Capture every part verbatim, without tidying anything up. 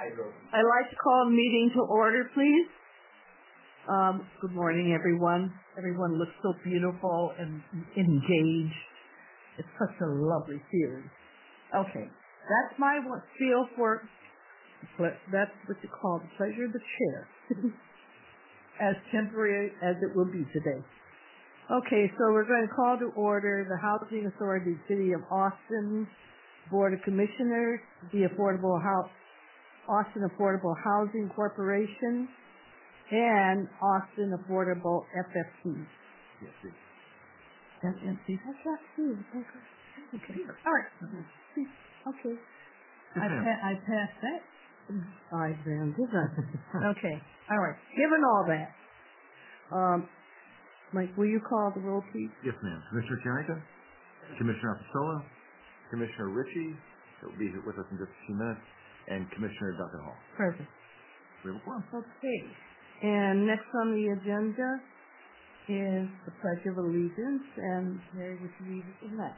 I'd like to call the meeting to order, please. Um, good morning, everyone. Everyone looks so beautiful and engaged. It's such a lovely series. Okay, that's my feel for, that's what you call the pleasure of the chair, as temporary as it will be today. Okay, so we're going to call to order the Housing Authority City of Austin Board of Commissioners, the Affordable House, Austin Affordable Housing Corporation, and Austin Affordable F F C. Yes, yes. F F C. That's that too. Okay. All right. Okay. I, pa- I passed that. Five rounds. Okay. All right. Given all that, um, Mike, will you call the roll, please? Yes, ma'am. Commissioner Chiarita, Commissioner Apostola, Commissioner Ritchie, that will be with us in just a few minutes, and Commissioner Duncan Hall. Perfect. We have a quorum. Okay. And next on the agenda is the Pledge of Allegiance, and Mary, would you read it in that?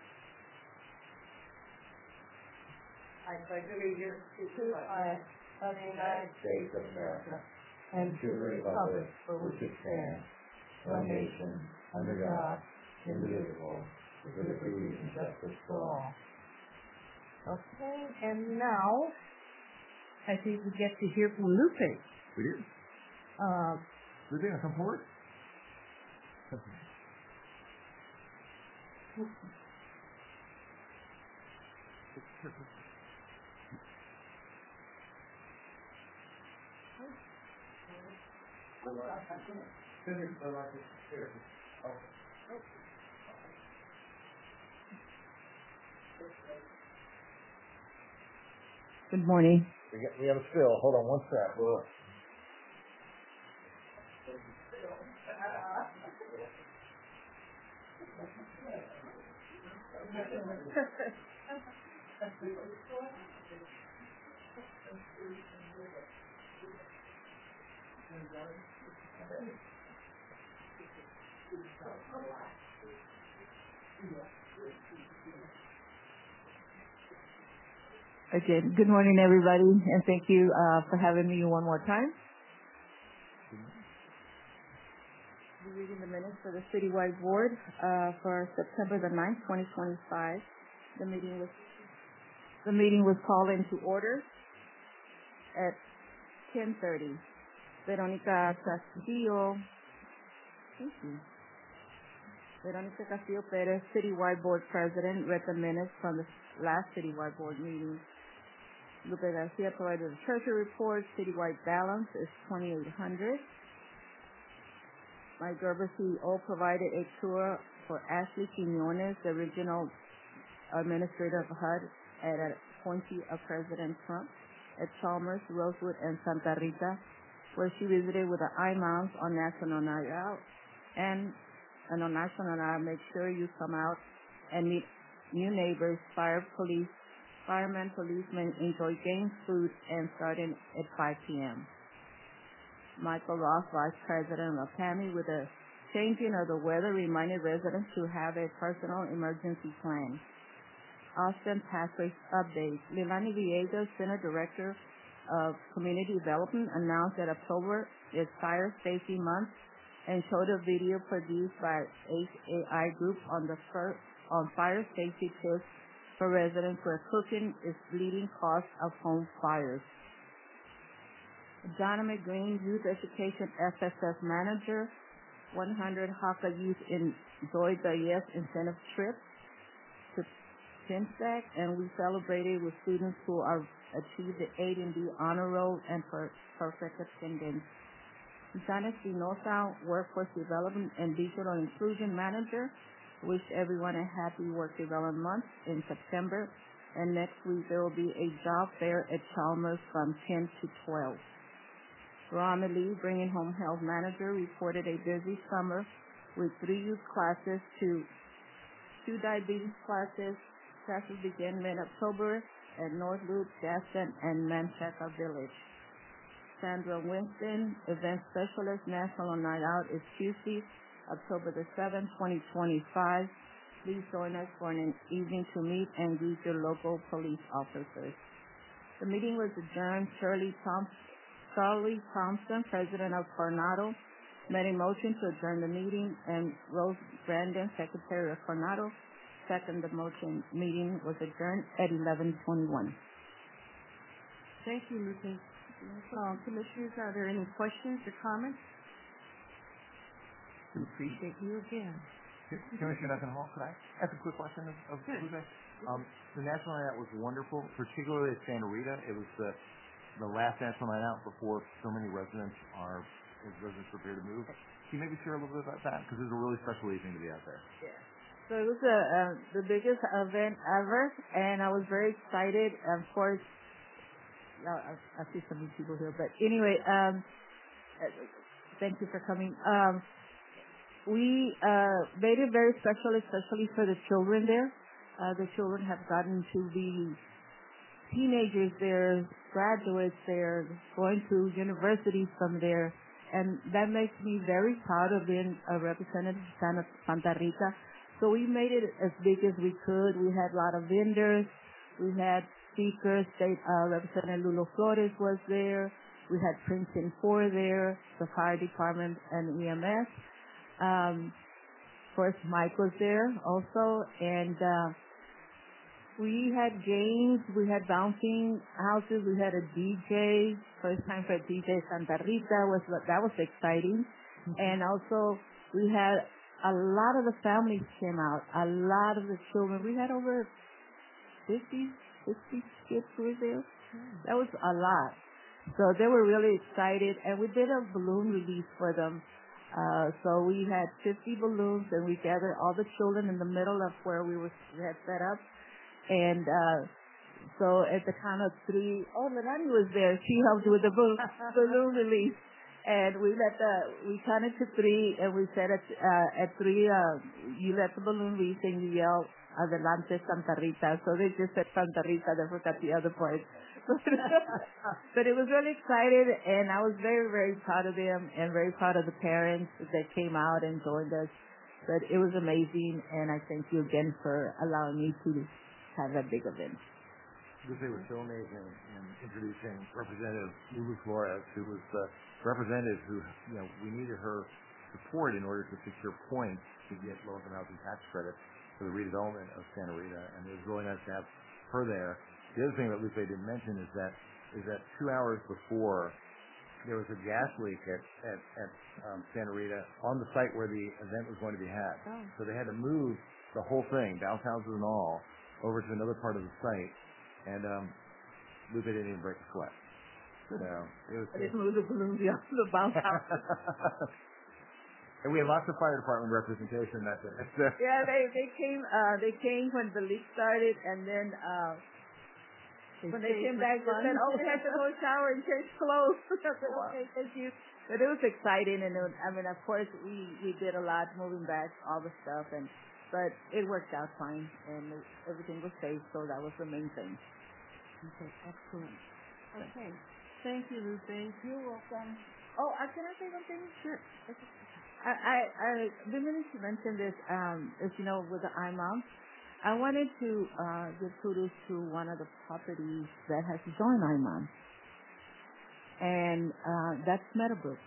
I pledge allegiance to the flag of the United States of America and to the republic for which it stands, one nation, under God, indivisible, with liberty and justice for all. Okay, and now I think we get to hear from Lupe. We do. Uh, Lupe, want to come forward? Good morning. We, got, we have a spill. Hold on one sec. We'll... Again, good morning, everybody, and thank you uh, for having me one more time. We're reading the minutes for the citywide board uh, for September the ninth, twenty twenty-five. The meeting was the meeting was called into order at ten thirty. Veronica Castillo, thank you. Veronica Castillo Perez, citywide board president, read the minutes from the last citywide board meeting. Lupe Garcia provided a treasury report. Citywide balance is twenty-eight hundred. Mike Gerber, C E O, provided a tour for Ashley Quinones, the regional administrator of H U D, at an appointee of President Trump at Chalmers, Rosewood, and Santa Rita, where she visited with the I M A Ms on National Night Out. And, and on National Night Out, make sure you come out and meet new neighbors, fire, police, firemen, policemen, enjoy games, food, and starting at five p.m. Michael Ross, Vice President of P A M I, with the changing of the weather, reminded residents to have a personal emergency plan. Austin Pathways Update. Leilani Villegas, Center Director of Community Development, announced that October is Fire Safety Month and showed a video produced by H A I Group on the first, on fire safety tips for residents where cooking is leading cause of home fires. Donna McGreen, Youth Education F S S Manager, one hundred Haka Youth enjoyed the Yes incentive trip to Pinsac, and we celebrated with students who are achieved the A and B honor roll and per- perfect attendance. Janet Espinosa, Workforce Development and Digital Inclusion Manager, wished everyone a happy Work Development Month in September, and next week there will be a job fair at Chalmers from ten to twelve. Rami Lee, Bringing Home Health Manager, reported a busy summer with three youth classes, two, two diabetes classes. Classes begin mid-October at North Loop, Gaston, and Manchaca Village. Sandra Winston, Event Specialist, National Night Out, is Tuesday, October the seventh, twenty twenty-five. Please join us for an evening to meet and greet your local police officers. The meeting was adjourned. Shirley Thompson, Charlie Thompson, President of Coronado, made a motion to adjourn the meeting, and Rose Brandon, Secretary of Coronado, second the motion. Meeting was adjourned at eleven twenty-one. Thank you, Lupe. Uh, Commissioners, are there any questions or comments? We appreciate you again. Commissioner Nathan Hall, could I ask a quick question of, of Lupe? Um, the National Night Out was wonderful, particularly at Santa Rita. It was the the last National Night Out before so many residents are as residents prepare to move. Can you maybe share a little bit about that? Because it was a really special evening to be out there. Yeah. So it was a, uh, the biggest event ever, and I was very excited. Of course, I, I see some new people here, but anyway, um, thank you for coming. Um, we uh, made it very special, especially for the children there. Uh, the children have gotten to be teenagers there, graduates there, going to universities from there, and that makes me very proud of being a representative of Santa Rita. So we made it as big as we could. We had a lot of vendors. We had speakers. State uh, Representative Lulo Flores was there. We had Princeton four there, the fire department and E M S. Um, of course, Mike was there also, and uh, we had games. We had bouncing houses. We had a D J. First time for a D J Santa Rita was that was exciting, mm-hmm. And also we had a lot of the families came out. A lot of the children. We had over fifty, fifty kids who were there. Mm-hmm. That was a lot. So they were really excited, and we did a balloon release for them. Uh, so we had fifty balloons, and we gathered all the children in the middle of where we were we had set up. And uh, so at the count of three, oh, Lenani was there. She helped with the balloon, balloon release. And we let the, we counted to three, and we said at, uh, at three, uh, you let the balloon release and you yell, Adelante Santa Rita. So they just said Santa Rita, they forgot the other part. But it was really excited, and I was very, very proud of them and very proud of the parents that came out and joined us. But it was amazing, and I thank you again for allowing me to have that big event. Lupe was so amazing in introducing Representative Lulu Flores, who was the representative who, you know, we needed her support in order to secure points to get low-income housing tax credit for the redevelopment of Santa Rita, and it was really nice to have her there. The other thing that Lupe didn't mention is that is that two hours before there was a gas leak at at, at um, Santa Rita on the site where the event was going to be had. Oh. So they had to move the whole thing, bounce houses and all, over to another part of the site, and um, Lupe didn't even break a sweat. So it was. I just moved the balloons beyond the bounce house. And we had lots of fire department representation that day. Yeah, they they came uh, they came when the leak started, and then uh, they when they came back, they said, "Oh, we had to go shower and change clothes." I said, "Okay, thank you." But it was exciting, and it was, I mean, of course, we we did a lot moving back all the stuff, and but it worked out fine, and it, everything was safe, so that was the main thing. Okay, excellent. Okay, thank you, Lupe. You're welcome. Oh, uh, can I say one thing? Sure. I, I, I the minute you mentioned this, um, as you know, with the I M O M, I wanted to uh, give kudos to one of the properties that has joined I M O M, and uh, that's Meadowbrook.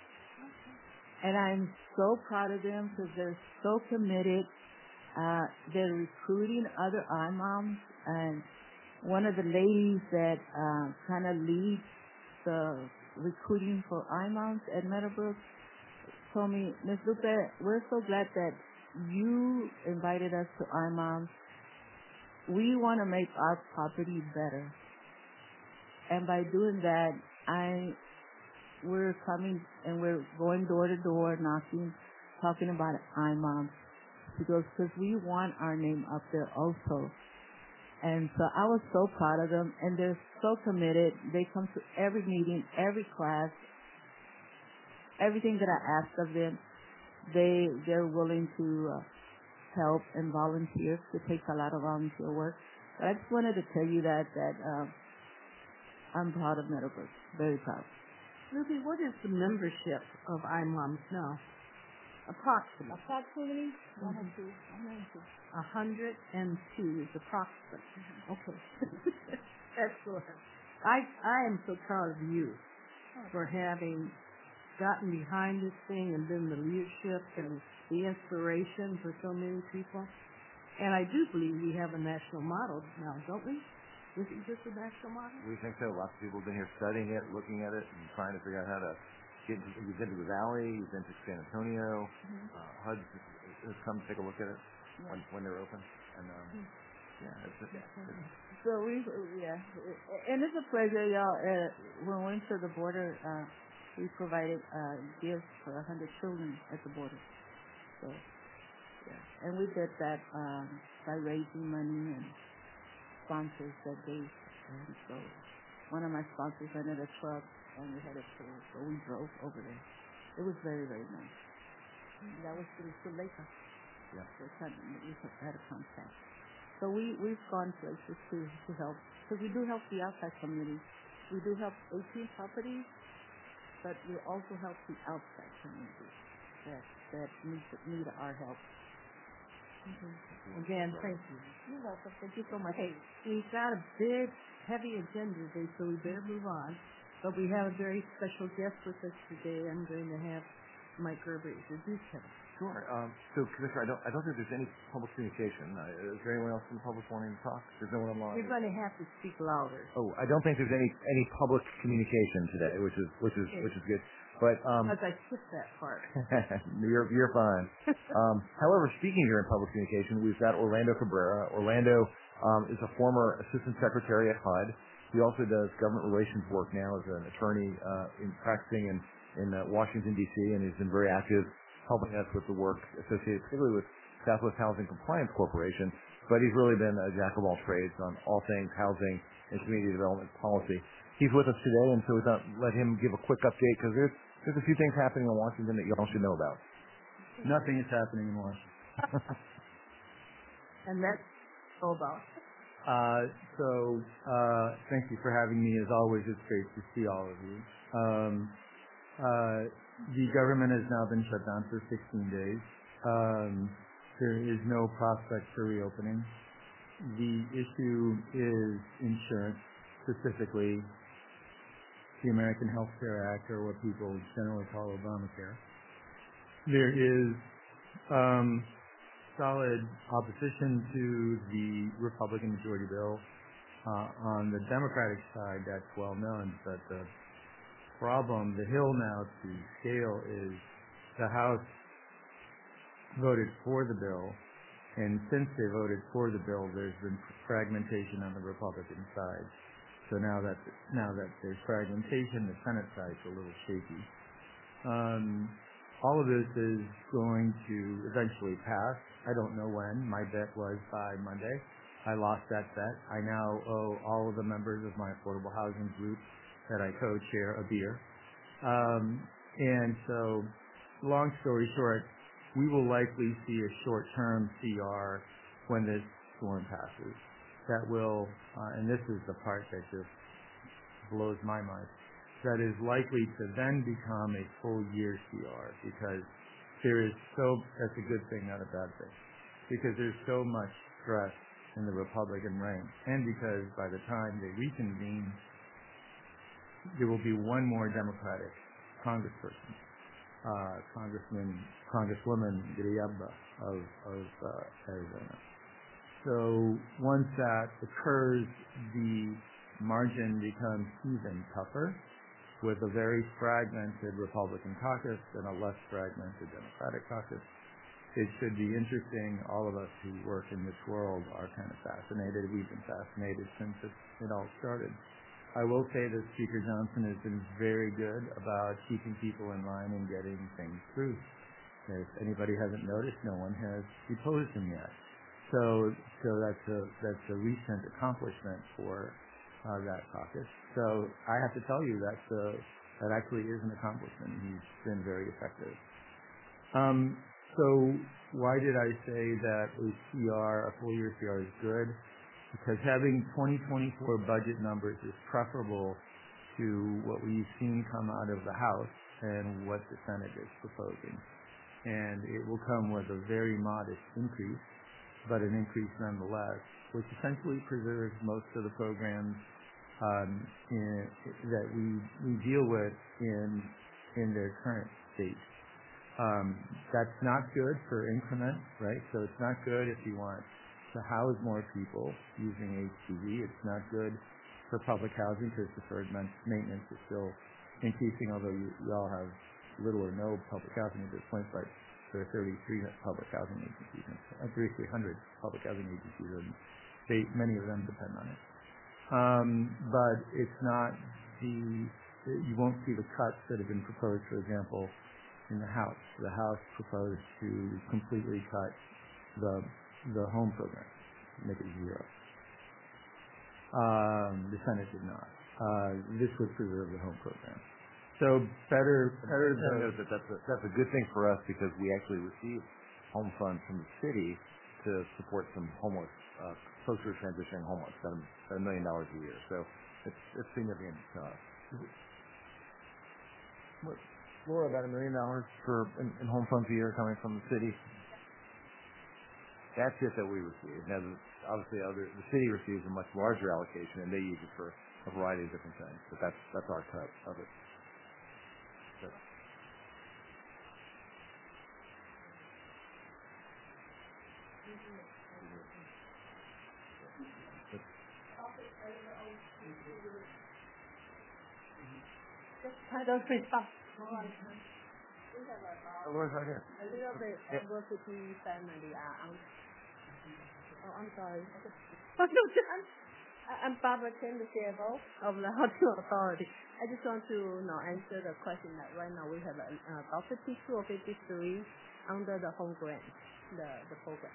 And I'm so proud of them because they're so committed. Uh, they're recruiting other I M O Ms, and one of the ladies that uh, kind of leads the recruiting for I M O Ms at Meadowbrook told me, Miz Lupe, we're so glad that you invited us to I M O Ms. We want to make our property better. And by doing that, I we're coming and we're going door to door, knocking, talking about I M O Ms. Because cause we want our name up there also. And so I was so proud of them, and they're so committed. They come to every meeting, every class, everything that I asked of them, they, they're willing to uh, help and volunteer. It takes a lot of volunteer work. But I just wanted to tell you that, that uh, I'm proud of Meadowbrook, very proud. Lupe, what is the membership of I M O Ms now? Approximately. Approximately mm-hmm. one hundred two. one hundred two. one hundred two is approximate. Mm-hmm. Okay. Excellent. I I am so proud of you for having gotten behind this thing and been the leadership and the inspiration for so many people. And I do believe we have a national model now, don't we? Is it just a national model? We think so. Lots of people have been here studying it, looking at it, and trying to figure out how to get into, you've been to the Valley, you've been to San Antonio, mm-hmm. uh, H U D has come take a look at it yeah. when, when they're open. And um, mm-hmm. yeah, it's, it's, it's So we, yeah, and it's a pleasure, y'all. Uh, when we went to the border, uh, we provided uh, gifts for a hundred children at the border. So, yeah, and we did that um, by raising money and sponsors that gave. And so, one of my sponsors rented a truck, and we had a tour, so we drove over there. It was very, very nice. And that was through Suleika. Yeah. So we had a contact. So we, we've gone places to, to help, because we do help the outside community. We do help eighteen properties, but we also help the outside community that, that need, need our help. Mm-hmm. Again, thank you. You're welcome. Thank you so much. Hey, we've got a big, heavy agenda today, so we better move on. But we have a very special guest with us today. I'm going to have Mike Gerber introduce him. Sure. Um, so, Commissioner, I don't, I don't think there's any public communication. Uh, is there anyone else in the public wanting to talk? There's no one online. You're going to have to speak louder. Oh, I don't think there's any any public communication today, which is which is okay. which is good. But um, because I skipped that part. you're you're fine. um, however, speaking here in public communication, we've got Orlando Cabrera. Orlando um, is a former assistant secretary at H U D. He also does government relations work now as an attorney uh, in practicing in in uh, Washington D C, and he's been very active helping us with the work associated particularly with Southwest Housing Compliance Corporation, but he's really been a jack of all trades on all things housing and community development policy. He's with us today, and so we thought let him give a quick update, because there's, there's a few things happening in Washington that you all should know about. Nothing is happening in Washington. And that's all about? Uh, so, uh, thank you for having me. As always, it's great to see all of you. Um, uh, The government has now been shut down for sixteen days. Um, there is no prospect for reopening. The issue is insurance, specifically the American Health Care Act, or what people generally call Obamacare. There is um, solid opposition to the Republican majority bill. Uh, on the Democratic side, that's well known, but the problem, the hill now to scale, is the House voted for the bill, and since they voted for the bill, there's been fragmentation on the Republican side. So now that now that there's fragmentation, the Senate side's a little shaky. Um, all of this is going to eventually pass. I don't know when. My bet was by Monday. I lost that bet. I now owe all of the members of my affordable housing group that I co-chair a beer. Um, and so, long story short, we will likely see a short-term C R when this storm passes. That will, uh, and this is the part that just blows my mind, that is likely to then become a full-year C R, because there is so, that's a good thing, not a bad thing, because there's so much stress in the Republican ranks, and because by the time they reconvene, there will be one more Democratic congressperson, uh, Congressman, Congresswoman Grijalba of, of uh, Arizona. So once that occurs, the margin becomes even tougher, with a very fragmented Republican caucus and a less fragmented Democratic caucus. It should be interesting. All of us who work in this world are kind of fascinated. We've been fascinated since it, it all started. I will say that Speaker Johnson has been very good about keeping people in line and getting things through. If anybody hasn't noticed, no one has deposed him yet. So, so that's a that's a recent accomplishment for uh, that caucus. So I have to tell you that's a, that actually is an accomplishment. He's been very effective. Um, so why did I say that a C R, a full year C R, is good? Because having twenty twenty-four budget numbers is preferable to what we've seen come out of the House and what the Senate is proposing. And it will come with a very modest increase, but an increase nonetheless, which essentially preserves most of the programs um, in, that we we deal with in in their current state. Um, that's not good for increment, right? So it's not good if you want to house more people using H P V. It's not good for public housing because deferred maintenance is still increasing, although you, you all have little or no public housing at this point, but there are thirty-three public housing agencies, uh, thirty-three hundred public housing agencies, and they, many of them depend on it. Um, but it's not the, you won't see the cuts that have been proposed, for example, in the House. The House proposed to completely cut the the home program, make it zero. Um, the Senate did not. Uh, this would preserve the home program. So better, better. I know that that's a, that's a good thing for us because we actually receive home funds from the city to support some homeless uh, folks who are transitioning homeless, about a, about a million dollars a year. So it's it's significant to us. What, Laura, about a million dollars for in, in home funds a year coming from the city. That's it that we receive. Now, obviously, other the city receives a much larger allocation, and they use it for a variety of different things. But that's that's our cut of it. But, but, Just title free stuff. oh, Laura's right here. A little bit Yeah. diversity family. Uh, I'm, oh, I'm sorry. Oh, no, I'm, I'm Barbara Chen, the C F O of the Housing Authority. I just want to you know, answer the question that right now we have uh, about fifty-two or fifty-three under the home grant, the, the program.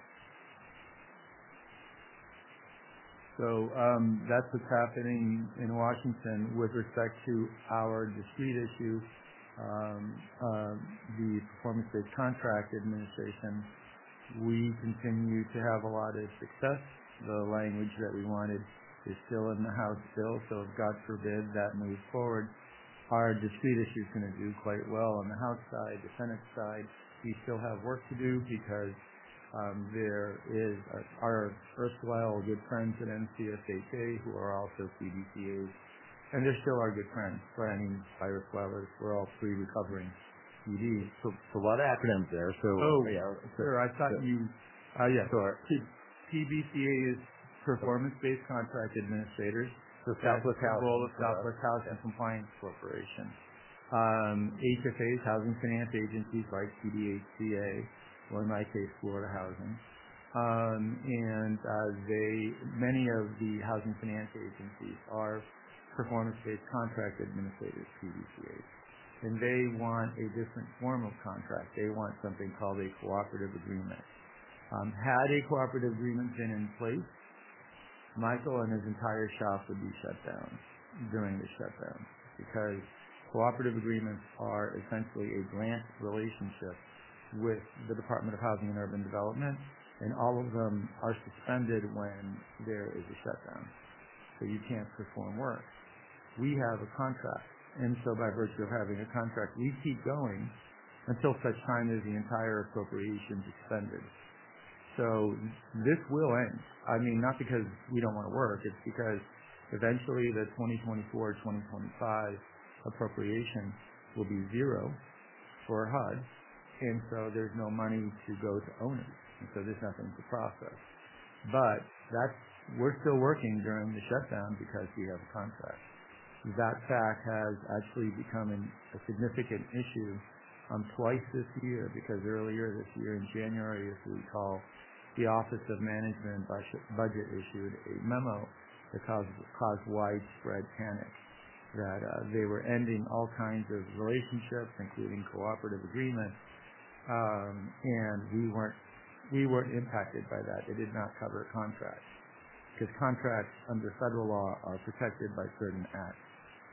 So um, that's what's happening in Washington with respect to our discrete issue, um, uh, the Performance-Based Contract Administration. We continue to have a lot of success. The language that we wanted is still in the House bill, so if God forbid that moves forward, our discrete issue is going to do quite well on the House side. The Senate side, we still have work to do because Um, there is our, our erstwhile good friends at N C S H A who are also C D C As, and they're still our good friends. But I mean, by erstwhile, we're all three recovering E Ds. so, so a lot of acronyms there. So Oh, yeah, sure. I thought so, you, uh, yeah. So our, P B C A is Performance-Based Contract Administrators. so Southwest House, Role of Southwest House and Compliance Corporation. Um, H F As, Housing Finance Agencies like P D H C A. Or in my case, Florida Housing. Um, and uh, they, many of the housing finance agencies are performance-based contract administrators, P B C As. And they want a different form of contract. They want something called a cooperative agreement. Um, had a cooperative agreement been in place, Michael and his entire shop would be shut down during the shutdown because cooperative agreements are essentially a grant relationship with the Department of Housing and Urban Development, and all of them are suspended when there is a shutdown. So you can't perform work. We have a contract, and so by virtue of having a contract, we keep going until such time as the entire appropriation is expended. So this will end. I mean, not because we don't want to work, it's because eventually the twenty twenty-four twenty twenty-five appropriation will be zero for H U D. And so there's no money to go to owners. And so there's nothing to process. But that's, we're still working during the shutdown because we have a contract. That fact has actually become an, a significant issue um, twice this year because earlier this year in January, if you recall, the Office of Management Budget issued a memo that caused, caused widespread panic that uh, they were ending all kinds of relationships, including cooperative agreements. Um, and we weren't we weren't impacted by that. It did not cover contracts because contracts under federal law are protected by certain acts.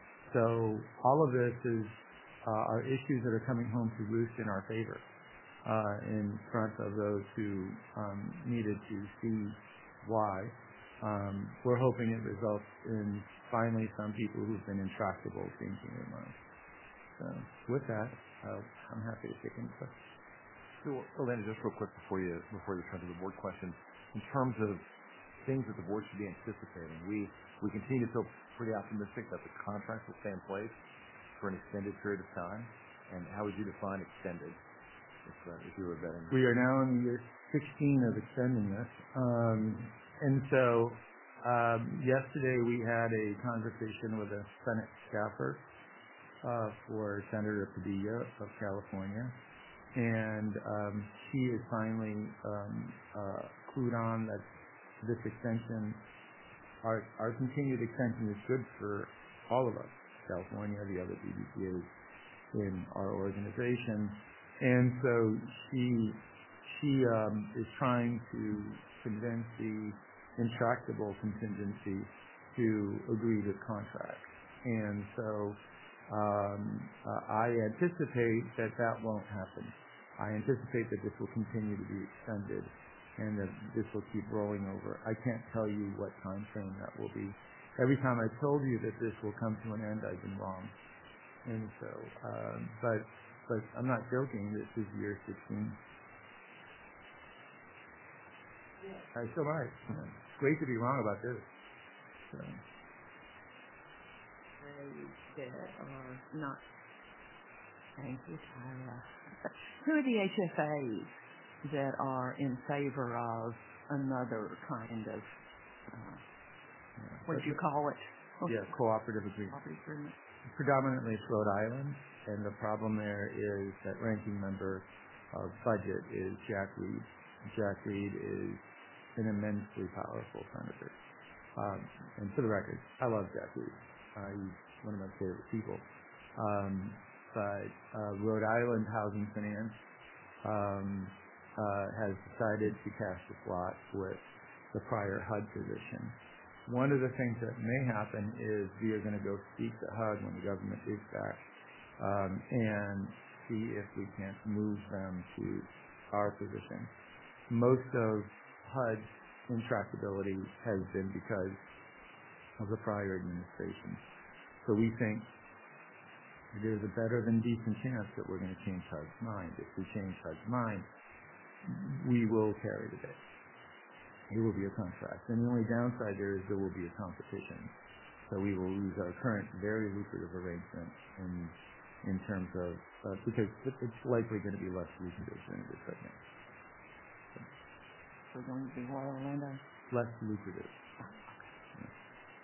So all of this is uh, are issues that are coming home to roost in our favor uh, in front of those who um, needed to see why. Um, we're hoping it results in finally some people who've been intractable changing their minds. So with that, uh, I'm happy to take any questions. So, Elena, just real quick before you before you turn to the board questions, in terms of things that the board should be anticipating, we we continue to feel pretty optimistic that the contract will stay in place for an extended period of time? And how would you define extended if, uh, if you were betting? We are now in year sixteen of extending this. Um, and so um, yesterday we had a conversation with a Senate staffer uh, for Senator Padilla of California. And um, she is finally um, uh, clued on that this extension, our, our continued extension is good for all of us, California, the other B B C As in our organization. And so she she um, is trying to convince the intractable contingency to agree to contracts. And so um, uh, I anticipate that that won't happen. I anticipate that this will continue to be extended and that this will keep rolling over. I can't tell you what time frame that will be. Every time I told you that this will come to an end, I've been wrong. And so, um, but, but I'm not joking. This is year sixteen. Yeah. I still might. You know, it's great to be wrong about this. So. That are not. Thank you, Tyra. Who are the H F As that are in favor of another kind of, uh, Yeah. what do you call it? Yeah, cooperative agreement. Cooperative agreement. Predominantly it's Rhode Island, and the problem there is that ranking member of budget is Jack Reed. Jack Reed is an immensely powerful senator. Um, and for the record, I love Jack Reed. Uh, he's one of my favorite people. Um, but uh, Rhode Island Housing Finance um, uh, has decided to cast its lot with the prior H U D position. One of the things that may happen is we are going to go speak to H U D when the government is back um, and see if we can't move them to our position. Most of H U D's intractability has been because of the prior administration. So we think there's a better than decent chance that we're going to change H U D's mind. If we change H U D's mind, we will carry the day. It will be a contract. And the only downside there is there will be a competition. So we will lose our current very lucrative arrangement in in terms of, uh, because it's likely going to be less lucrative than it is right now. So we're going to be what, Orlando? Less lucrative. Yeah.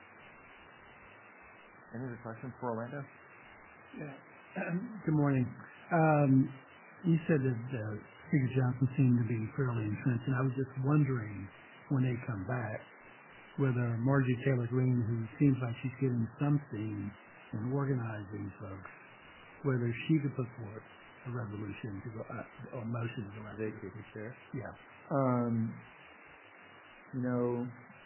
Any other questions for Orlando? Yeah. Good morning. Um, you said that uh, Speaker Johnson seemed to be fairly entrenched, and I was just wondering, when they come back, whether Marjorie Taylor Greene, who seems like she's getting some steam in organizing folks, whether she could put forth a resolution to go, uh, or motion to go out. They could share. Yeah. Um, you know,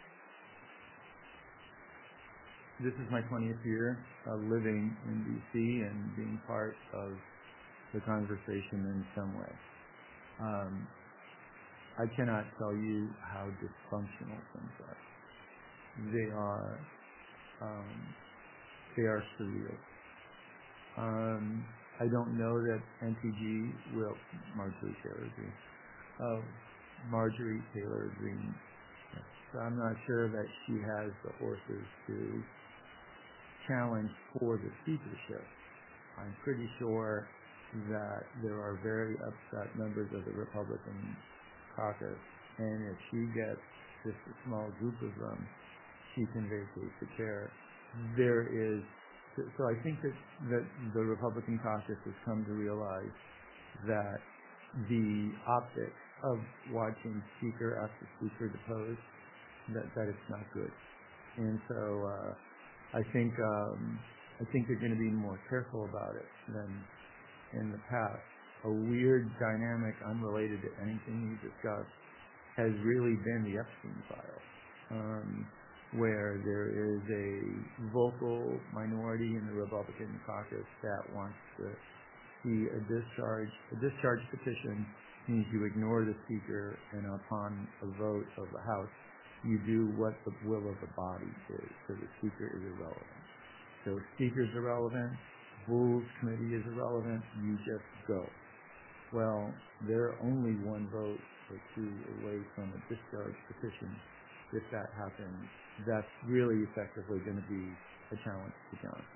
this is my twentieth year uh, living in D C and being part of the conversation in some way. Um, I cannot tell you how dysfunctional things are. They are, um, they are surreal. Um, I don't know that N T G will, Marjorie Taylor Greene, uh, Marjorie Taylor Greene. So I'm not sure that she has the horses to challenge for the speakership. I'm pretty sure that there are very upset members of the Republican caucus, and if she gets just a small group of them, she can vacate the chair. There is, so I think that, that the Republican caucus has come to realize that the optics of watching speaker after speaker depose, that, that it's not good. And so uh, I think um, I think they're going to be more careful about it than in the past. A weird dynamic unrelated to anything you discussed has really been the Epstein file, um, where there is a vocal minority in the Republican caucus that wants to see a discharge. A discharge petition means you ignore the speaker, and upon a vote of the House, you do what the will of the body is. So the speaker is irrelevant. So speaker is irrelevant, Rules Committee is irrelevant, you just go. Well, they're only one vote or two away from a discharge petition. If that happens, that's really effectively going to be a a challenge to Johnson.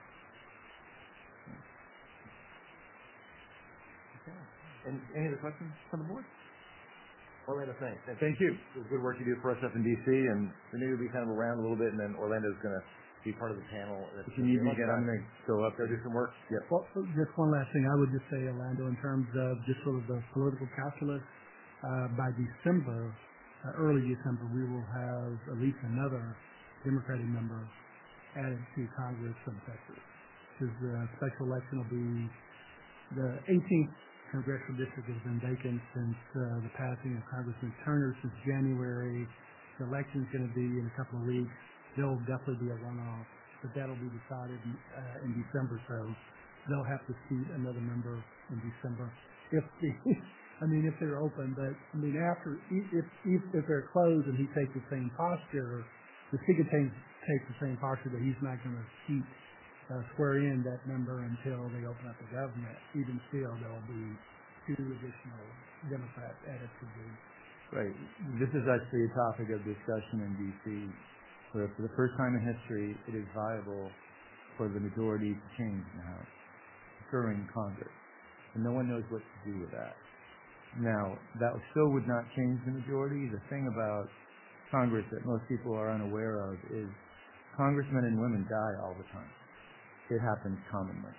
Okay. Any, any other questions from the board? Orlando, thanks. Thank you. The good work you do for us up in D C, and we knew we'd be kind of around a little bit, and then Orlando's going to be part of the panel. If you need me again, I'm going to go up Go do some work. Yep. Well, just one last thing. I would just say, Orlando, in terms of just sort of the political calculus, uh, by December, uh, early December, we will have at least another Democratic member added to Congress from Texas. Because the special election will be the eighteenth congressional district has been vacant since uh, the passing of Congressman Turner since January. The election's going to be in a couple of weeks. There'll definitely be a runoff, but that'll be decided uh, in December. So they'll have to seat another member in December if the, I mean, if they're open. But I mean, after if if, if they're closed and he takes the same posture, the speaker takes takes the same posture that he's not going to seat. Uh, swear in that member until they open up the government. Even still, there will be two additional Democrats added to the. Right. This is actually a topic of discussion in D C, where for the first time in history, it is viable for the majority to change in the House, occurring in Congress, and no one knows what to do with that. Now, that still would not change the majority. The thing about Congress that most people are unaware of is congressmen and women die all the time. It happens commonly.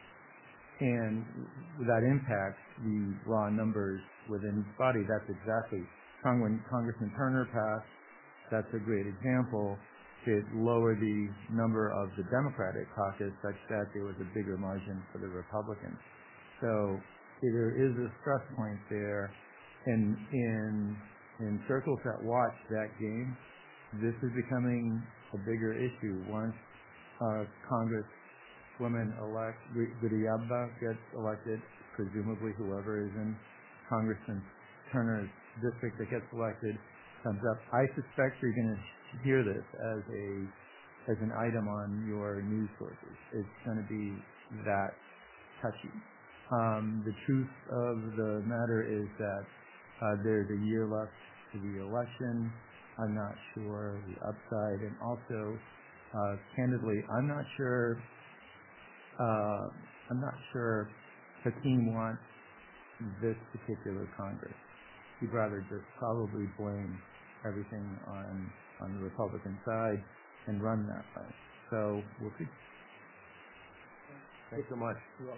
And that impacts the raw numbers within each body. That's exactly, when Congressman Turner passed, that's a great example. It lowered the number of the Democratic caucus such that there was a bigger margin for the Republicans. So there is a stress point there. And in, in circles that watch that game, this is becoming a bigger issue. Once uh, Congress women elect, Grijalba gets elected, presumably whoever is in Congressman Turner's district that gets elected comes up. I suspect you're going to hear this as a as an item on your news sources. It's going to be that touchy. Um, the truth of the matter is that uh, there's a year left to the election. I'm not sure the upside, and also, uh, candidly, I'm not sure. Uh, I'm not sure Hakeem wants this particular Congress. He'd rather just probably blame everything on on the Republican side and run that way. So we'll see. Thanks so much.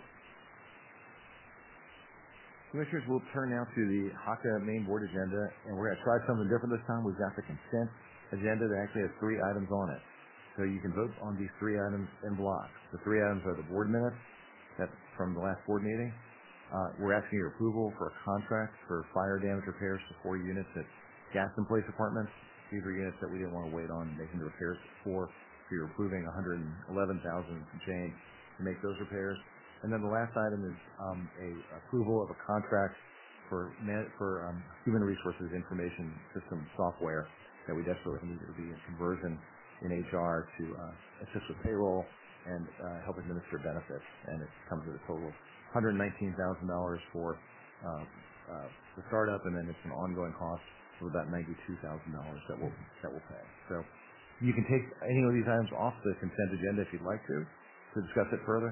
Commissioners, we'll turn now to the HACA main board agenda, and we're going to try something different this time. We've got the consent agenda that actually has three items on it. So you can vote on these three items in blocks. The three items are the board minutes that's from the last board meeting. Uh, we're asking your approval for a contract for fire damage repairs to four units at gas-in-place apartments. These are units that we didn't want to wait on making the repairs for. So you're approving one hundred eleven thousand dollars and change to make those repairs. And then the last item is um, a approval of a contract for man- for um, human resources information system software that we desperately need to be in conversion in H R to uh, assist with payroll and uh, help administer benefits, and it comes at a total of one hundred nineteen thousand dollars for uh, uh, the startup, and then it's an ongoing cost of about ninety-two thousand dollars that we'll that we'll pay. So you can take any of these items off the consent agenda if you'd like to to discuss it further.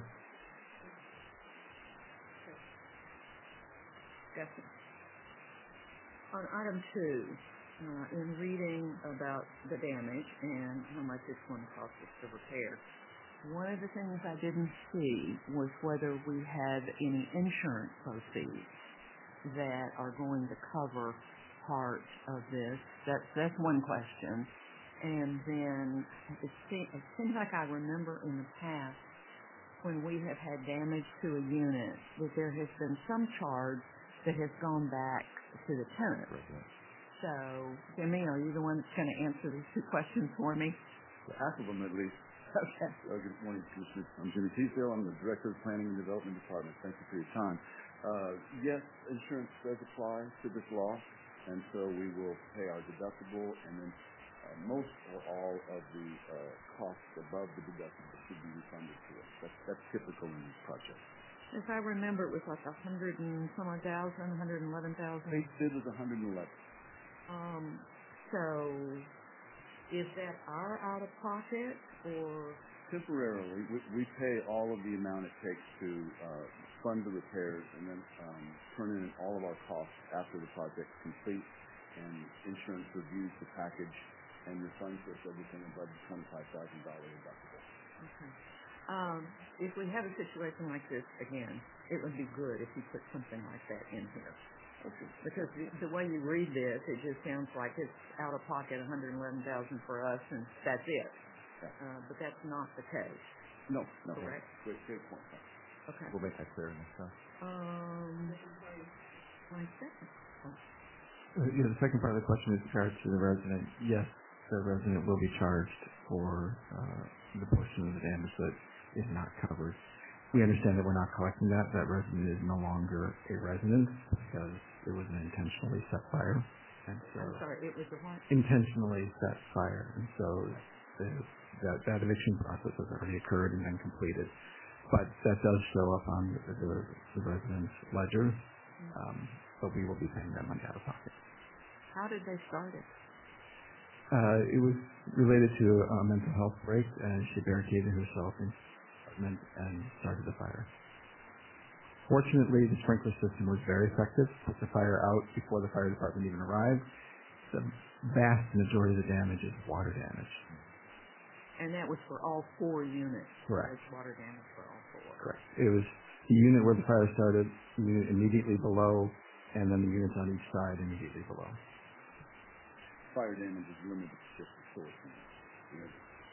Yes. On item two, uh, in reading about the damage and how much it's going to cost us to repair, one of the things I didn't see was whether we have any insurance proceeds that are going to cover part of this. That's that's one question. And then it, se- it seems like I remember in the past when we have had damage to a unit that there has been some charge that has gone back to the tenant. So, Jimmy, are you the one that's going to answer these two questions for me? Half of them, at least. Okay. Uh, good morning, Commissioner. I'm Jimmy Teasdale. I'm the Director of Planning and Development Department. Thank you for your time. Uh, yes, insurance does apply to this loss, and so we will pay our deductible, and then uh, most or all of the uh, costs above the deductible should be refunded to us. That's, that's typical in these projects. If I remember, it was like a hundred and some odd thousand, one hundred and eleven thousand. They did was one hundred eleven. Um, so is that our out of pocket, or temporarily, we, we pay all of the amount it takes to uh, fund the repairs and then um, turn in all of our costs after the project's complete, and insurance reviews the package and refunds us everything above the twenty-five thousand dollars deductible. Okay. Um, if we have a situation like this again, it would be good if you put something like that in here. Okay. Because the, the way you read this, it just sounds like it's out of pocket one hundred eleven thousand dollars for us, and that's it. Yeah. Uh, but that's not the case. No, no. Correct. Great, great point. Okay. We'll make that clear next time. Um, my second. Uh, yeah, the second part of the question is charged to the resident. Yes, the resident will be charged for uh, the portion of the damage that is not covered. We understand that we're not collecting that. That resident is no longer a resident because it was an intentionally set fire. And so I'm sorry, it was a what? intentionally set fire. And so the, that, that eviction process has already occurred and been completed. But that does show up on the, the, the resident's ledger, um, but we will be paying that money out of pocket. How did they start it? Uh, it was related to a mental health break, and she barricaded herself in the apartment and started the fire. Fortunately, the sprinkler system was very effective, put the fire out before the fire department even arrived. The vast majority of the damage is water damage. And that was for all four units. Correct. There's water damage for all four. Correct. It was the unit where the fire started, the unit immediately below, and then the units on each side immediately below. Fire damage is limited to just the source. You know,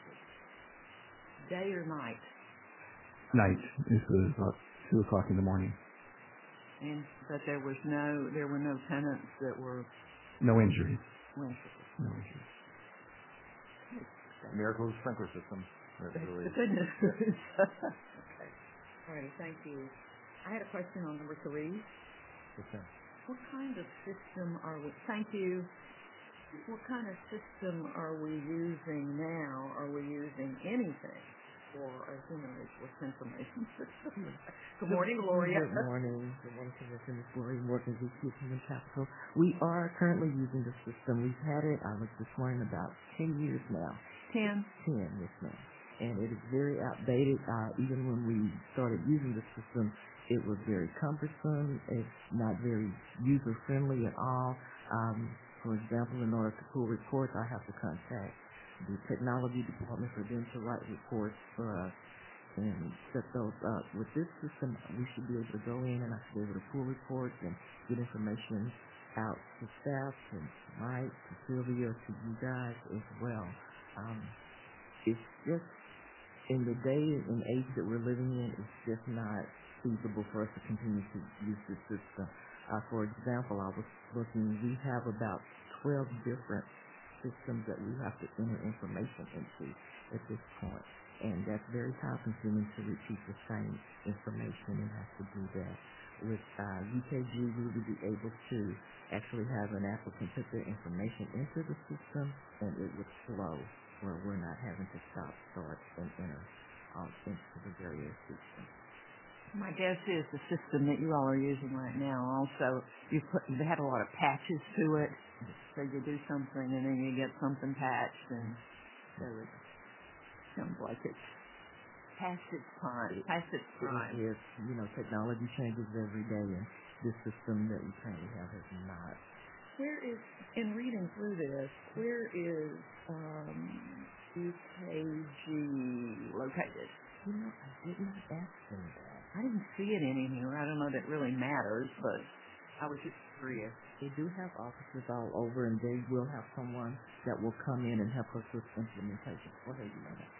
Day or night? Night. This was about two o'clock in the morning. And but there was no, there were no tenants that were No injuries. wintered. No injuries. Miracle of the sprinkler system. That's really, The goodness news. Okay. All righty, thank you. I had a question on number three. okay. What kind of system are we, thank you, what kind of system are we using now? Are we using anything for a human resource information system? Good morning, Gloria. Good morning. Good morning, Commissioner. It's Gloria Morgan, V P of Human Capital. We are currently using the system. We've had it, I was just learning, about ten years now. Ten. ten, yes, ma'am. And it is very outdated. Uh, even when we started using the system, it was very cumbersome. It's not very user-friendly at all. Um, for example, in order to pull reports, I have to contact the technology department for them to write reports for us and set those up. With this system, we should be able to go in and I should be able to pull reports and get information out to staff, to Mike, to Sylvia, to you guys as well. Um, it's just, in the day and age that we're living in, it's just not feasible for us to continue to use this system. Uh, for example, I was looking, we have about twelve different systems that we have to enter information into at this point. And that's very time consuming to repeat the same information and have to do that. With uh, U K G, we will be able to actually have an applicant put their information into the system and it would flow where we're not having to stop, start, and enter um, into the various systems. My guess is the system that you all are using right now also, you put, they had a lot of patches to it. So you do something and then you get something patched, and so it sounds like it's past its time. Past its time. It is, you know, technology changes every day, and this system that we currently have has not. Where is, in reading through this, where is um, U K G located? You know, I did not ask them that. I didn't see it in here. I don't know that really matters, but I was just curious. They do have offices all over, and they will have someone that will come in and help us with implementation. Go ahead, you know that.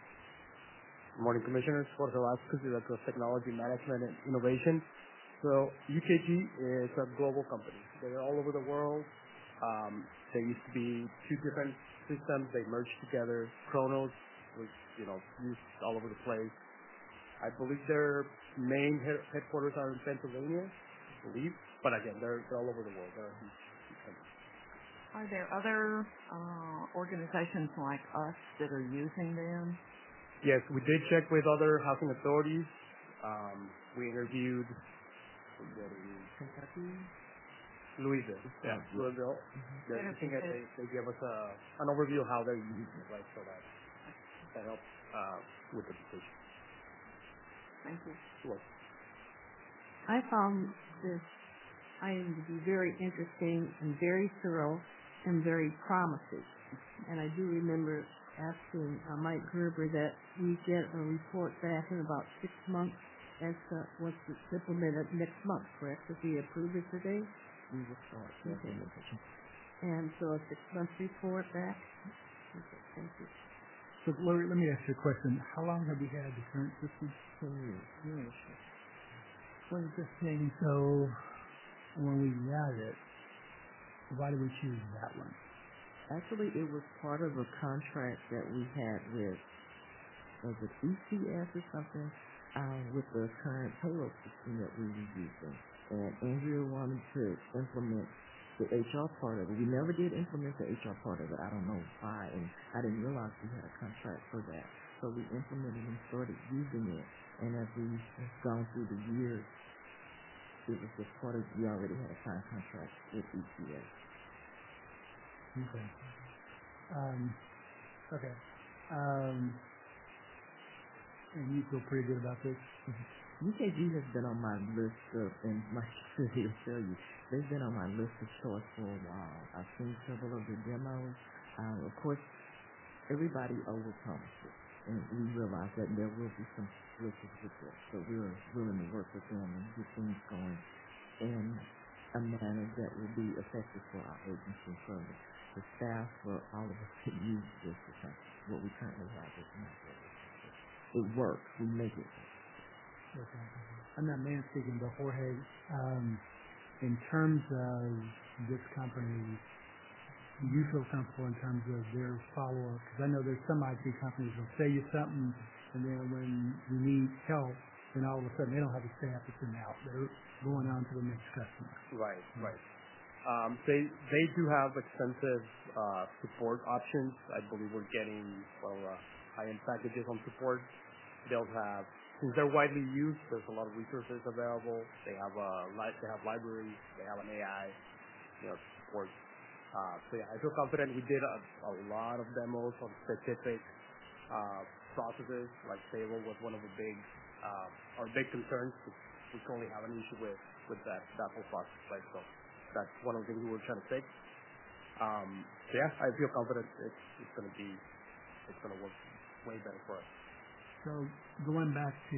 Good morning, Commissioners. Jorge Vasquez, Director of Technology Management and Innovation. So U K G is a global company. They're all over the world. Um, they used to be two different systems. They merged together. Kronos was, you know, used all over the place. I believe their main he- headquarters are in Pennsylvania, I believe. But again, they're, they're all over the world. They're a huge, huge company. Are there other uh, organizations like us that are using them? Yes, we did check with other housing authorities. Um, we interviewed Kentucky? Louisville. Yeah, Louisville. Mm-hmm. They're using it. They, they gave us a, an overview of how they're using it, right? So that that helps uh, with the decision. Thank you. Sure. I found this item to be very interesting and very thorough and very promising. And I do remember asking uh, Mike Gerber that we get a report back in about six months as to once it's implemented next month, correct? If we approve it today? We will start the Okay. implementation. And so a six-month report back? Okay, thank you. So, Lori, let me ask you a question. How long have we had the current system? Ten years. Yes. twenty fifteen. So, when we got it, why did we choose that one? Actually, it was part of a contract that we had with, was it E C S or something, uh, with the current payroll system that we were using. And Andrea wanted to implement the H R part of it. We never did implement the H R part of it. I don't know why, and I didn't realize we had a contract for that. So we implemented and started using it. And as we have gone through the years, it was just part of, we already had a signed contract with E C S. Okay. Um, okay. Um, and you feel pretty good about this? U K G has been on my list of, and my city will tell you, they've been on my list of choice for a while. I've seen several of the demos. Uh, of course, everybody overpromises, and we realize that there will be some glitches with this. So we're willing to work with them and get things going in a manner that will be effective for our agency, for the staff, for all of us to use this. Because what we currently have is not really effective. It works. We make it work. Okay. I'm not man speaking, but Jorge, um, in terms of this company, do you feel comfortable in terms of their follow-up? Because I know there's some I T companies will say you something, and then when you need help, then all of a sudden they don't have the staff to send out. They're going on to the next customer. Right, right. Um, they they do have extensive uh, support options. I believe we're getting well uh, high-end packages on support. They'll have, since they're widely used, there's a lot of resources available. They have a li- they have libraries. They have an A I, you know, support. Uh, so yeah, I feel confident. We did a, a lot of demos on specific uh, processes. Like payroll was one of the big uh, our big concerns. We currently have an issue with with that that whole process. Right, so that's one of the things we were trying to fix. Um, so yeah, I feel confident it's it's going to be it's going to work way better for us. So going back to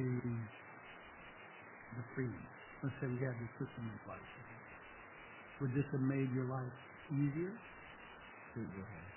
the freeze, let's say we had the system in place. Would this have made your life easier? It will have.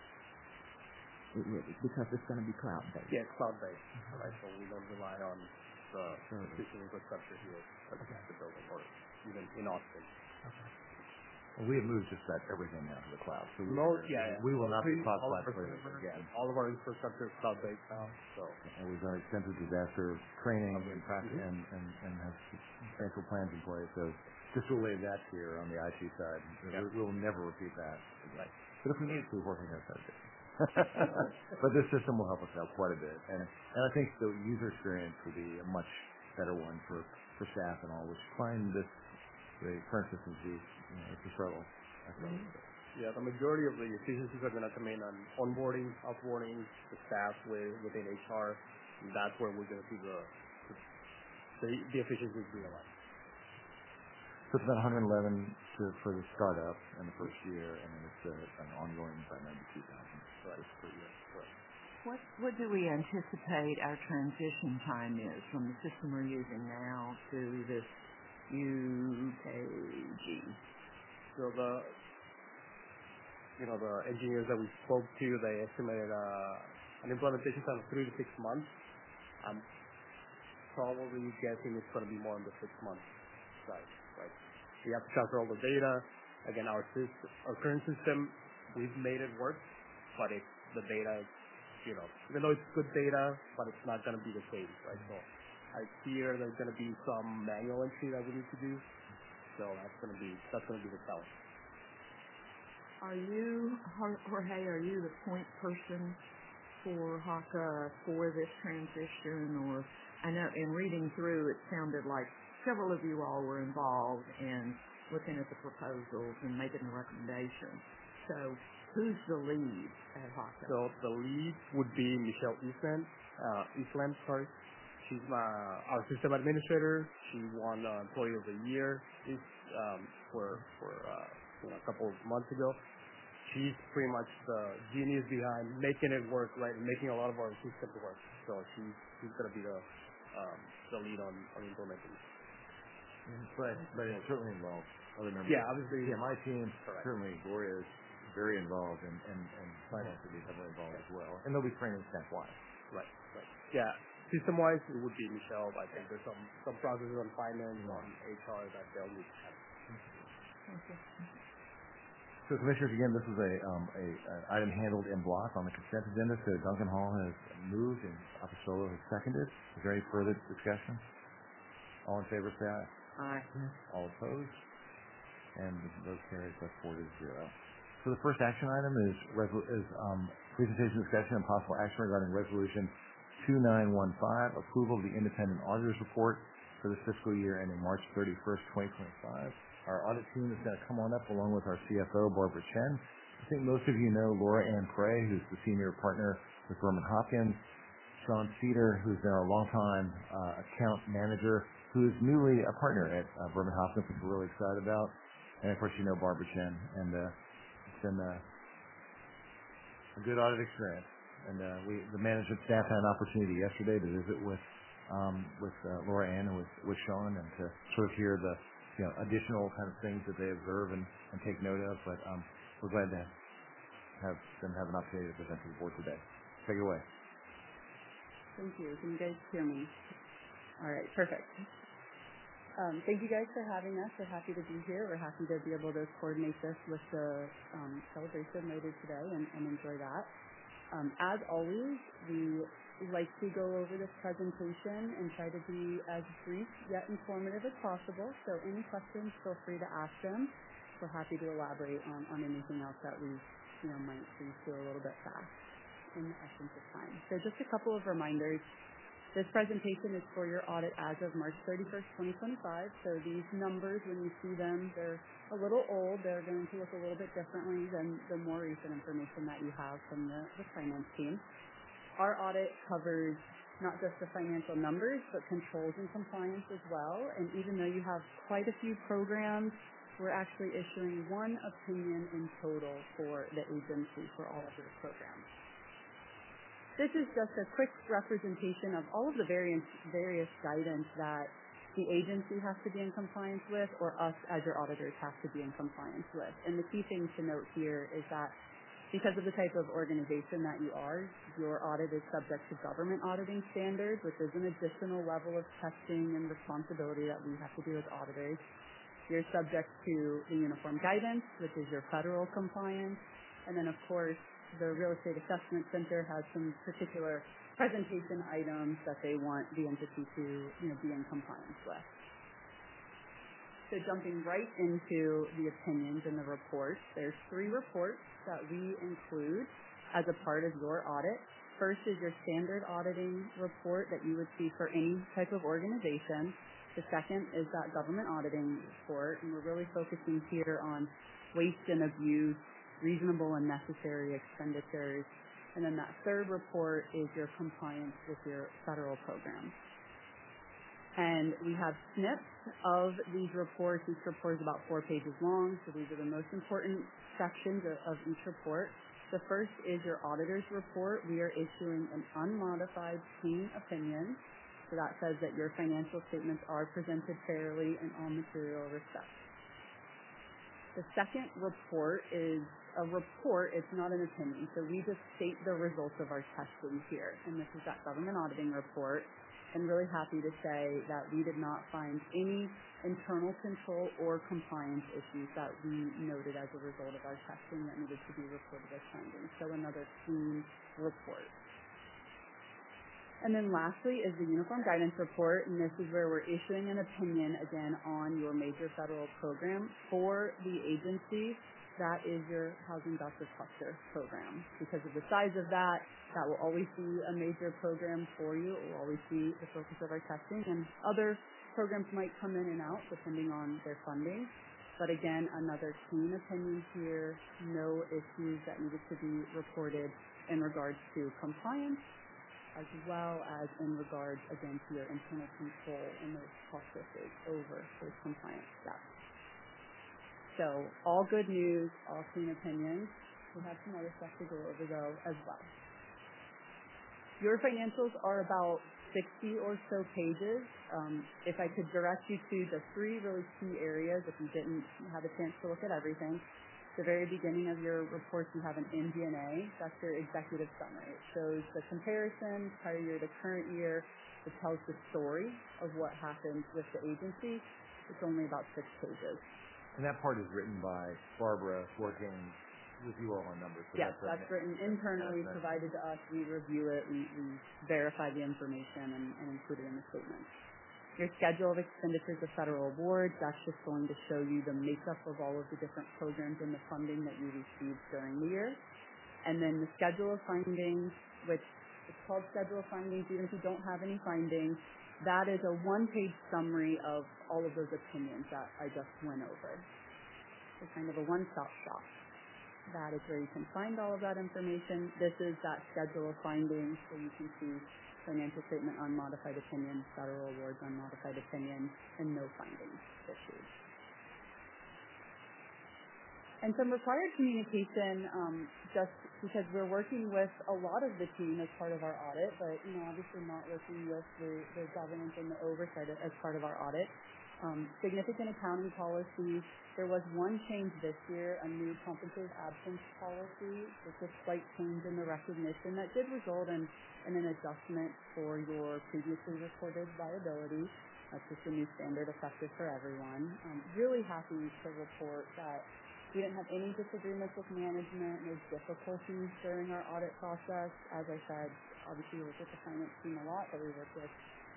It will, because it's going to be cloud-based. Yeah, it's cloud-based. Mm-hmm. Right, so we don't rely on the sure. system infrastructure here at okay. the building or even in Austin. Okay. Well, we have moved just about everything now to the cloud. So we, Most, yeah, yeah. we will not be cloud all platform again. All of our infrastructure is cloud-based now. So. And we've done extensive disaster training and, practice. and, and, and have substantial plans in place. So just to lay that here on the I T side, yep. we, we'll never repeat that. Right. But if we need to, we're working on that. But this system will help us out quite a bit. And, and I think the user experience will be a much better one for, for staff and all, which find this, the current system to be, you know, it's a struggle. Mm-hmm. Yeah, the majority of the efficiencies are going to come in on onboarding, offboarding the staff with, within H R. And that's where we're going to see the, the, the efficiencies realized. So it's about one hundred eleven to, for the startup in the first year, and then it's uh, an ongoing by ninety-two thousand right. per year. Right. What what do we anticipate our transition time is from the system we're using now to this U K G? So the you know the engineers that we spoke to, they estimated uh, an implementation time of three to six months. I'm probably guessing it's going to be more on the six months side. Right. We have to transfer all the data. Again, our system, our current system, we've made it work, but it's the data, you know, even though it's good data, but it's not going to be the same, right? So I fear there's going to be some manual entry that we need to do. So that's going to be that's going to be the challenge. Are you, Jorge? Are you the point person for H A C A for this transition, or I know in reading through, it sounded like several of you all were involved in looking at the proposals and making a recommendation. So who's the lead at H A C A? So the lead would be Michelle Eastman. uh, Islam, sorry. She's my, our system administrator. She won uh, Employee of the Year this, um, for, for uh, you know, a couple of months ago. She's pretty much the genius behind making it work, right, and making a lot of our systems work. So she's, she's going to be the, um, the lead on, on implementing. But, but it certainly involves other members. Yeah, obviously. Yeah, my team, correct. certainly Gloria is very involved, and, and, and finance will be heavily involved as well. And they'll be training staff-wise. Right, right. Yeah. System-wise, it would be Michelle, but I think there's some, some processes on finance, mm-hmm. on H R that they'll need to have. Okay. So, Commissioners, again, this is a, um, a an item handled in block on the consent agenda. So Duncan Hall has moved and Apostolo has seconded. Is there any further discussion? All in favor, say aye. Aye. All opposed? And those carries by four to zero. So the first action item is, resol- is um, presentation, discussion, and possible action regarding Resolution two nine one five, approval of the independent auditor's report for the fiscal year ending March thirty-first, twenty twenty-five. Our audit team is going to come on up along with our C F O, Barbara Chen. I think most of you know Laura Ann Prey, who's the senior partner with Berman Hopkins, Sean Cedar, who's been our longtime uh, account manager, who is newly a partner at uh, Berman Hopkins, which we're really excited about. And, of course, you know Barbara Chen. And uh, it's been uh, a good audit experience. And uh, we, the management staff had an opportunity yesterday to visit with um, with uh, Laura Ann and with, with Sean and to sort of hear the you know, additional kind of things that they observe and, and take note of. But um, we're glad to have them have an opportunity to present to the board today. Take it away. Thank you. Can you guys hear me? All right, perfect. Um, thank you guys for having us. We're happy to be here. We're happy to be able to coordinate this with the um, celebration later today and, and enjoy that. Um, as always, we like to go over this presentation and try to be as brief yet informative as possible. So any questions, feel free to ask them. We're happy to elaborate on, on anything else that we you know, might please do a little bit fast in the essence of time. So just a couple of reminders. This presentation is for your audit as of March thirty-first, twenty twenty-five. So these numbers, when you see them, they're a little old. They're going to look a little bit differently than the more recent information that you have from the, the finance team. Our audit covers not just the financial numbers, but controls and compliance as well. And even though you have quite a few programs, we're actually issuing one opinion in total for the agency for all of those programs. This is just a quick representation of all of the various, various guidance that the agency has to be in compliance with or us as your auditors have to be in compliance with. And the key thing to note here is that because of the type of organization that you are, your audit is subject to government auditing standards, which is an additional level of testing and responsibility that we have to do as auditors. You're subject to the Uniform Guidance, which is your federal compliance. And then, of course, the Real Estate Assessment Center has some particular presentation items that they want the entity to you know, be in compliance with. So jumping right into the opinions and the reports, there's three reports that we include as a part of your audit. First is your standard auditing report that you would see for any type of organization. The second is that government auditing report, and we're really focusing here on waste and abuse, reasonable and necessary expenditures. And then that third report is your compliance with your federal programs. And we have snips of these reports. Each report is about four pages long, so these are the most important sections of, of each report. The first is your auditor's report. We are issuing an unmodified clean opinion. So that says that your financial statements are presented fairly in all material respects. The second report is a report. It's not an opinion. So we just state the results of our testing here. And this is that government auditing report. And really happy to say that we did not find any internal control or compliance issues that we noted as a result of our testing that needed to be reported as findings. So another clean report. And then lastly is the Uniform Guidance Report, and this is where we're issuing an opinion, again, on your major federal program for the agency. That is your Housing Voucher Cluster program. Because of the size of that, that will always be a major program for you. It will always be the focus of our testing. And other programs might come in and out depending on their funding. But again, another clean opinion here, no issues that needed to be reported in regards to compliance, as well as in regards, again, to your internal control and those processes over those compliance steps. So all good news, all clean opinions. We have some other stuff to go over, though, as well. Your financials are about sixty or so pages. Um, if I could direct you to the three really key areas, if you didn't have a chance to look at everything, the very beginning of your report, you have an M D N A. That's your executive summary. It shows the comparison, prior year to current year. It tells the story of what happened with the agency. It's only about six pages. And that part is written by Barbara, working with you all on numbers. So yes, that's, that's written internally, that's, provided to us. We review it, we, we verify the information, and, and include it in the statement. Your schedule of expenditures of federal awards, that's just going to show you the makeup of all of the different programs and the funding that you received during the year. And then the schedule of findings, which is called schedule of findings, even if you don't have any findings, that is a one-page summary of all of those opinions that I just went over. So kind of a one-stop shop. That is where you can find all of that information. This is that schedule of findings, so you can see financial statement unmodified opinion, federal awards unmodified opinion, and no findings issued. And some required communication, um, just because we're working with a lot of the team as part of our audit, but you know, obviously not working with the, the governance and the oversight as part of our audit. Um, significant accounting policies. There was one change this year, a new compensated absence policy. It's a slight change in the recognition that did result in, in an adjustment for your previously recorded liability. That's just a new standard effective for everyone. Um, really happy to report that we didn't have any disagreements with management, no difficulties during our audit process. As I said, obviously we work with the finance team a lot, but we work with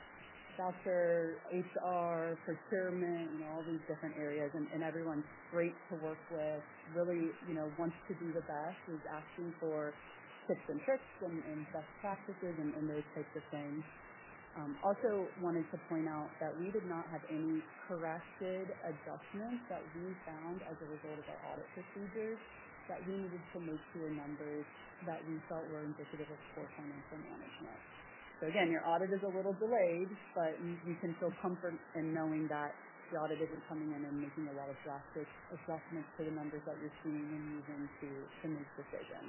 voucher, H R, procurement, you know, all these different areas, and, and everyone's great to work with, really, you know, wants to do the best, is asking for tips and tricks and, and best practices and, and those types of things. Um, also wanted to point out that we did not have any corrected adjustments that we found as a result of our audit procedures that we needed to make to your numbers that we felt were indicative of poor financial management. So again, your audit is a little delayed, but you, you can feel comfort in knowing that the audit isn't coming in and making a lot of drastic adjustments to the numbers that you're seeing and using to, to make decisions.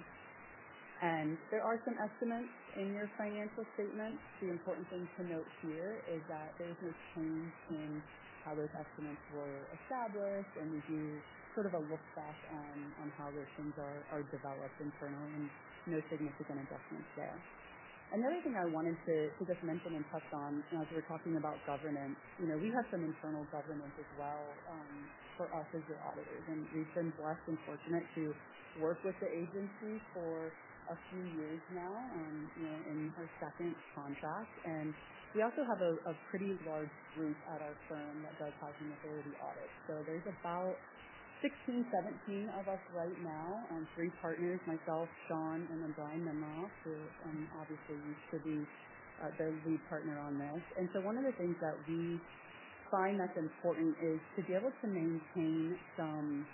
And there are some estimates in your financial statements. The important thing to note here is that there's no change in how those estimates were established, and we do sort of a look back on, on how those things are, are developed internally, and no significant adjustments there. Another thing I wanted to, to just mention and touch on, you know, as we're talking about governance, you know, we have some internal governance as well um, for us as your auditors, and we've been blessed and fortunate to work with the agency for a few years now, um, you know, in our second contract, and we also have a, a pretty large group at our firm that does housing authority audits. So there's about sixteen, seventeen of us right now, um, three partners, myself, Sean, and then Brian Nemeroff, who um, obviously used to be uh, the lead partner on this. And so one of the things that we find that's important is to be able to maintain some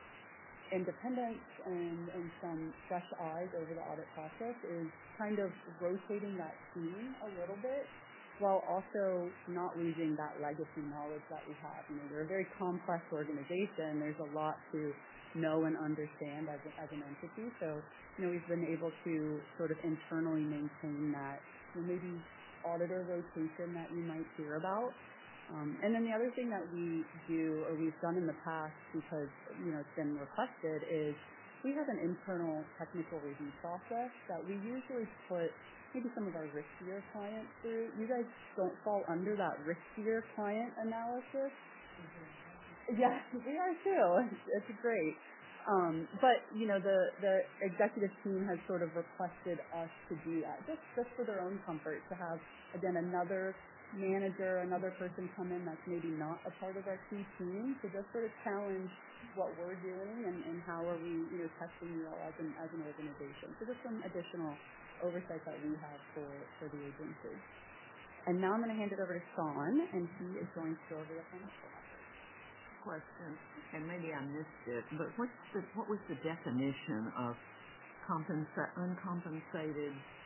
independence and, and some fresh eyes over the audit process, is kind of rotating that team a little bit, while also not losing that legacy knowledge that we have. You know, we're a very complex organization. There's a lot to know and understand as, a, as an entity. So, you know, we've been able to sort of internally maintain that, you know, maybe auditor rotation that you might hear about. Um, and then the other thing that we do, or we've done in the past, because, you know, it's been requested, is we have an internal technical review process that we usually put maybe some of our riskier clients through. You guys don't fall under that riskier client analysis. Mm-hmm. Yes, we are too. It's, it's great. Um, but, you know, the, the executive team has sort of requested us to do that, just, just for their own comfort, to have, again, another manager, another person come in that's maybe not a part of our key team, to just sort of challenge what we're doing and, and how are we, you know, testing you all as an, as an organization. So just some additional oversight that we have for, for the agency. And now I'm going to hand it over to Sean, and he is going to go over the financial efforts. Question, and maybe I missed it, but what's the, what was the definition of compensa- uncompensated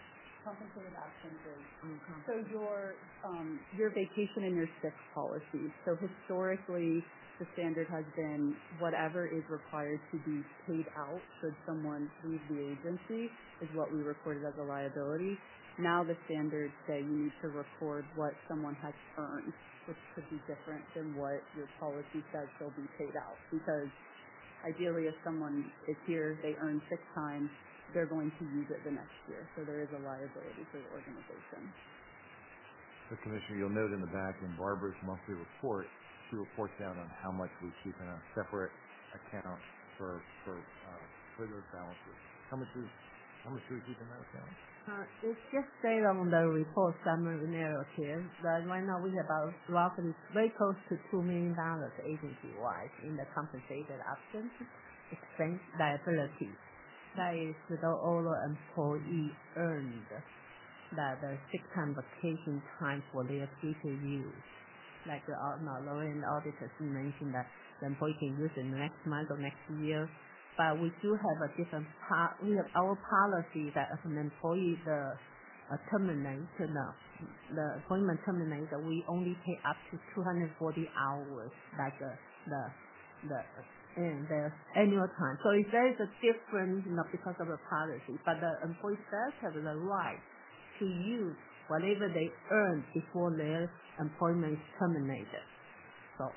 compensated absence is Okay. so your um, your vacation and your sick policy. So historically, the standard has been whatever is required to be paid out should someone leave the agency is what we recorded as a liability. Now the standards say you need to record what someone has earned, which could be different than what your policy says they'll be paid out. Because ideally, if someone is here, they earn sick time, they're going to use it the next year. So there is a liability for the organization. The Commissioner, you'll note in the back in Barbara's monthly report, she reports down on how much we keep in a separate account for for uh, for those balances. How much is how much do we keep in that account? Uh, it's just said on the report summary narrative that right now we have about roughly very close to two million dollars agency-wide in the compensated absence expense liability. That is the all the employee earned that the sick time vacation time for their future use. Like the uh, Lauren auditors mentioned that the employee can use it next month or next year. But we do have a different part. We have our policy that if an employee the uh, terminate, no, the appointment terminated, we only pay up to two hundred forty hours, like the the the and the annual time. So if there is a difference, not because of the policy, but the employee does have the right to use whatever they earn before their employment is terminated. So.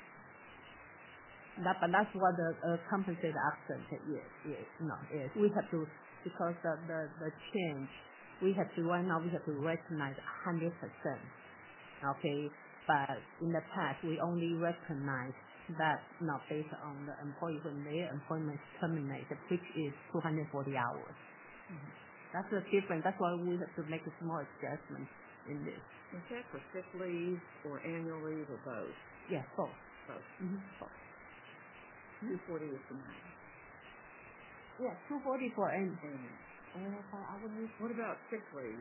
That, but that's what the uh, compensated absence is. Is no, is we have to because of the the change. We have to right now we have to recognize a hundred percent. Okay, but in the past we only recognize that not based on the employee when their employment is terminated, which is two hundred forty hours. Mm-hmm. That's the difference. That's why we have to make a small adjustment in this. Is that for sick leave or annual leave or both? Yeah, both. Both. Mm-hmm. Both. Two forty is the max. Yeah, two forty for any. Uh, I would use. What about sick leave?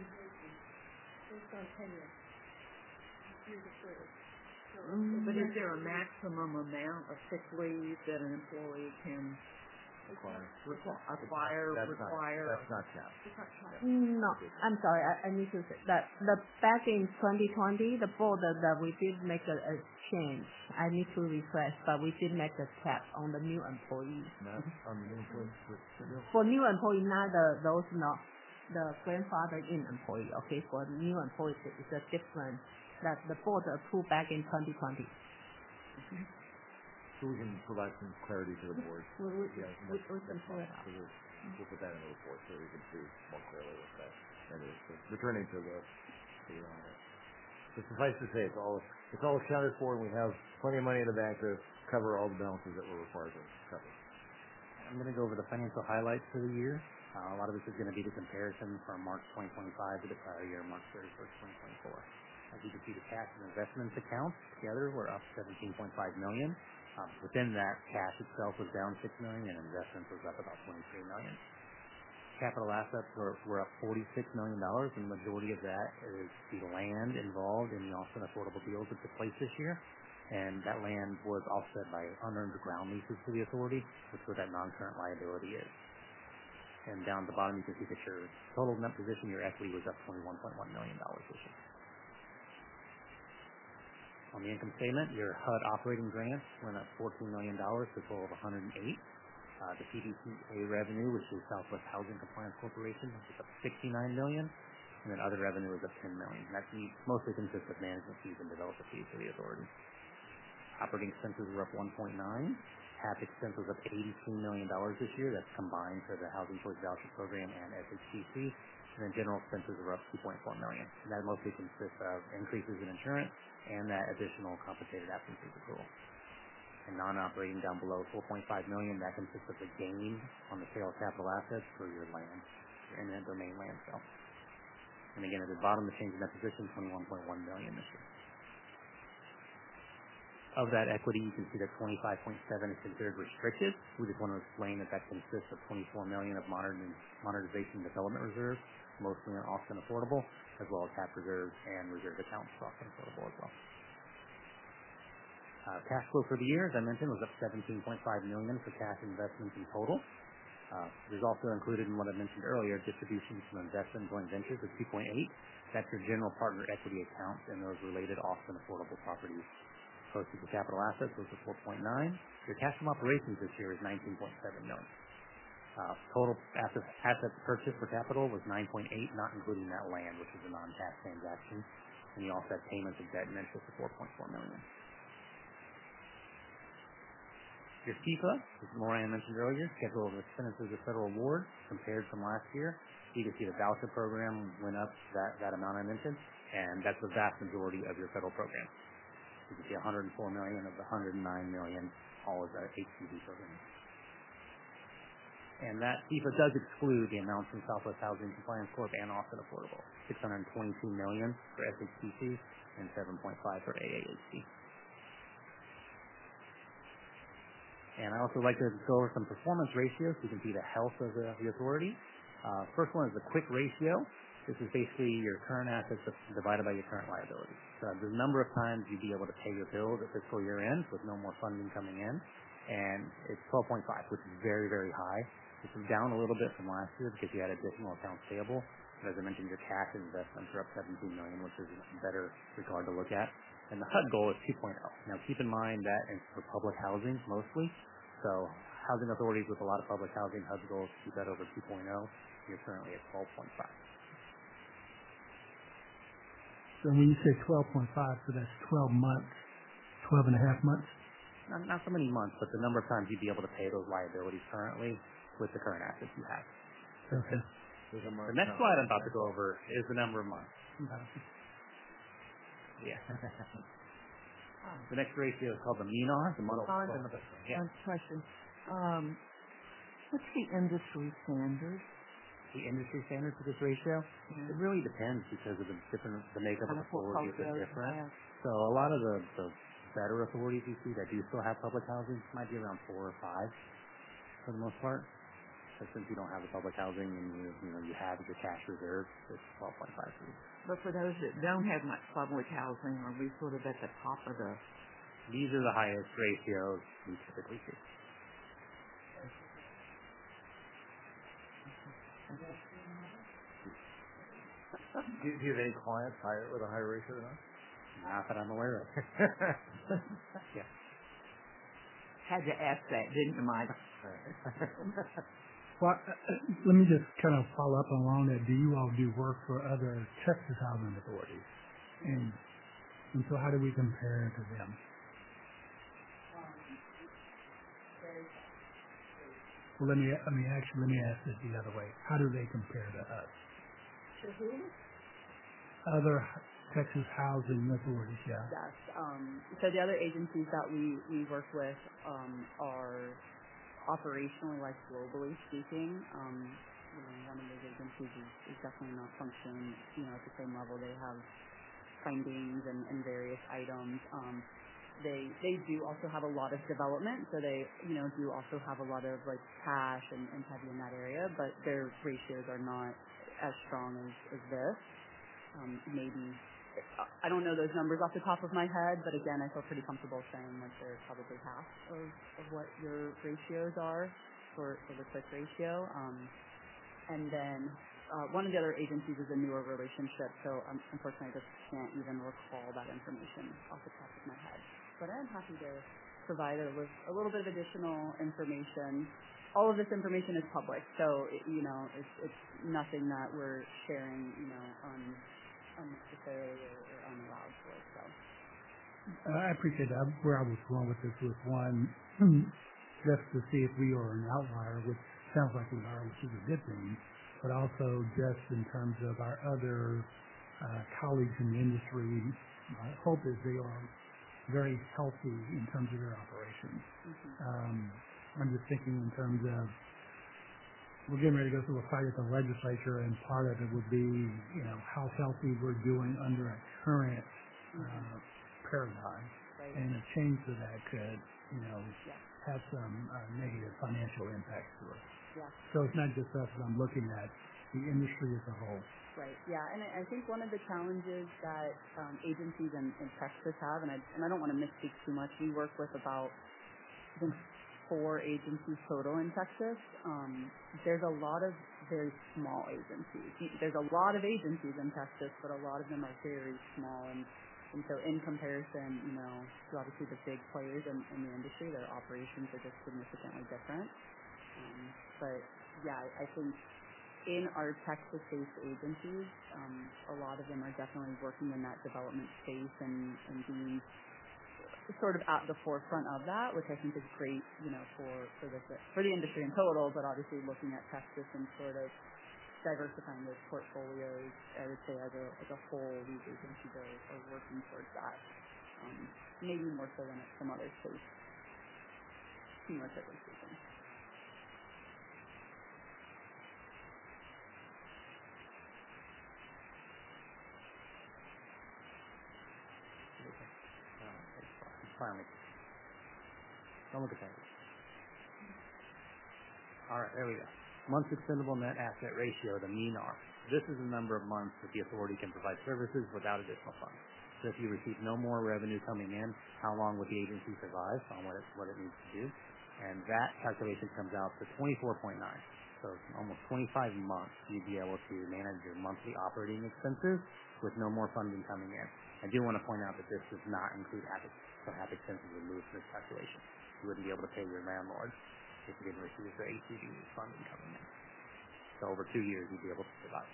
Mm, but is there a maximum amount of sick leave that an employee can Acquire. Acquire, that's require. Not, that's not capped. No, I'm sorry. I, I need to say that the back in twenty twenty, the board that, that we did make a, a change. I need to refresh, but we did make a cap on the new employees. Not on the new employees. For new employees, not the those not the grandfather in employee. Okay, for new employees, it's a different that the board approved back in twenty twenty. Mm-hmm. So we can provide some clarity to the board. We, we, yeah, we, we can pull it out. out. So we'll, we'll put that in the report so we can see more clearly what that, that is. So returning to the, the uh, so suffice to say, it's all it's all accounted for, and we have plenty of money in the bank to cover all the balances that we're required to cover. I'm going to go over the financial highlights for the year. Uh, a lot of this is going to be the comparison from March twenty twenty-five to the prior year, March thirty-first, twenty twenty-four. As you can see, the cash and investments accounts together were up seventeen point five million dollars. Um, within that, cash itself was down six million dollars, and investments was up about twenty-three million dollars. Capital assets were, were up forty-six million dollars, and the majority of that is the land involved in the Austin affordable deals that took place this year. And that land was offset by unearned ground leases to the authority, which is what that non-current liability is. And down at the bottom, you can see that your total net position, your equity, was up twenty-one point one million dollars this year. On the income statement, your H U D operating grants went up fourteen million dollars to a total of one hundred eight. Uh, the P D C A revenue, which is Southwest Housing Compliance Corporation, was up sixty-nine million dollars, and then other revenue was up ten million dollars. That mostly consists of management fees and developer fees for the authority. Operating expenses were up one point nine. H A P expense was up eighty-two million dollars this year. That's combined for the Housing Choice Voucher Program and S H T C. And then general expenses were up two point four million dollars. And that mostly consists of increases in insurance and that additional compensated absences accrual. And non-operating down below four point five million dollars, that consists of the gain on the sale of capital assets for your land, your eminent domain land sale. And again, at the bottom, the change in that position, twenty-one point one million dollars this year. Of that equity, you can see that twenty-five point seven is considered restricted. We just want to explain that that consists of twenty-four million dollars of modern, modernization development reserves, mostly in Austin Affordable, as well as H A P reserves and reserve accounts for Austin Affordable as well. Uh, cash flow for the year, as I mentioned, was up seventeen point five million dollars for cash investments in total. Uh, there's also included in what I mentioned earlier, distributions from investment joint ventures of two point eight. That's your general partner equity account and those related Austin affordable properties. Proceeds to capital assets was at four point nine. Your cash from operations this year is nineteen point seven million. Uh, total assets, assets purchased for capital was nine point eight, not including that land, which is a non-cash transaction. And you also have payments of debt and interest of four point four million. Your C F A, as Moran mentioned earlier, schedule of expenses of federal awards compared from last year. You can see the voucher program went up that, that amount I mentioned, and that's the vast majority of your federal program. You can see one hundred four million of the one hundred nine million, all of the H C D programs. And that C F A does exclude the amounts from Southwest Housing Compliance Corp and Austin Affordable, six hundred twenty-two million dollars for S H P C and seven point five for A A H C. And I also like to go over some performance ratios so you can see the health of the, the authority. Uh, first one is the quick ratio. This is basically your current assets divided by your current liabilities. So the number of times you'd be able to pay your bills at fiscal year end with no more funding coming in. And it's twelve point five, which is very, very high. This is down a little bit from last year because you had additional accounts payable. But as I mentioned, your cash and investments are up seventeen million dollars, which is a better regard to look at. And the H U D goal is two point oh. Now keep in mind that it's for public housing mostly. So housing authorities with a lot of public housing, H U D goal is to keep that over two point oh. You're currently at twelve point five. So when you say twelve point five, so that's twelve months, twelve and a half months? Not, not so many months, but the number of times you'd be able to pay those liabilities currently with the current assets you have. Okay. The next slide I'm about to go over is the number of months. Yeah. The next ratio is called the M E N A R, the month. Yeah. One question. Um, what's the industry standard? The industry standard for this ratio? Yeah. It really depends because of the different, the makeup of the authorities is different. Yeah. So a lot of the, the better authorities you see that do still have public housing might be around four or five for the most part. But since you don't have the public housing and you, you know, you have your cash reserves, it's twelve point five. But for those that don't have much public housing, are we sort of at the top of the... These are the highest ratios we typically see. Do you, do you have any clients higher with a higher ratio than us? Not that I'm aware of. Yeah. Had to ask that, didn't you, Mike? Well, uh, let me just kind of follow up along that. Do you all do work for other Texas housing authorities? And, and so how do we compare to them? Well, let me, I mean, actually, let me ask it the other way. How do they compare to us? To who? Other Texas housing authorities, yeah. Yes. Um, so the other agencies that we, we work with um, are operationally, like globally speaking. Um, you know, one of those agencies is, is definitely not functioning, you know, at the same level. They have findings and, and various items. Um, they they do also have a lot of development, so they you know do also have a lot of like cash and, and heavy in that area, but their ratios are not as strong as, as this. Um, maybe I don't know those numbers off the top of my head, but again, I feel pretty comfortable saying that they're probably half of, of what your ratios are for, for the quick ratio. Um, and then uh, one of the other agencies is a newer relationship, so um, unfortunately I just can't even recall that information off the top of my head. But I'm happy to provide it with a little bit of additional information. All of this information is public, so it, you know it's, it's nothing that we're sharing, you know, on unnecessarily or, or unallowed for. So uh, I appreciate that. Where I was going with this was one, just to see if we are an outlier, which sounds like we are, which is a good thing, but also just in terms of our other uh, colleagues in the industry. My hope is they are very healthy in terms of their operations. Mm-hmm. Um, I'm just thinking in terms of we're getting ready to go through a fight at the legislature, and part of it would be, you know, how healthy we're doing under a current uh, paradigm. Right. And a change to that could, you know, yeah. have some uh, negative financial impacts to us. Yeah. So it's not just us that I'm looking at, the industry as a whole. Right, yeah, and I, I think one of the challenges that um, agencies in, in Texas have, and I, and I don't want to misspeak too much, we work with about, I think, four agencies total in Texas. Um, there's a lot of very small agencies. There's a lot of agencies in Texas, but a lot of them are very small. And, and so in comparison, you know, to obviously the big players in, in the industry, their operations are just significantly different. Um, but yeah, I think in our Texas-based agencies, um, a lot of them are definitely working in that development space and, and being sort of at the forefront of that, which I think is great, you know, for for the for the industry in total, but obviously looking at Texas and sort of diversifying those portfolios, I would say as a as a whole, these agencies are, are working towards that, um, maybe more so than at some other states, cumulatively speaking. Finally. Don't look at that. All right, there we go. Months expendable net asset ratio, the M E N A R. This is the number of months that the authority can provide services without additional funds. So if you receive no more revenue coming in, how long would the agency survive on what it, what it needs to do? And that calculation comes out to twenty-four point nine. So almost twenty-five months you'd be able to manage your monthly operating expenses with no more funding coming in. I do want to point out that this does not include HAP, so HAP expenses removed from this calculation. You wouldn't be able to pay your landlord if you didn't receive the A C D funding coming in. So over two years, you'd be able to survive.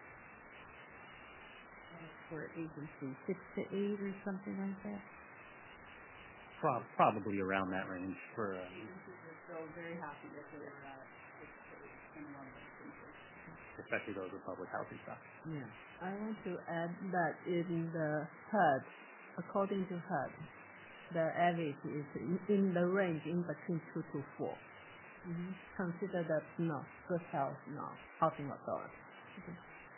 For agency, six to eight or something like that? Pro- probably around that range for... Uh, agencies are still very happy that they were at six to eight minimum expenses. Especially those with public housing stuff. Yeah. I want to add that in the H U D, according to H U D, the average is in, in the range in between two to four. Mm-hmm. Consider that no, good health, no, housing authority. Okay.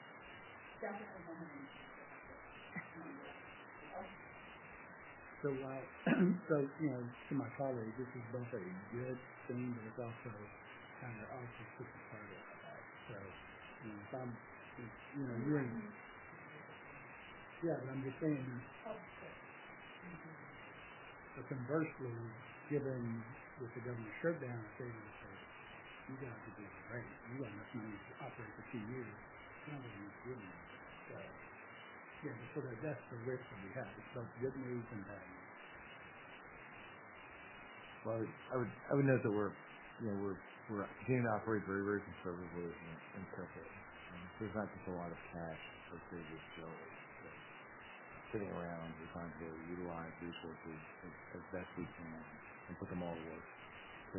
So, uh, so you know, to my colleagues, this is both a good thing, but it's also kind of also puts a target on that. So, you know, if I'm, if, you know, you're in, yeah, but I'm just saying, so conversely, given with the government shutdown, if they would say, you guys are doing great, you got enough money to operate for two years, it's not going to be good enough. So, yeah, so that, that's the risk that we have. It's both good news and bad news. Well, I would, I would, I would note that we're, you know, we're, we're continuing to operate very, very conservatively and, and carefully. Um, there's not just a lot of cash for previous shows sitting around. We're trying to utilize resources as, as best we can and put them all to work. To,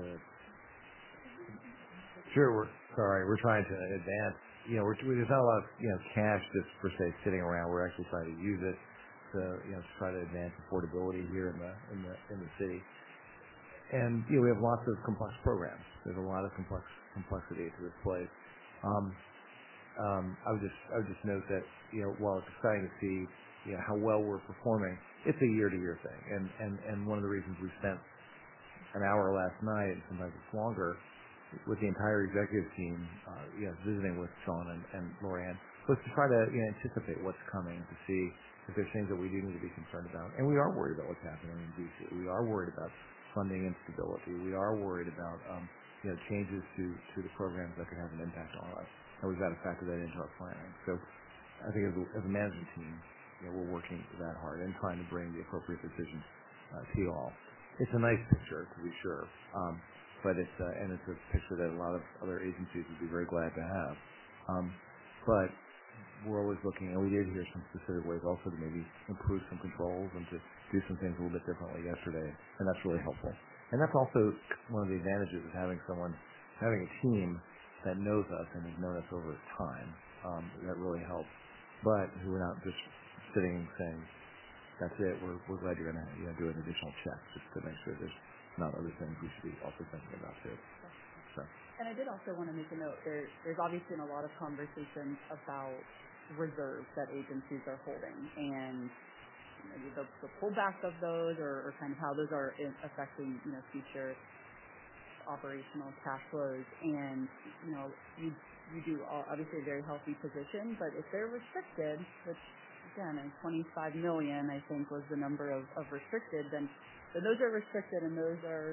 sure, we're sorry. We're trying to advance. You know, we're, there's not a lot of you know cash just per se sitting around. We're actually trying to use it to you know to try to advance affordability here in the in the in the city. And you know, we have lots of complex programs. There's a lot of complex complexity to this place. Um, um, I would just I would just note that you know while it's exciting to see you know how well we're performing, it's a year-to-year thing. And and and one of the reasons we spent an hour last night, and sometimes it's longer, with the entire executive team, uh, you know, visiting with Sean and, and Lorianne, was to try to you know, anticipate what's coming, to see if there's things that we do need to be concerned about. And we are worried about what's happening in D C. We are worried about funding instability. We are worried about um, you know changes to, to the programs that could have an impact on us, and we've got to factor that into our planning. So I think as a, as a management team, you know, we're working that hard and trying to bring the appropriate decisions uh, to you all. It's a nice picture, to be sure, um, but it's uh, and it's a picture that a lot of other agencies would be very glad to have. Um, but we're always looking, and we did hear some specific ways also to maybe improve some controls and to do some things a little bit differently yesterday, and that's really helpful. And that's also one of the advantages of having someone, having a team that knows us and has known us over time. Um, that really helps. But who are not just sitting and saying, that's it, we're, we're glad you're going to you know, do an additional check just to make sure there's not other things we should be also thinking about too. So. And I did also want to make a note, there, there's obviously been a lot of conversations about reserves that agencies are holding and you know, the, the pullback of those or, or kind of how those are in affecting you know future operational cash flows. And you know you you do all, obviously a very healthy position, but if they're restricted, which again in twenty-five million I think was the number of, of restricted, then then those are restricted and those are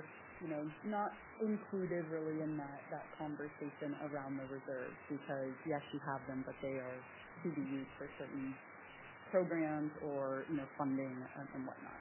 you know, not included really in that, that conversation around the reserves because, yes, you have them, but they are to be used for certain programs or, you know, funding and, and whatnot.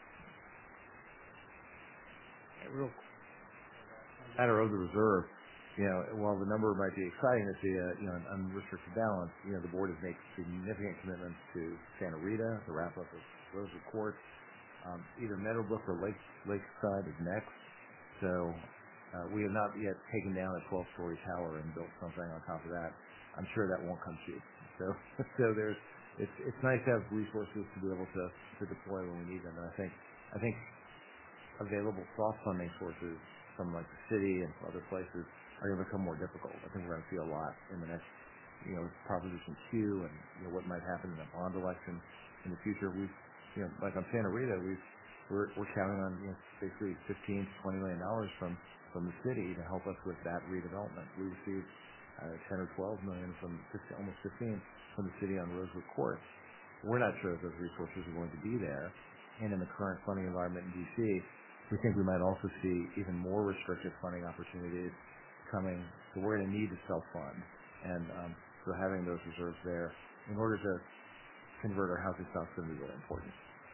Real matter of the reserve, you know, while the number might be exciting to see a, you know, an unrestricted balance, you know, the board has made significant commitments to Santa Rita, the wrap-up of Rosewood Court. Um, either Meadowbrook or Lake Lakeside is next. So uh, we have not yet taken down a twelve-story tower and built something on top of that. I'm sure that won't come cheap. So, so there's it's it's nice to have resources to be able to, to deploy when we need them. And I think I think available soft funding sources from like the city and other places are going to become more difficult. I think we're going to see a lot in the next, you know, Proposition Q and you know what might happen in a bond election in the future. We've You know, like on Santa Rita, we've, we're we're counting on you know, basically fifteen to twenty million dollars from from the city to help us with that redevelopment. We received uh, ten or twelve million from fifteen, almost fifteen from the city on Rosewood Court. We're not sure if those resources are going to be there, and in the current funding environment in D C, we think we might also see even more restrictive funding opportunities coming. So we're going to need to self-fund, and um, so having those reserves there in order to convert our housing stock is going to be really important.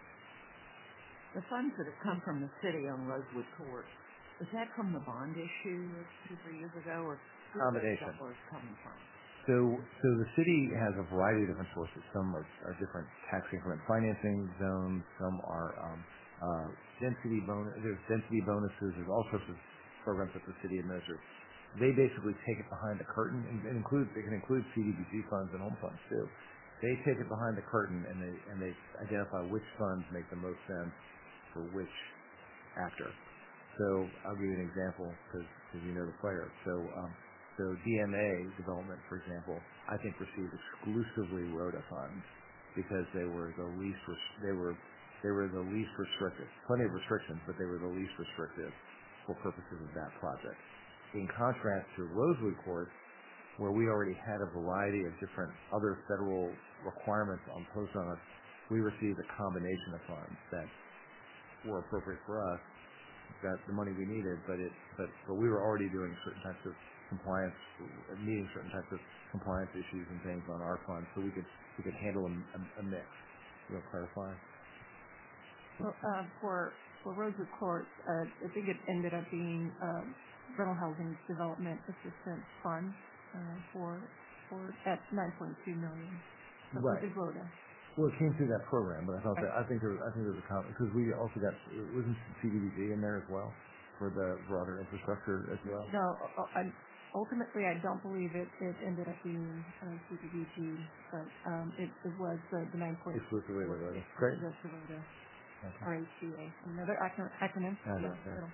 The funds that have come from the city on Rosewood Court, is that from the bond issue two, three years ago, or combination? Where it's coming from? So, so the city has a variety of different sources. Some are, are different tax increment financing zones. Some are um, uh, density bonus. There's density bonuses. There's all sorts of programs that the city administers. They basically take it behind the curtain, and it includes they can include C D B G funds and home funds too. They take it behind the curtain and they and they identify which funds make the most sense for which actor. So I'll give you an example because you know the player. So um, so D M A development, for example, I think received exclusively ROTA funds because they were the least res- they were they were the least restrictive. Plenty of restrictions, but they were the least restrictive for purposes of that project. In contrast to Rosewood Court, where we already had a variety of different other federal requirements imposed on us, we received a combination of funds that were appropriate for us, that the money we needed, but it, but, but we were already doing certain types of compliance, meeting certain types of compliance issues and things on our funds, so we could we could handle a, a, a mix. You want to clarify? Well, uh, for for Rosewood Court, uh, I think it ended up being uh, rental housing development assistance fund. Uh, for for at nine point two million. So right. It ROTA. Well, it came through that program, but I thought right. that I think there I think there was a because we also got wasn't C D B G in there as well for the broader infrastructure as well. No, I, ultimately I don't believe it, it ended up being uh, C D B G, but um, it, it was uh, the nine point two. Exclusively the ROTA. Great. Just the ROTA. Okay. R H C A. Another acronym. acronym. Yeah, yeah.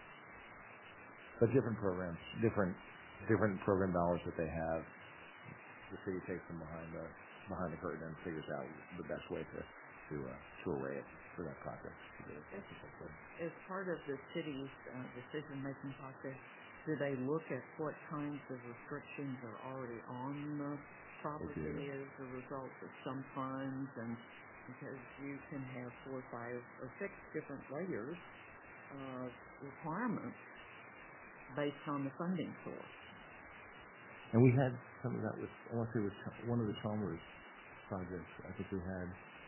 But different programs, different. different program dollars that they have, the city takes them behind the behind the curtain and figures out the best way to to uh, to array it for that project. As part of the city's uh, decision-making process, do they look at what kinds of restrictions are already on the property as a result of some funds, and because you can have four, five, or six different layers of requirements based on the funding source? And we had some of that with, I want to say it was one of the Chalmers projects. I think we had,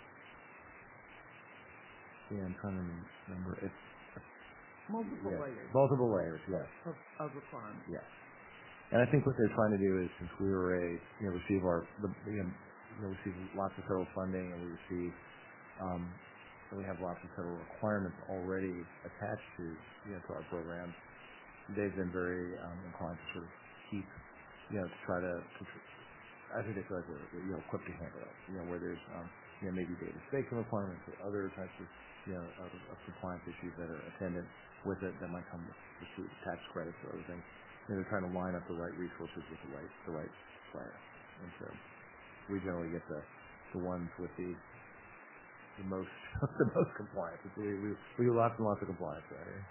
yeah, I'm trying to remember. It's multiple yes, layers. Multiple layers, yes. Of, of requirements. Yes. And I think what they're trying to do is, since we were a, you know, receive our, the, you know, you know, receive lots of federal funding, and we receive, um, and we have lots of federal requirements already attached to, you know, to our programs. They've been very um, inclined to sort of keep. You know, to try to, I think they feel like we're, you know, equipped to handle it. You know, where there's, um, you know, maybe data spacing requirements or other types of, you know, of, of compliance issues that are attendant with it that might come with the tax credits or other things. You know, they're trying to line up the right resources with the right, the right player. And so we generally get the, the ones with the, the most, the most compliance. We, we, we do lots and lots of compliance right here.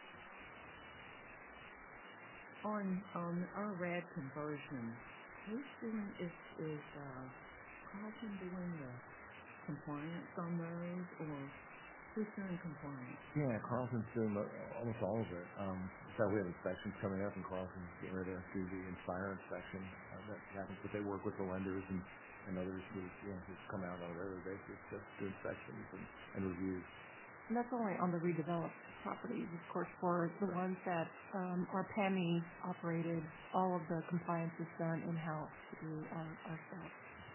On on our R A D conversion, who's doing is is uh, Carlton doing the compliance on those, or Who's doing compliance? Yeah, Carlton's doing mo- almost all of it. Um, in fact, we have inspections coming up, and Carlton's getting ready to do the Inspire inspection. Uh, that happens, but they work with the lenders and, and others who, you know, who come out on a regular basis to do inspections and, and reviews. And that's only on the redeveloped properties. Of course, for the ones that um, are P A M I operated, all of the compliance is done in-house through our, our staff.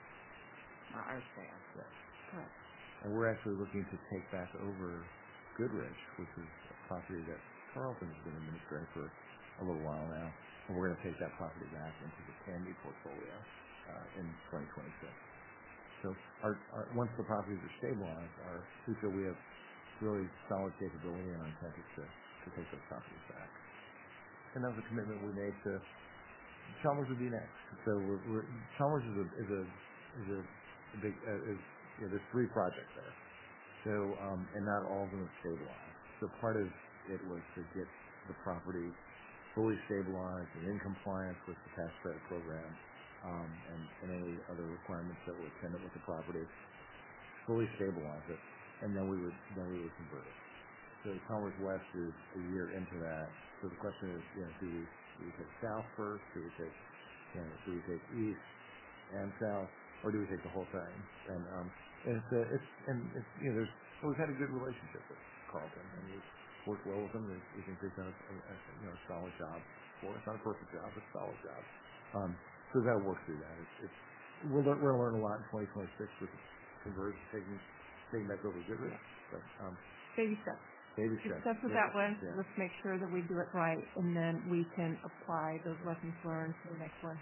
Our staff. Yes. Correct. And we're actually looking to take back over Goodrich, which is a property that Carlton has been administering for a little while now. And we're going to take that property back into the P A M I portfolio uh, in twenty twenty-six. So our, our, once the properties are stabilized, our, we feel we have really solid capability and our intent is to, to take those properties back. And that was a commitment we made to Chalmers would be next. So we're, we're, Chalmers is a is a is a, a big uh, is you know, there's three projects there. So um, and not all of them are stabilized. So part of it was to get the property fully stabilized and in compliance with the tax credit program um, and, and any other requirements that were attendant with the property. Fully stabilize it, and then we would then we would convert it. So Chalmers West is a year into that. So the question is, you know, do we do we take south first? Do we take you know, do we take east and south, or do we take the whole thing? And um, and it's, uh, it's and it's you know, there's well, we've had a good relationship with Carlton, and we've worked well with them. We, we think they've done a, a, a you know a solid job for us. Not a perfect job, but a solid job. Um, so we've got to work through that. It's, it's we're learn, we're going to learn a lot in twenty twenty-six with conversion, taking taking back over Goodrich. So um, Baby steps. Baby steps. steps. With yeah. that one. Yeah. Let's make sure that we do it right, and then we can apply those lessons learned to the next one.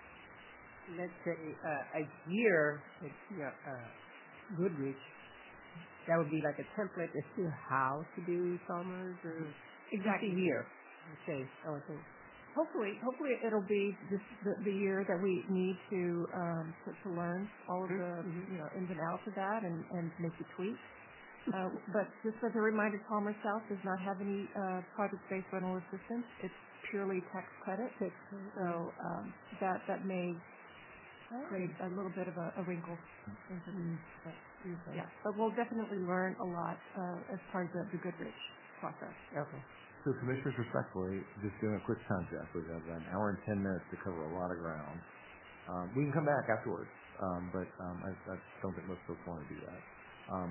Let's say uh, a year, like, you know, uh, Goodrich, that would be like a template as to how to do Chalmers, or exactly a year. Okay. Oh, okay. Hopefully, hopefully it'll be just the, the year that we need to um, to, to learn all of the mm-hmm. you know ins and outs of that and, and make the tweaks. Uh, but just as a reminder, Chalmers South does not have any uh, project-based rental assistance. It's purely tax credit. So um, that that may create a little bit of a, a wrinkle. Mm-hmm. But, yeah, but we'll definitely learn a lot uh, as part of the, the Goodrich process. Okay. So, commissioners, respectfully, just doing a quick time check. We have an hour and ten minutes to cover a lot of ground. Um, we can come back afterwards, um, but um, I, I don't think most folks want to do that. Um,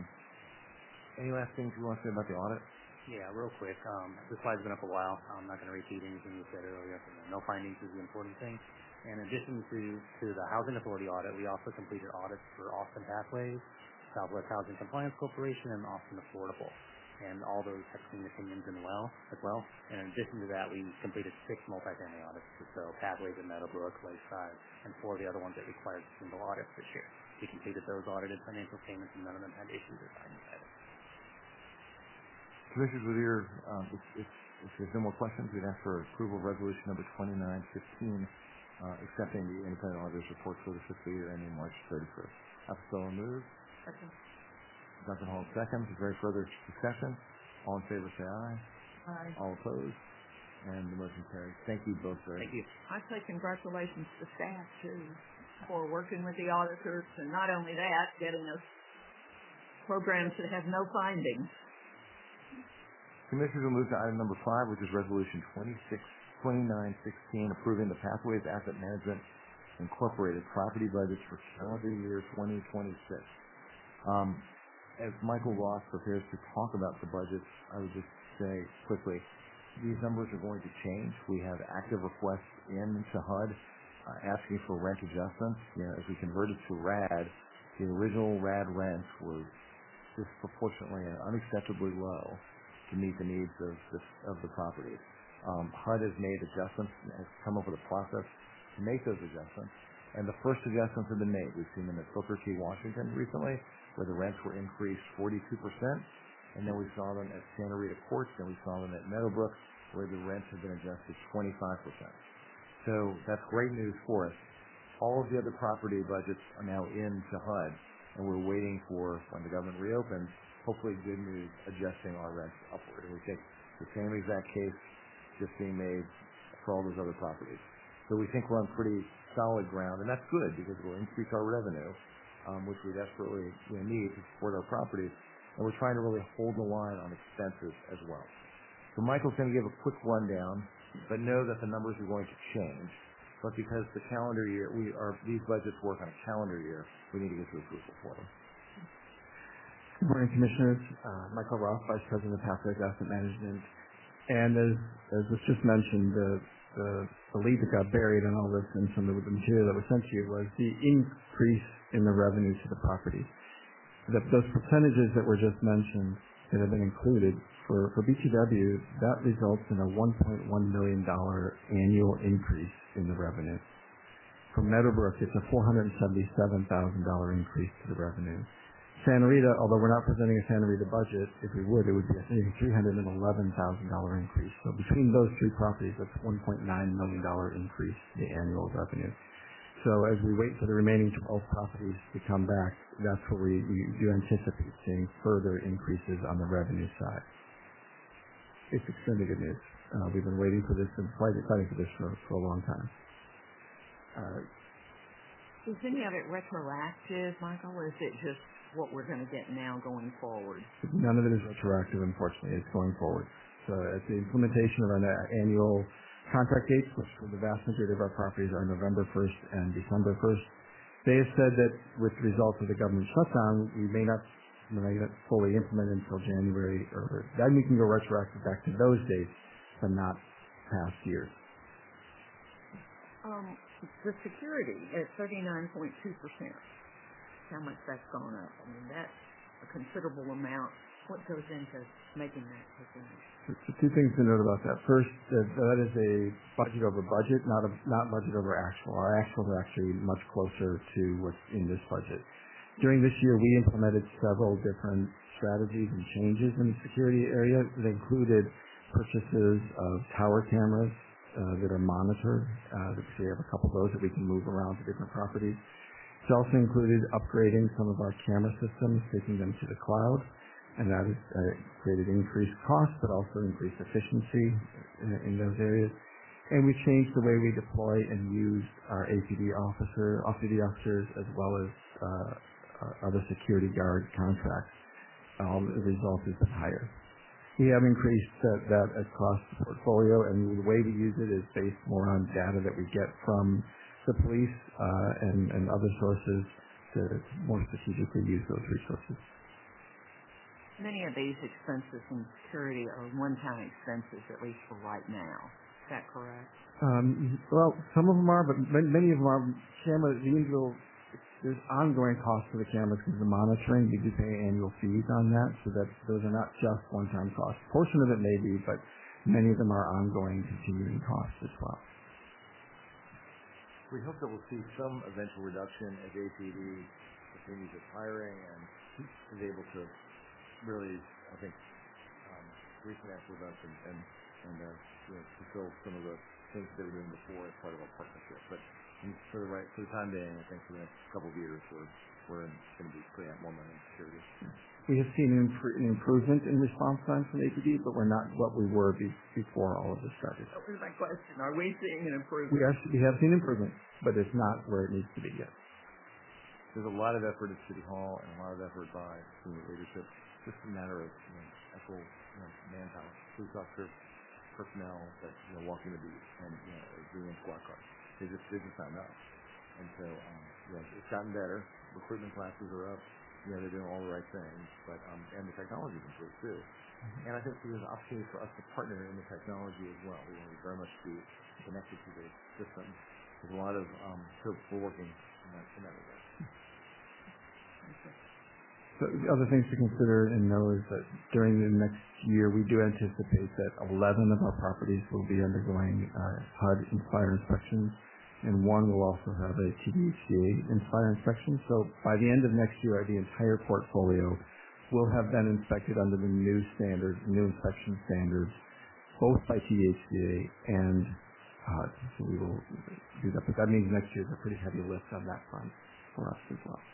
any last things you want to say about the audit? Yeah, real quick. Um, this slide's been up a while. I'm not going to repeat anything you said earlier. No findings is the important thing. In addition to, to the Housing Authority audit, we also completed audits for Austin Pathways, Southwest Housing Compliance Corporation, and Austin Affordable. And all those have clean opinions as well. As well. And in addition to that, we completed six multifamily audits, so Pathways and Meadowbrook, Lakeside, and four of the other ones that required single audits this year. We completed those audited financial statements, and none of them had issues or findings either. Commissioners, with your, um, if, if, if there's no more questions, we'd ask for approval of resolution number twenty-nine fifteen, uh, accepting the independent auditor's report for the fiscal year ending March thirty-first. Apostolo moves. Second. Doctor Hall seconds. Is there any further discussion? All in favor say aye. Aye. All opposed? And the motion carries. Thank you both very much. Thank you. I say congratulations to staff, too, for working with the auditors, and not only that, getting us programs that have no findings. Commissioners will move to item number five, which is resolution twenty-nine sixteen, approving the Pathways Asset Management Incorporated property budgets for calendar year twenty twenty-six. Um, as Michael Ross prepares to talk about the budgets, I would just say quickly, these numbers are going to change. We have active requests in to H U D uh, asking for rent adjustments. You know, as we converted to R A D, the original R A D rents were disproportionately and unacceptably low to meet the needs of the, of the properties. Um, H U D has made adjustments and has come up with a process to make those adjustments. And the first adjustments have been made. We've seen them at Booker T. Washington recently, where the rents were increased forty-two percent. And then we saw them at Santa Rita Courts, and we saw them at Meadowbrook, where the rents have been adjusted twenty-five percent. So that's great news for us. All of the other property budgets are now in to H U D, and we're waiting for, when the government reopens, hopefully good news adjusting our rents upward. And we think the same exact case just being made for all those other properties. So we think we're on pretty solid ground, and that's good because it will increase our revenue, um, which we desperately you know, need to support our properties. and we're trying to really hold the line on expenses as well. So Michael's going to give a quick rundown, but know that the numbers are going to change. But because the calendar year, we are these budgets work on a calendar year, we need to get to approval for them. Good morning, Commissioners. Uh, Michael Roth, Vice President of Pathways Asset Management. And as, as was just mentioned, the, the, the lead that got buried in all this and some of the material that was sent to you was the increase in the revenue to the property. The, those percentages that were just mentioned that have been included for, for B T W, that results in a one point one million dollars annual increase in the revenue. For Meadowbrook, it's a four hundred seventy-seven thousand dollars increase to the revenue. Santa Rita, although we're not presenting a Santa Rita budget, if we would, it would be a three hundred eleven thousand dollars increase. So between those three properties, that's one point nine million dollars increase in the annual revenue. So as we wait for the remaining twelve properties to come back, that's where we, we do anticipate seeing further increases on the revenue side. It's extremely good news. Uh, we've been waiting for this and fighting, fighting for this for, for a long time. Uh, is any of it retroactive, Michael, or is it just what we're going to get now going forward? None of it is retroactive, unfortunately. It's going forward. So at the implementation of our annual contract dates, which for the vast majority of our properties are November first and December first, they have said that with the results of the government shutdown, we may not, we may not fully implement until January, or then we can go retroactive back to those dates, but not past years. Um, the security at thirty-nine point two percent. How much that's gone up? I mean, that's a considerable amount. What goes into making that percentage? So two things to note about that. First, that, that is a budget over budget, not a not budget over actual. Our actuals are actually much closer to what's in this budget. During this year, we implemented several different strategies and changes in the security area that included purchases of tower cameras uh, that are monitored. Uh, we have a couple of those that we can move around to different properties. It's also included upgrading some of our camera systems, taking them to the cloud, and that has uh, created increased costs, but also increased efficiency in, in those areas. And we changed the way we deploy and use our A P D officer, off-duty officers, as well as uh, other security guard contracts. Um, the result has been higher. We have increased that, that across the portfolio, and the way we use it is based more on data that we get from the police uh, and, and other sources to more strategically use those resources. Many of these expenses in security are one-time expenses, at least for right now. Is that correct? Um, well, some of them are, but many of them are cameras. The usual, there's ongoing costs for the cameras because of the monitoring. We do pay annual fees on that, so that those are not just one-time costs. A portion of it may be, but many of them are ongoing, continuing costs as well. We hope that we'll see some eventual reduction as A P D continues its hiring and is able to really, I think, um, reconnect with us and, and, and uh, you know, fulfill some of the things they were doing before as part of our partnership. But for the right, for the time being, I think for the next couple of years, we're we're going to be putting out more money in security. We have seen an, imp- an improvement in response time from A P D, but we're not what we were be- before all of this started. That was my question. Are we seeing an improvement? We, are, we have seen improvement, but it's not where it needs to be yet. There's a lot of effort at City Hall and a lot of effort by senior leadership. It's just a matter of you know, actual you know, manpower, police officer personnel that you know walking the beat and you know doing squad cars. They just they just not enough. And so um, yeah, it's gotten better. Recruitment classes are up. You know, they're doing all the right things, but um, and the technology's improved too. Mm-hmm. And I think there's an opportunity for us to partner in the technology as well. We want to very much be connected to the system. There's a lot of um, so we're working in that, in that regard. So the other things to consider and know is that during the next year, we do anticipate that eleven of our properties will be undergoing uh, H U D and fire inspections, and one will also have a T D H C A and fire inspection. So by the end of next year, the entire portfolio will have been inspected under the new standards, new inspection standards, both by T D H C A and H U D. So we will do that. But that means next year is a pretty heavy lift on that front for us as well.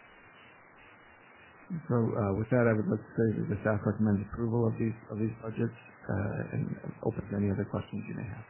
So uh, with that, I would like to say that the staff recommends approval of these of these budgets uh, and open to any other questions you may have.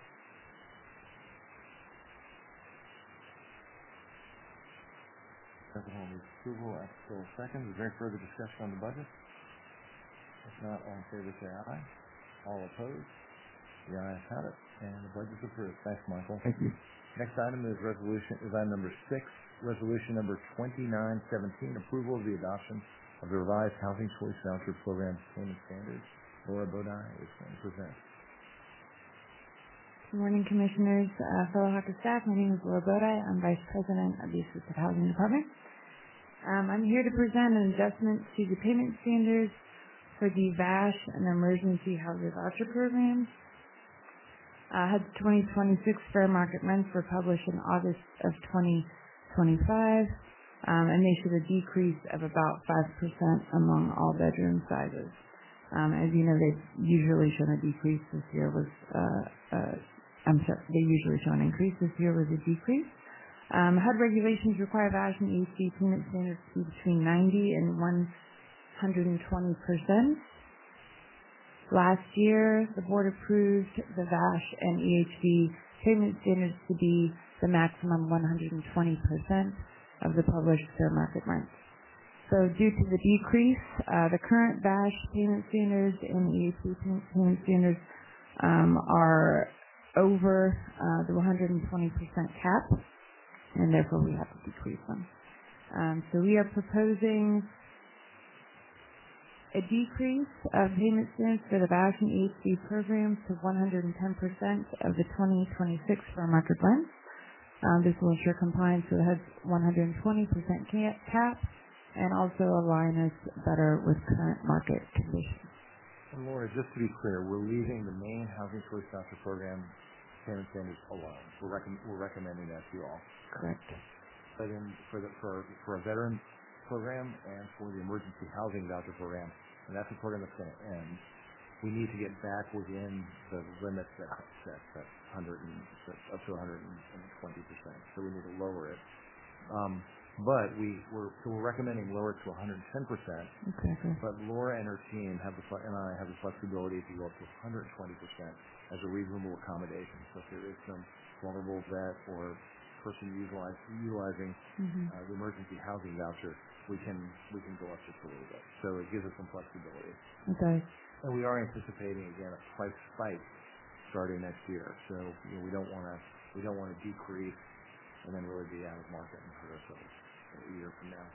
Second hold approval after second. Is there any further discussion on the budget? If not, all in favor say aye. All opposed? The ayes have it, and the budget is approved. Thanks, Michael. Thank you. Next item is resolution, is item number six, resolution number twenty-nine seventeen, approval of the adoption of the revised Housing Choice Voucher Program payment standards. Laura Bodai is going to present. Good morning, Commissioners, uh, fellow H A C A staff. My name is Laura Bodai. I'm Vice President of the Assisted Housing Department. Um, I'm here to present an adjustment to the payment standards for the V A S H and Emergency Housing Voucher Programs. Uh, H U D twenty twenty-six fair market rents were published in August of twenty twenty-five, um, and they showed a decrease of about five percent among all bedroom sizes. Um, as you know, they usually show a decrease. This year was, uh, uh, I'm sorry, they usually show an increase. This year was a decrease. Um, H U D regulations require V A S H and E H V payment standards to be between ninety and one hundred twenty percent. Last year, the board approved the V A S H and E H V payment standards to be the maximum one hundred twenty percent of the published fair market rents. So due to the decrease, uh, the current V A S H payment standards and E H V payment standards um, are over uh, the one hundred twenty percent cap, and therefore we have to decrease them. Um, so we are proposing a decrease of payment standards for the V A S H and E H V programs to one hundred ten percent of the twenty twenty-six fair market rents. Um, this will ensure compliance with H U D's one hundred twenty percent cap and also align us better with current market conditions. And Laura, just to be clear, we're leaving the main Housing Choice Voucher Program payment standards alone. We're, rec- we're recommending that to you all. Correct. But in, for, the, for, for a veteran program and for the Emergency Housing Voucher Program, and that's a program that's going to end, we need to get back within the limits that set that one hundred and, up to one hundred twenty percent. So we need to lower it. Um, but we, we're, so we're recommending lower it to one hundred ten percent. Okay. But Laura and her team have the, and I have the flexibility to go up to one hundred twenty percent as a reasonable accommodation. So if there is some vulnerable vet or person utilize, utilizing mm-hmm. uh, the emergency housing voucher, we can we can go up just a little bit. So it gives us some flexibility. Okay. And we are anticipating again a price spike starting next year. So you know, we don't want to we don't want to decrease and then really be out of market and hurt ourselves a year from now.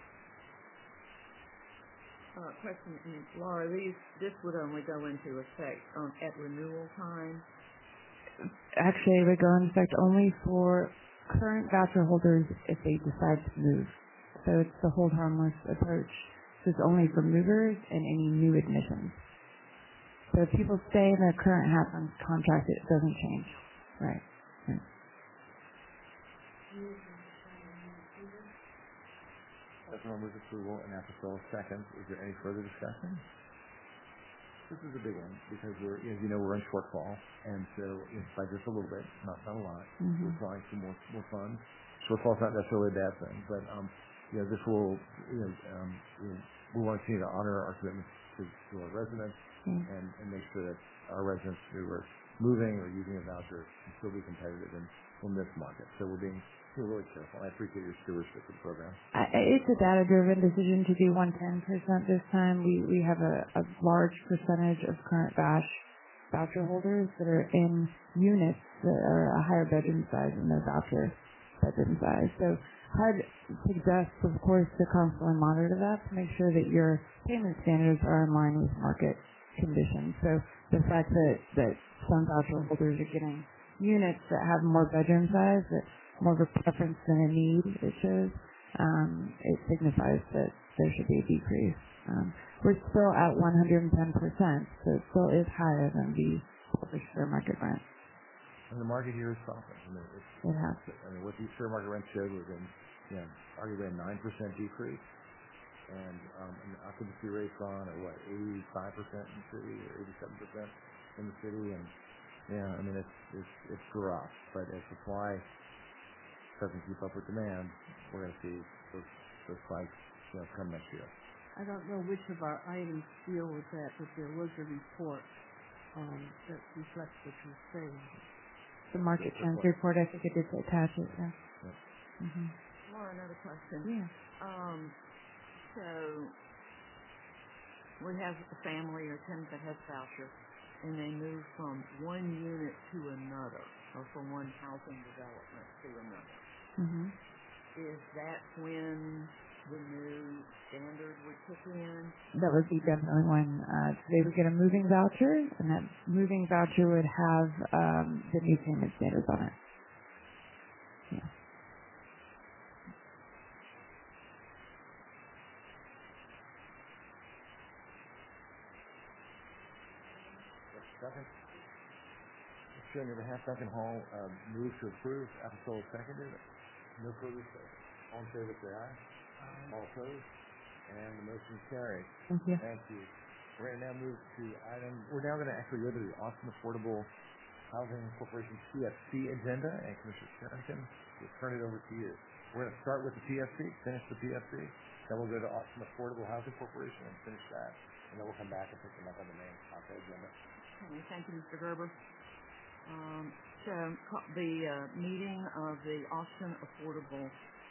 Uh, question, Laura, these this would only go into effect um, at renewal time. Actually, it would go into effect only for current voucher holders if they decide to move. So it's the hold harmless approach. So it's only for movers and any new admissions. So if people stay in their current H A C A contract, it doesn't change. Right. right. Second move approval and Apostolic second. Is there any further discussion? This is a big one because we're, as you know, we're in shortfall, and so it's by just a little bit, not not a lot. Mm-hmm. We're applying for more more funds. Shortfall is not necessarily a bad thing, but um, you know, this will, you know, um, you know, we want to continue to honor our commitments to, to our residents mm-hmm. and, and make sure that our residents who are moving or using a voucher can still be competitive in, in this market. So we're being we're really careful. I appreciate your stewardship of the program. I, it's a data-driven decision to do one hundred ten percent this time. We we have a, a large percentage of current V A S H voucher holders that are in units that are a higher bedroom size than their voucher bedroom size. So H U D suggests, of course, to constantly monitor that to make sure that your payment standards are in line with market conditions. So the fact that, that some voucher holders are getting units that have more bedroom size, that more of a preference than a need, it shows, um, it signifies that there should be a decrease. Um, we're still at one hundred ten percent, so it still is higher than the published fair market rent. And the market here is softened. I mean, it's, it has. I mean, what these fair market rents showed was in, you know, arguably a nine percent decrease, and um, an occupancy rate's on at what, eighty-five percent in the city or eighty-seven percent in the city, and yeah, I mean, it's it's it's rough. But as supply doesn't keep up with demand, we're going to see those those spikes, you know, come next year. I don't know which of our items deal with that, but there was a report um, that reflects what you're saying. The market trends report, I think it did attach it. Yeah. Yeah. Mm-hmm. Laura, another question. Yeah. Um, so we have a family or tenant that has voucher, and they move from one unit to another, or from one housing development to another. Mm-hmm. Is that when the new standard would kick in? That would be definitely when uh, they would get a moving voucher, and that moving voucher would have um, the new payment standards on it. Yeah. Second. Mister Chairman, on behalf of Duncan Hall, um, move to approve. Apostol seconded. No further discussion. All in favor, say aye. Aye. All opposed? And the motion carries. Thank you. Thank you. We're going to now move to item, we're now going to actually go to the Austin Affordable Housing Corporation T F C agenda, and Commissioner Sherrington, we'll turn it over to you. We're going to start with the T F C, finish the T F C, then we'll go to Austin Affordable Housing Corporation and finish that, and then we'll come back and pick them up on the main topic agenda. Okay, thank you, Mister Gerber. Um, so the uh, meeting of the Austin Affordable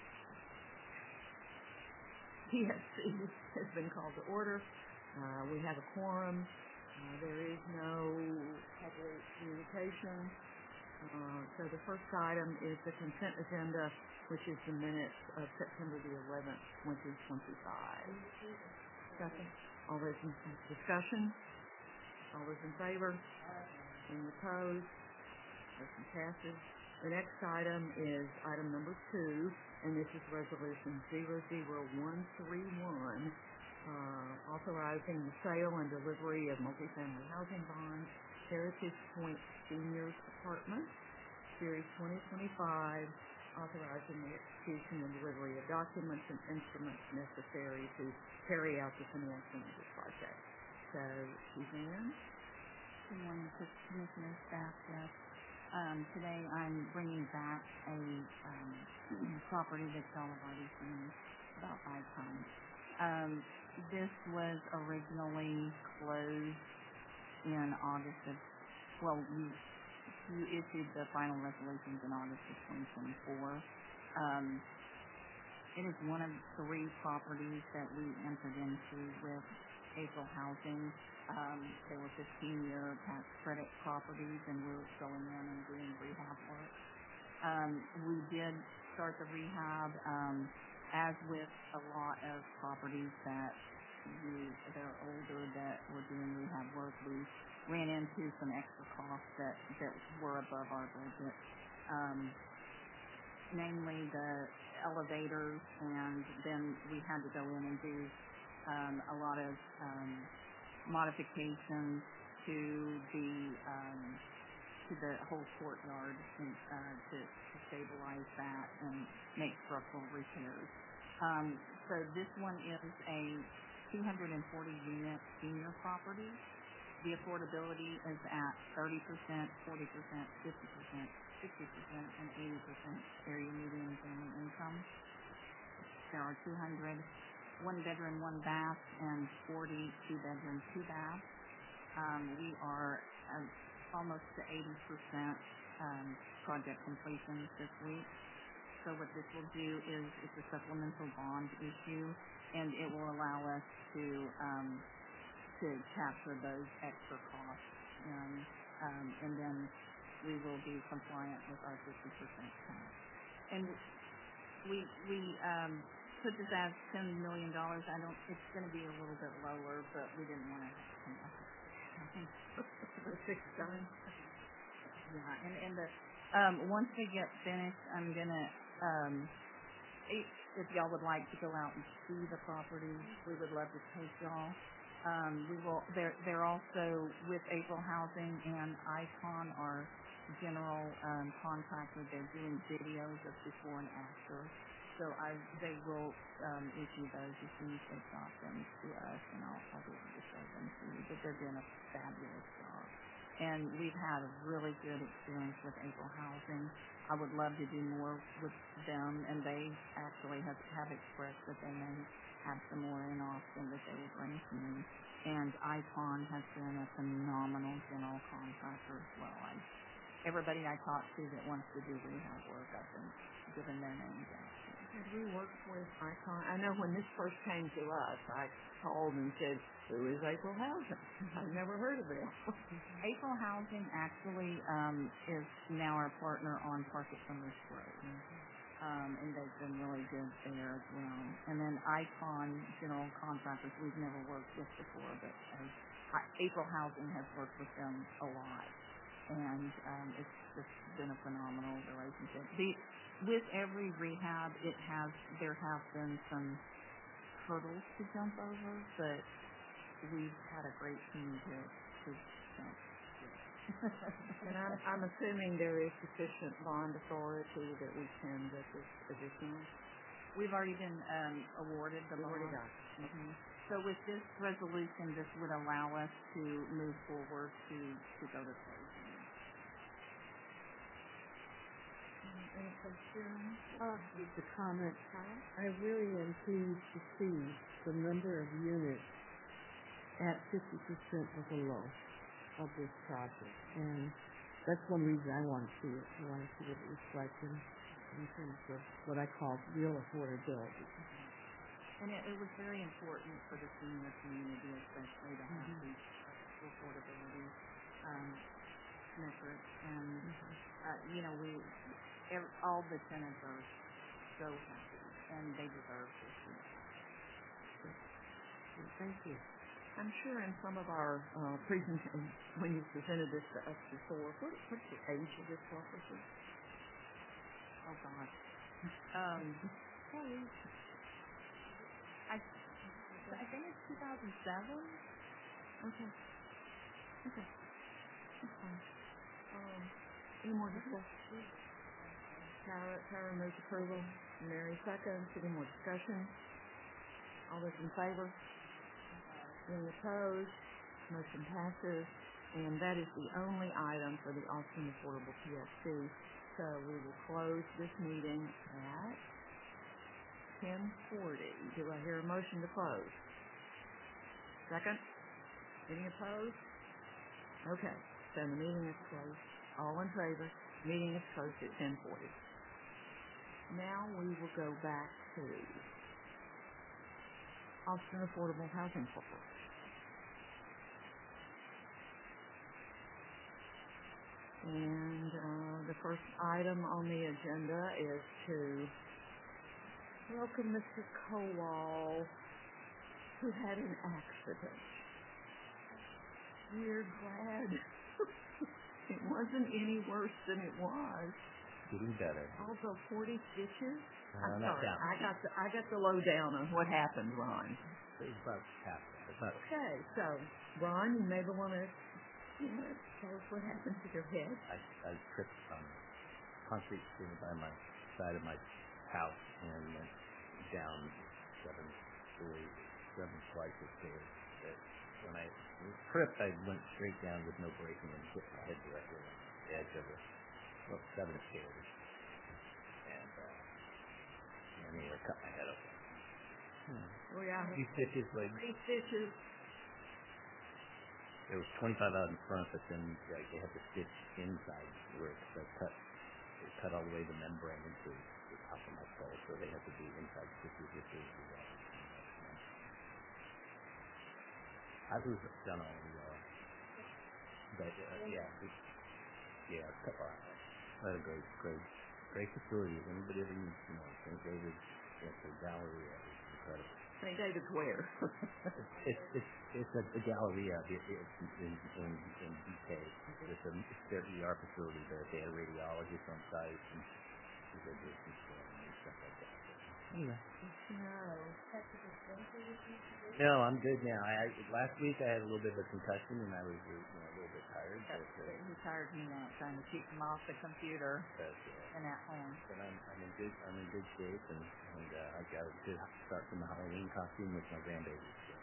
T F C has been called to order. Uh, we have a quorum. Uh, there is no public communication. Uh, so the first item is the consent agenda, which is the minutes of September the eleventh, twenty twenty-five. Second. All those in discussion? All those in favor? Any opposed? Motion passes. The next item is item number two, and this is resolution zero zero one three one, uh, authorizing the sale and delivery of multifamily housing bonds, Heritage Point Seniors Apartment, Series twenty twenty-five, authorizing the execution and delivery of documents and instruments necessary to carry out the financing of this project. So, Suzanne? Good morning, Commissioner, staff, yes. Um, today I'm bringing back a um, property that y'all have already seen about five times. Um, this was originally closed in August of, well, you, you issued the final resolutions in August of twenty twenty-four. Um, it is one of three properties that we entered into with April Housing. Um, they were fifteen-year tax credit properties, and we were going in and doing rehab work. Um, we did start the rehab, um, as with a lot of properties that we, they're older that were doing rehab work. We ran into some extra costs that, that were above our budget, um, namely the elevators, and then we had to go in and do um, a lot of um, modifications to the um, to the whole courtyard and, uh, to, to stabilize that and make structural repairs. Um, so this one is a two hundred forty unit senior property. The affordability is at thirty percent, forty percent, fifty percent, sixty percent, and eighty percent area median family income. There are two hundred one bedroom, one bath, and forty two bedroom, two bath. Um, we are uh, almost to eighty percent um, project completion this week. So what this will do is it's a supplemental bond issue, and it will allow us to um, to capture those extra costs, and um, and then we will be compliant with our fifty percent tax. And we we um, put this as ten million dollars. I don't. It's going to be a little bit lower, but we didn't want to come up. The sixth time. Yeah, and and the um, once we get finished, I'm gonna. Um, if y'all would like to go out and see the property, we would love to take y'all. Um, we will. They're they're also with April Housing and Icon, our general um, contractor. They're doing videos of before and after. So I they will um, issue those as soon as they drop them to us, and I'll, I'll be able to show them to you. But they're doing a fabulous job, and we've had a really good experience with April Housing. I would love to do more with them, and they actually have, have expressed that they may have some more in Austin that they will bring to me. And Icon has been a phenomenal general contractor as well. I, everybody I talk to that wants to do rehab work, I've been giving their names out. Have we worked with Icon? I know when this first came to us, I called and said, Who is April Housing? I've never heard of them. April Housing actually um, is now our partner on Park at Summers Road. Um, and they've been really good there as well. And then Icon General Contractors, we've never worked with before, but uh, April Housing has worked with them a lot. And um, it's just been a phenomenal relationship. The, with every rehab, it has there have been some hurdles to jump over, but we've had a great team to, to jump. And I'm, I'm assuming there is sufficient bond authority that we can get this additional. We've already been um, awarded the bond. Mm-hmm. So with this resolution, this would allow us to move forward to, to go to closing. Any questions? Uh, just a comment. I really am pleased to see the number of units at fifty percent or below of this project. And that's one reason I want to see it. I want to see it reflected in terms of what I call real affordability. And it, it was very important for the senior community, especially to have Mm-hmm. these affordability um, metrics. And, Mm-hmm. uh, you know, we every, all the tenants are so happy, and they deserve this. Thank you. I'm sure in some of our uh, presentations, when you presented this to us before, what, what's the age of this property? Oh, gosh. Um, I, I think it's two thousand seven. Okay. Okay. That's fine. Um, any more discussion? Tara, Tara moves approval. Mary seconds. Any more discussion? All those in favor? Any opposed? Motion passes. And that is the only item for the Austin Affordable P S C. So we will close this meeting at ten forty. Do I hear a motion to close? Second? Any opposed? Okay. So the meeting is closed. All in favor? Meeting is closed at ten forty. Now we will go back to Austin Affordable Housing Corporation. And uh, the first item on the agenda is to welcome Mister Kowal, who had an accident. We're glad it wasn't any worse than it was. Getting better. Also, forty stitches. Uh, I'm not sorry, down. I got the I got the lowdown on what happened, Ron. It was about half that. It's not Okay, so Ron, you maybe want to you know, tell us what happened to your head. I, I tripped on concrete standing by my side of my house and went down seven stories, seven flights of stairs. That when I tripped, I went straight down with no braking and hit my head directly on the edge of the well, seven stairs. And uh, and anyway, cut my head open. Hmm. Oh yeah. Three stitches, like three stitches. There was twenty-five out in front, but then like, they had to stitch inside where it uh, cut. It cut all the way the membrane into the top of my skull, so they had to do inside stitches with the. I was done on the. Uh, but uh, yeah, it, yeah, cut off. What a great, great, great facility. If anybody ever needs to know, Saint David's, it's a gallery. It's incredible. Saint David's where? It's it's it's a, a Galleria. It, it's in in in D K. It's a it's their E R facility there. They had a radiologist on site and radiation scanning and stuff like that. Anyway. No. No, I'm good now. I, I last week I had a little bit of a concussion and I was you know, a little bit tired. But, uh, he tired me out trying to keep him off the computer but, uh, and at home. But I'm I'm in good I'm in good shape and and uh, I got a good start from the Halloween costume with my grandbaby. So.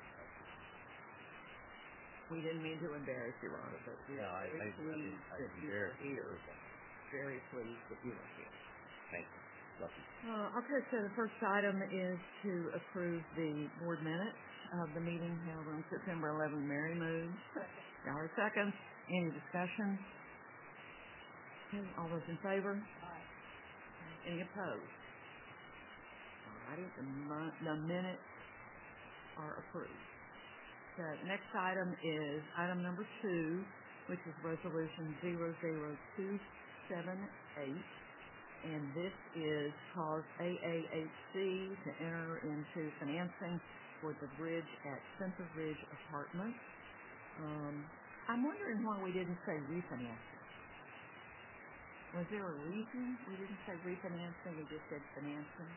We didn't mean to embarrass you, Ron, but we no, are I, very I, pleased I, I, that you are here. Very pleased that you are here. Thank you. Lucky. Uh, okay, so the first item is to approve the board minutes of the meeting held on September eleventh. Mary moves. Dollar seconds. Any discussion? Okay, all those in favor? Aye. Any opposed? All righty, the, the minutes are approved. So The next item is item number two, which is resolution zero zero two seven eight. And this is cause A A H C to enter into financing for the bridge at Center Ridge Apartments. Um, I'm wondering why we didn't say refinancing. Was there a reason we didn't say refinancing? We just said financing.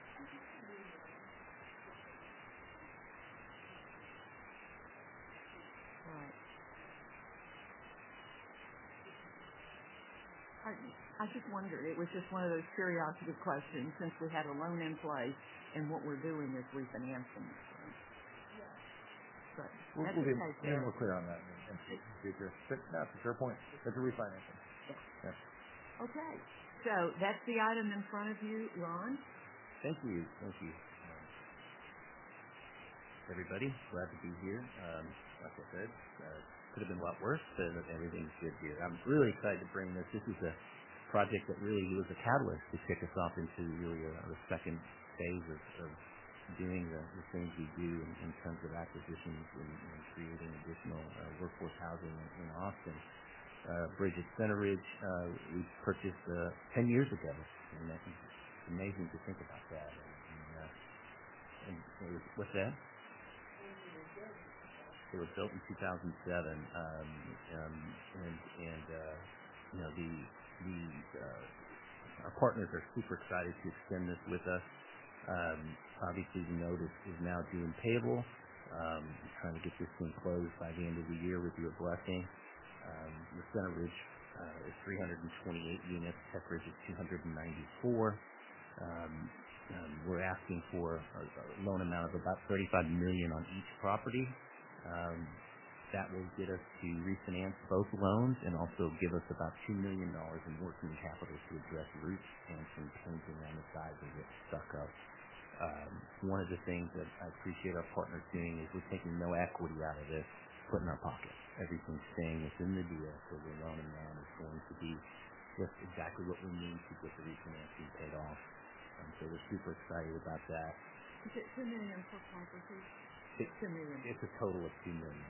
Right. I, I just wondered. It was just one of those curiosity questions since we had a loan in place and what we're doing is refinancing. So. But we'll, that's we'll be okay, more clear on that in the future. But that's a fair point. That's a refinancing. Yeah. Yeah. Okay. So that's the item in front of you, Ron. Thank you. Thank you. Um, everybody, glad to be here. Um, like I said, uh, could have been a lot worse, but everything's good here. I'm really excited to bring this. This is a project that really was a catalyst to kick us off into really a, a second phase of, of doing the, the things we do in, in terms of acquisitions and, and creating additional uh, workforce housing in, in Austin. Uh, Bridge at Center Ridge, uh, we purchased uh, ten years ago, and I think it's amazing to think about that. And, and, uh, and it was, what's that? It was built in two thousand seven, um, um, and and uh, you know the the uh, our partners are super excited to extend this with us. Um, obviously, the note is, is now due and payable. Um, we're trying to get this thing closed by the end of the year with your blessing. Um, the Center Ridge uh, is three hundred twenty-eight units. Tech Ridge is two hundred ninety-four. Um, um, we're asking for a, a loan amount of about thirty-five million dollars on each property. Um, that will get us to refinance both loans and also give us about two million dollars in working capital to address roots and some painting on the sides that get stuck up. Um, one of the things that I appreciate our partners doing is we're taking no equity out of this, put in our pocket. Everything's staying within the deal, so the loan amount is going to be just exactly what we need to get the refinancing paid off. Um, so we're super excited about that. Is it two million per property? It, two million. It's a total of two million.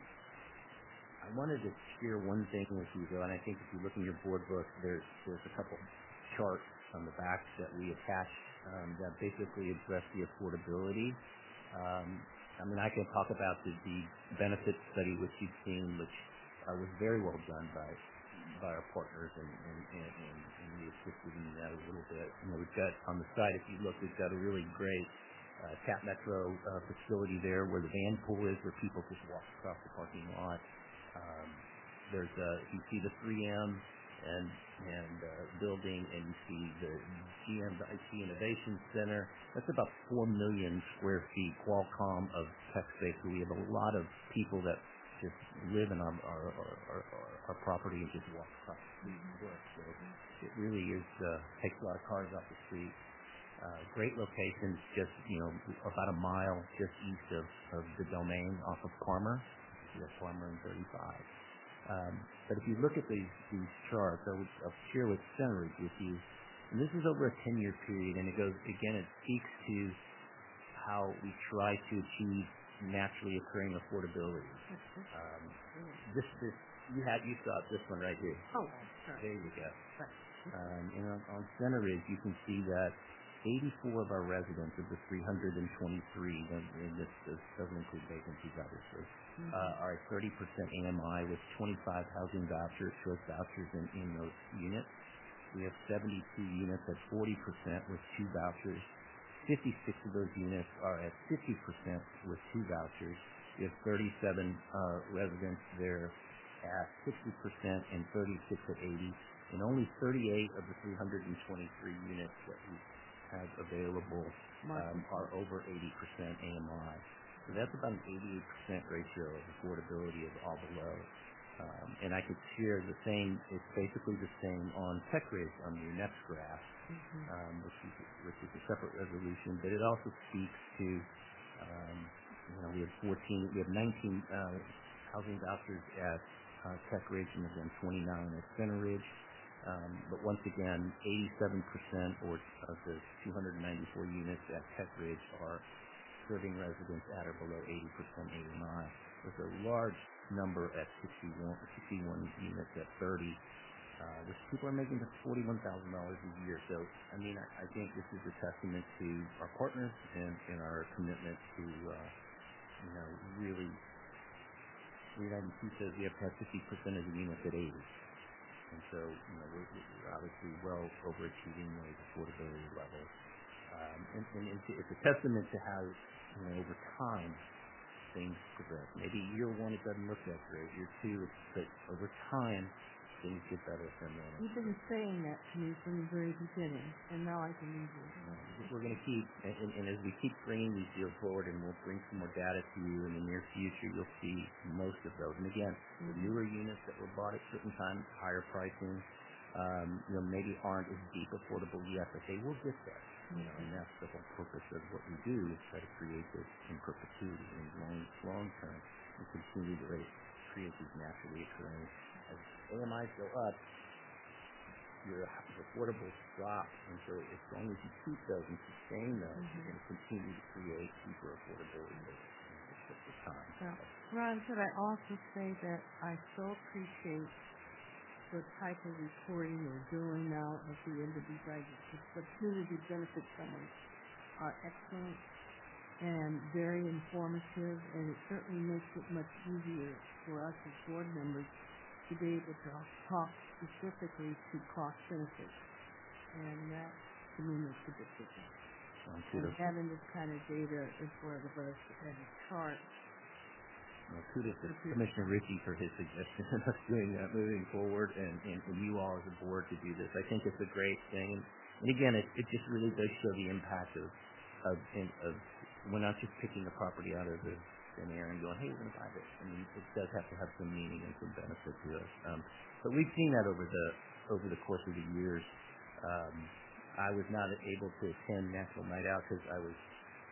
I wanted to share one thing with you, though, and I think if you look in your board book, there's there's a couple charts on the back that we attached um, that basically address the affordability. Um, I mean, I can talk about the, the benefit study which you've seen, which uh, was very well done by by our partners, and, and, and, and, and we assisted in that a little bit. You know, we've got on the side, if you look, we've got a really great uh, Cap Metro uh, facility there where the van pool is, where people just walk across the parking lot. Um, there's a, you see the three M and and uh, building, and you see the G M, the I T Innovation Center. That's about four million square feet, Qualcomm of tech space. So we have a lot of people that just live in our our, our, our, our property and just walk across the street and work. So it really is uh, takes a lot of cars off the street. Uh, great locations, just you know about a mile just east of, of the Domain off of Palmer. You have Palmer and thirty-five. Um, but if you look at these, these charts, I would, I'll share with Center Ridge with you, and this is over a ten-year period, and it goes, again, it speaks to how we try to achieve naturally occurring affordability. Um, this, this, you had, you saw this one right here. Oh, sorry. There you go. Um, and on, on Center Ridge, you can see that eighty-four of our residents of the three hundred twenty-three, and this, this doesn't include vacancies, obviously, mm-hmm. uh, are at thirty percent A M I with twenty-five housing vouchers, choice vouchers in, in those units. We have seventy-two units at forty percent with two vouchers. fifty-six of those units are at fifty percent with two vouchers. We have thirty-seven uh, residents there at sixty percent and thirty-six at eighty, and only thirty-eight of the three hundred twenty-three units that we have available um, are over eighty percent A M I. So that's about an eighty-eight percent ratio of affordability of all below. Um, and I could share the same, it's basically the same on Tech Ridge on your next graph, mm-hmm. um, which, is, which is a separate resolution, but it also speaks to, um, you know, we have fourteen, we have nineteen uh, housing vouchers at uh, Tech Ridge and then twenty-nine at Center Ridge. Um, but once again, eighty-seven percent or of the two hundred ninety-four units at Tech Ridge are serving residents at or below eighty percent A M I. There's a large number at sixty-one, sixty-one units at thirty, uh, which people are making to forty-one thousand dollars a year. So, I mean, I, I think this is a testament to our partners and, and our commitment to, uh, you know, really, the I D C says we have to have fifty percent of the units at eighty. And so, you know, we're, we're obviously well overachieving those affordability levels. Um, and and it's, it's a testament to how, you know, over time, things progress. Maybe year one it doesn't look that great, year two, but over time things get better from there. You've been saying that to me from the very beginning, and now I believe you. Uh, we're going to keep, and, and, and as we keep bringing these deals forward, and we'll bring some more data to you in the near future, you'll see most of those. And again, mm-hmm. the newer units that were bought at certain times, higher pricing, um, you know, maybe aren't as deep affordable yet, but they will get there. You know, and that's the whole purpose of what we do, is try to create this in perpetuity and long, long term, and continue to create these naturally occurring. As A M Is go up, your affordables drop, and so as long as you keep those and sustain those, mm-hmm. you're going to continue to create cheaper affordability over time. Now, Ron, could I also say that I so appreciate the type of reporting you're doing now at the end of these items. The community benefit summaries are excellent and very informative, and it certainly makes it much easier for us as board members to be able to talk specifically to cost benefits. And that, to me, makes a big difference. And having this kind of data in front of us and a chart. Well, kudos to Commissioner Ritchie for his suggestion of us doing that moving forward, and, and, and you all as a board to do this. I think it's a great thing. And again, it, it just really does show the impact of, of, of we're not just picking a property out of the thin air and going, hey, we're going to buy this. I mean, it does have to have some meaning and some benefit to us. Um, but we've seen that over the over the course of the years. Um, I was not able to attend National Night Out because I was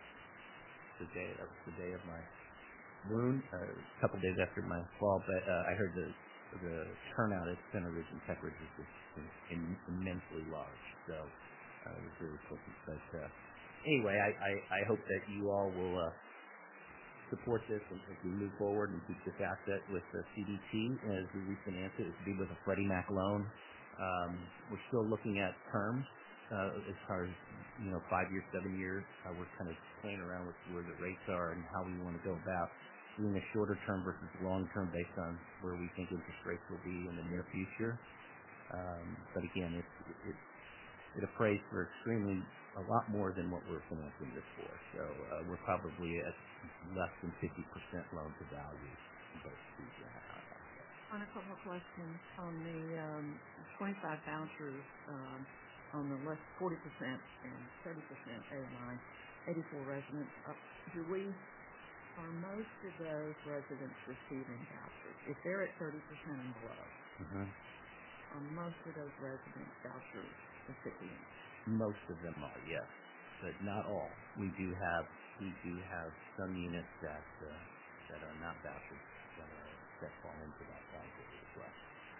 the day that was the day of my wound, uh, a couple days after my fall. But uh, I heard the the turnout at Center Ridge and Tech Ridge was just in, immensely large. So uh, it was really pleasant. But uh, anyway, I, I, I hope that you all will uh, support this and as we move forward and keep this asset with the C D T as we refinance it. It would be with a Freddie Mac loan. Um, we're still looking at terms uh, as far as, you know, five years, seven years. Uh, we're kind of playing around with where the rates are and how we want to go about doing a shorter term versus long term based on where we think interest rates will be in the near future. Um, but again, it, it, it appraised for extremely a lot more than what we're financing this for. So uh, we're probably at less than fifty percent loan to value in both these assets. On a couple of questions on the um, twenty-five vouchers um, on the less forty percent and thirty percent A M I, eighty-four residents. Uh, do we, are most of those residents receiving vouchers? If they're at thirty percent and below, mm-hmm. are most of those residents voucher recipients? Most of them are, yes, but not all. We do have we do have some units that uh, that are not vouchers that are that fall into that category as well.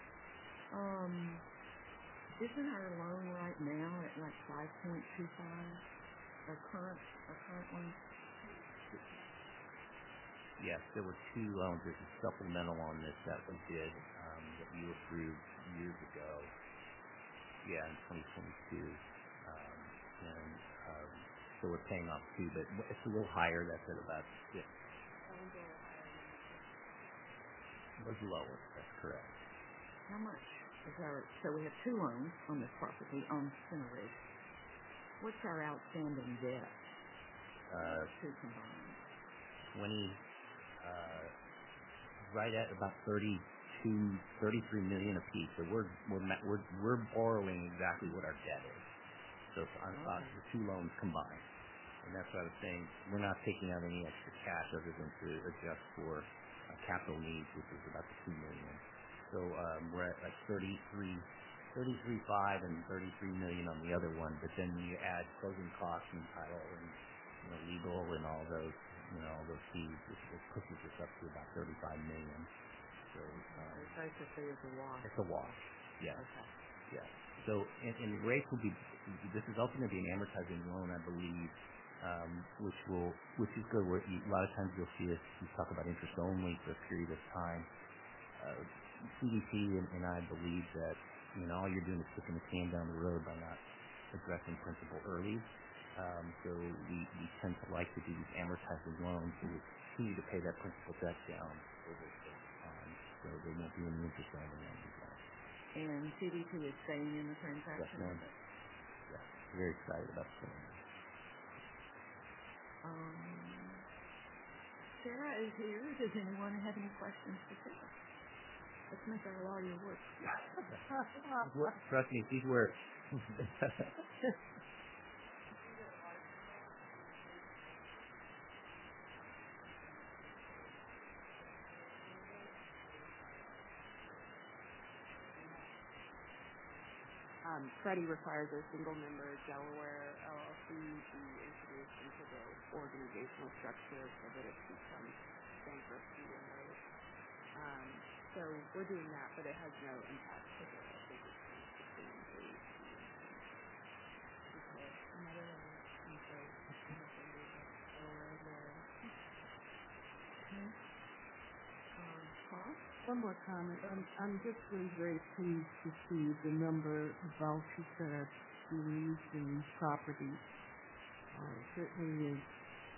Um, isn't our loan right now at like five point two five? Our current our current one. Yes, there were two loans. There's a supplemental on this that we did um, that you approved years ago. Yeah, in twenty twenty-two. Um, and um, so we're paying off two, but it's a little higher. That's at about six. It was lower. That's correct. How much is our? So we have two loans on this property on Center Ridge. What's our outstanding debt? Uh, two combined. Twenty. Uh, right at about thirty-two, thirty-three million apiece. So we're we're we're we're borrowing exactly what our debt is. So it's on okay. the two loans combined, and that's what I was saying. We're not taking out any extra cash other than to adjust for uh, capital needs, which is about the two million. So um, we're at like thirty-three, thirty-three five and thirty-three million on the other one. But then when you add closing costs and title and you know legal and all those. You know, all those fees, it, it pushes us up to about thirty-five million. So, um, it's basically it's a wash. It's a wash, yes. Okay. Yes. So, and, and rates will be, this is ultimately an amortizing loan, I believe. um, which will which is good. Where you, a lot of times you'll see us we talk about interest only for a period of time. Uh, C D P and, and I believe that you know all you're doing is kicking the can down the road by not addressing principal early. Um, so we, we tend to like to do these amortizing loans so we continue to pay that principal debt down over time. So there won't be any interest on the loan. And C D P is staying in the transaction? Yes, ma'am. Yeah, very excited about staying. Um, Sarah is here. Does anyone have any questions for Sarah? Let's make our lawyer work. Trust me, she's work. Um, Freddie requires a single-member Delaware L L C be introduced into the organizational structure so that it becomes bankruptcy remote. Um, so we're doing that, but it has no impact to the business between the okay. Another one, and so Delaware there. Um, Paul? One more comment. I'm, I'm just really very pleased to see the number of vouchers that are being used in these properties. Uh, it certainly is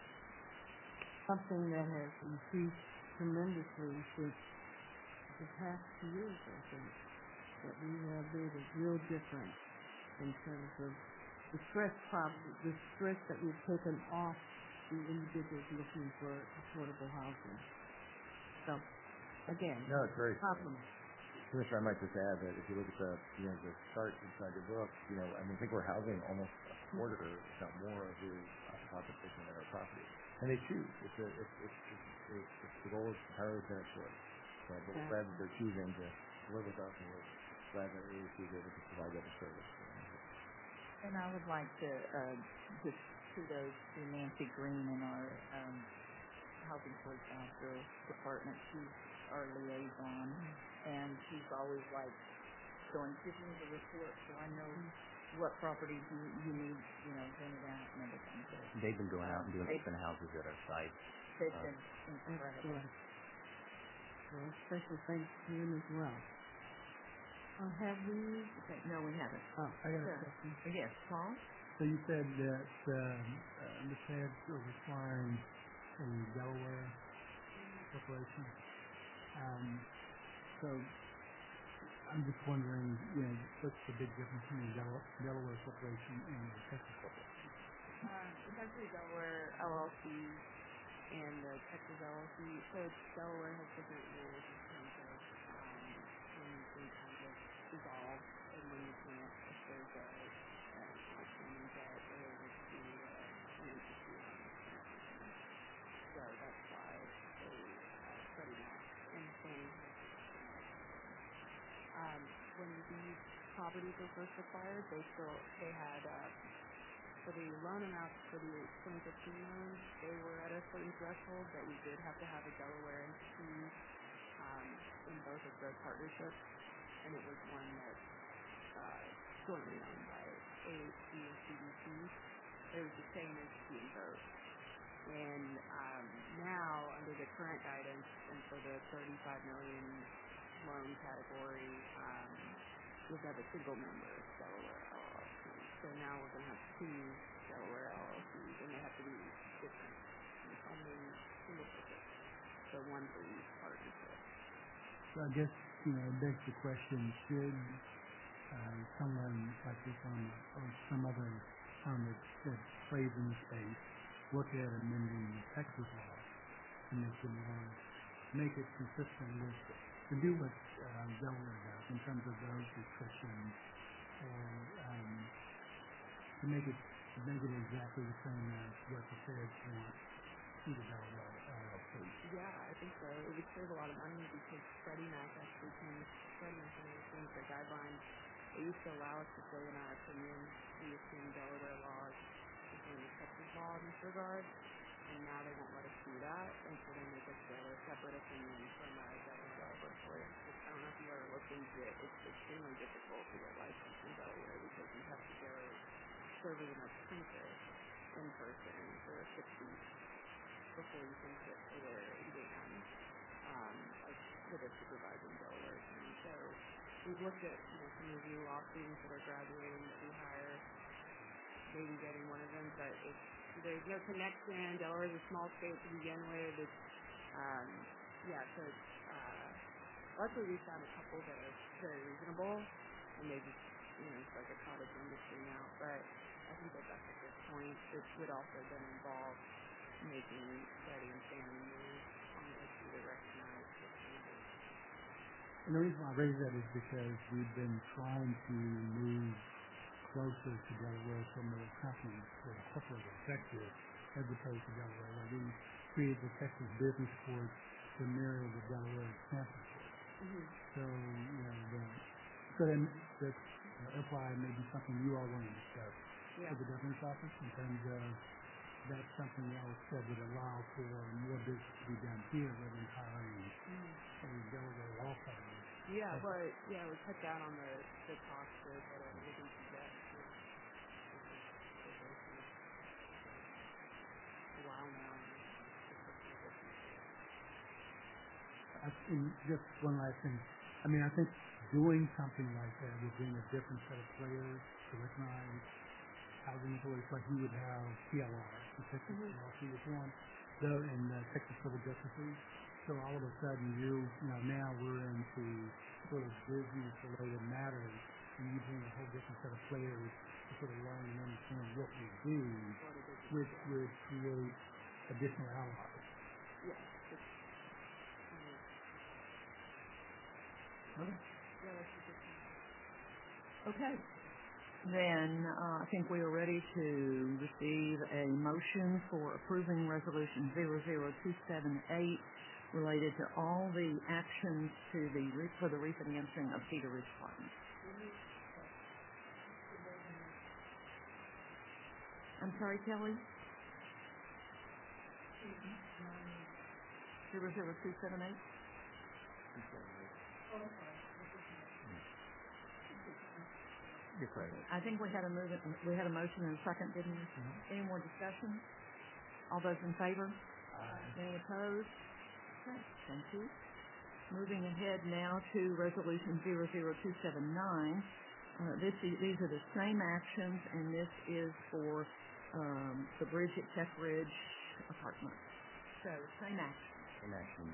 something that has increased tremendously since the past few years, I think, that we have made a real difference in terms of the stress problem, the stress that we've taken off the individuals looking for affordable housing. So, again, no, it's very compliment. Commissioner, I might just add that if you look at the you know the chart inside your book, you know, I mean, I think we're housing almost a quarter, if not more, of the population at our property, and they choose. It's a, it's, it's, it's, it's, it's the goal is entirely their choice. So, but we're glad that they're choosing to live with us, and we're glad that A A C is able to provide that service. And I would like to uh, just kudos to Nancy Green in our um, Housing Choice Council department. She's our liaison, and she's always like going, give me the report so I know what properties you, you need, you know, rented out and everything. So they've been going out and doing open houses at our site. They've uh, been incredible. Well, special thanks to him as well. Uh, have we? Okay, no, we haven't. Oh, I got a Sure. question. Yes, Paul? So you said that um, uh, the feds are requiring a Delaware corporation. Um, so I'm just wondering, you know, what's the big difference between Del- Delaware corporation and the Texas corporation? Uh, it's actually Delaware L L C and the Texas L L C. So Delaware has different rules in terms of um, when you can kind of dissolve and when you can't, if there's a outstanding debt related to uh, an interest rate on the transaction. So that's why they uh, pretty much and same um, when these properties were first acquired, they still they had uh, for the loan amounts for the twenty fifteen loans, they were at a certain threshold that we did have to have a Delaware entity um, in both of the partnerships, and it was one that uh, jointly owned by A A C and C D C. It was the same entity in both. And um, now, under the current guidance, and for the thirty-five million loan category, um, we have a single member Delaware L L C. So now we're going to have two Delaware L L Cs, and they have to be different. It's only single purpose, so one for each partnership. So I guess, you know, it begs the question, should uh, someone like this on or some other firm that, that plays in the space look at amending the Texas law to make it more, make it consistent with, to do what uh, Delaware does in terms of those restrictions, and um, to make it to make it exactly the same as what the feds want to the Delaware L L C. Yeah, I think so. It would save a lot of money because Freddie Mac actually changed Freddie Mac changed their guidelines. They used to allow us to fill in our opinion. We assume Delaware law is the same as Texas law in this regard, and now they won't let us do that, and so they make us get a separate opinion from a Delaware laboratory. Which I don't know if you ever looked into it. It's extremely difficult to get licensed in Delaware because you have to go serve as a printer, in person for six weeks before you can sit for their exam, um, like for the supervising Delaware team. So we've looked at you know, some of the law students that are graduating that we hire, maybe getting one of them, but it's, there's no connection. Delaware is a small state to begin with. It's, um, yeah, so it's, uh, luckily we found a couple that are very reasonable, and they just, you know, it's like a cottage industry now, but I think that that's a good point. It would also then involve making Freddie and Fannie move on the issue to recognize the changes. And the reason I raise that is because we've been trying to move closer to Delaware from the companies that are corporate effective as opposed to Delaware. Like we created the Texas Business Court to mirror the Delaware campus court. Mm-hmm. So, you know, the, so then that uh, F Y I may be something you all want to discuss yeah. with the governor's office in terms of that's something else that would allow for more business to be done here rather than hiring mm-hmm. a Delaware law firm. Yeah, but well, yeah, we cut down on the the costs that are looking to get. A while now. I think just one last thing. I mean, I think doing something like that would bring a different set of players to recognize housing authorities. Like you would have T L R, the Texas mm-hmm. Lawsuit Reform, the, and the Texas Civil Justice League. So all of a sudden, you, you know, now we're into sort of business-related matters, and you bring a whole different set of players to sort of learn and understand what we do, which would create additional allies. Yeah. Okay. Okay. Then uh, I think we are ready to receive a motion for approving Resolution zero zero two seven eight related to all the actions to the for the refinancing of Cedar Ridge Farms. I'm sorry, Kelly? zero zero two seven eight? I think we had a move, we had a motion and a second, didn't we? Mm-hmm. Any more discussion? All those in favor? Aye. Any opposed? Okay, thank you. Moving ahead now to Resolution zero zero two seven nine. Uh, this is, these are the same actions, and this is for um, the bridge at Tech Ridge apartment. So, same action. Same action.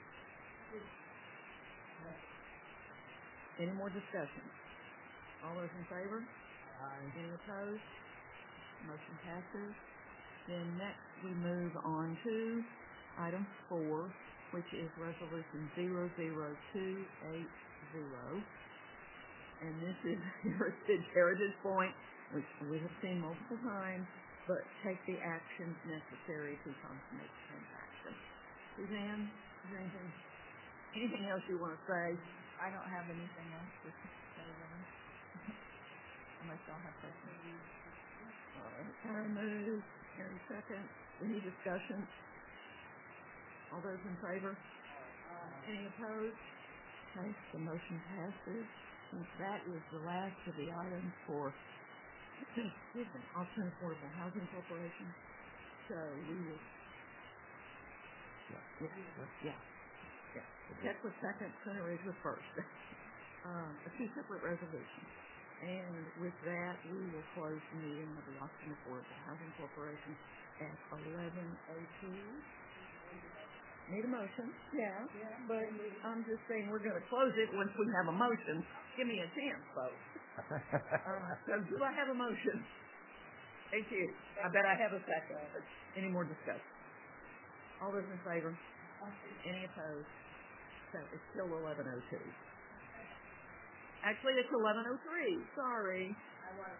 Any more discussion? All those in favor? Aye. Any opposed? Motion passes. Then next we move on to item four, which is Resolution zero zero two eight zero. And this is Heritage, Heritage Point, which we have seen multiple times, but take the actions necessary to consummate the transaction. Suzanne, is there anything, anything else you want to say? I don't have anything else to say, really. Unless y'all have questions. All right, Karen moves, Karen second. Any discussion? All those in favor? Uh, Any opposed? Okay, the motion passes. Since that is the last of the items for excuse me, Austin Affordable Housing Corporation, so we will. Yeah. Yeah. Yeah. Tech was second, Center Ridge was first. um, a two separate resolutions. And with that, we will close the meeting of the Austin Affordable Housing Corporation at eleven oh two. Need a motion? Yeah. yeah. But I'm just saying we're going to close it once we have a motion. Give me a chance, folks. uh, so do I have a motion? Thank you. I bet I have a second. Any more discussion? All those in favor? Any opposed? So it's still eleven oh two. Actually, it's eleven oh three. Sorry. I want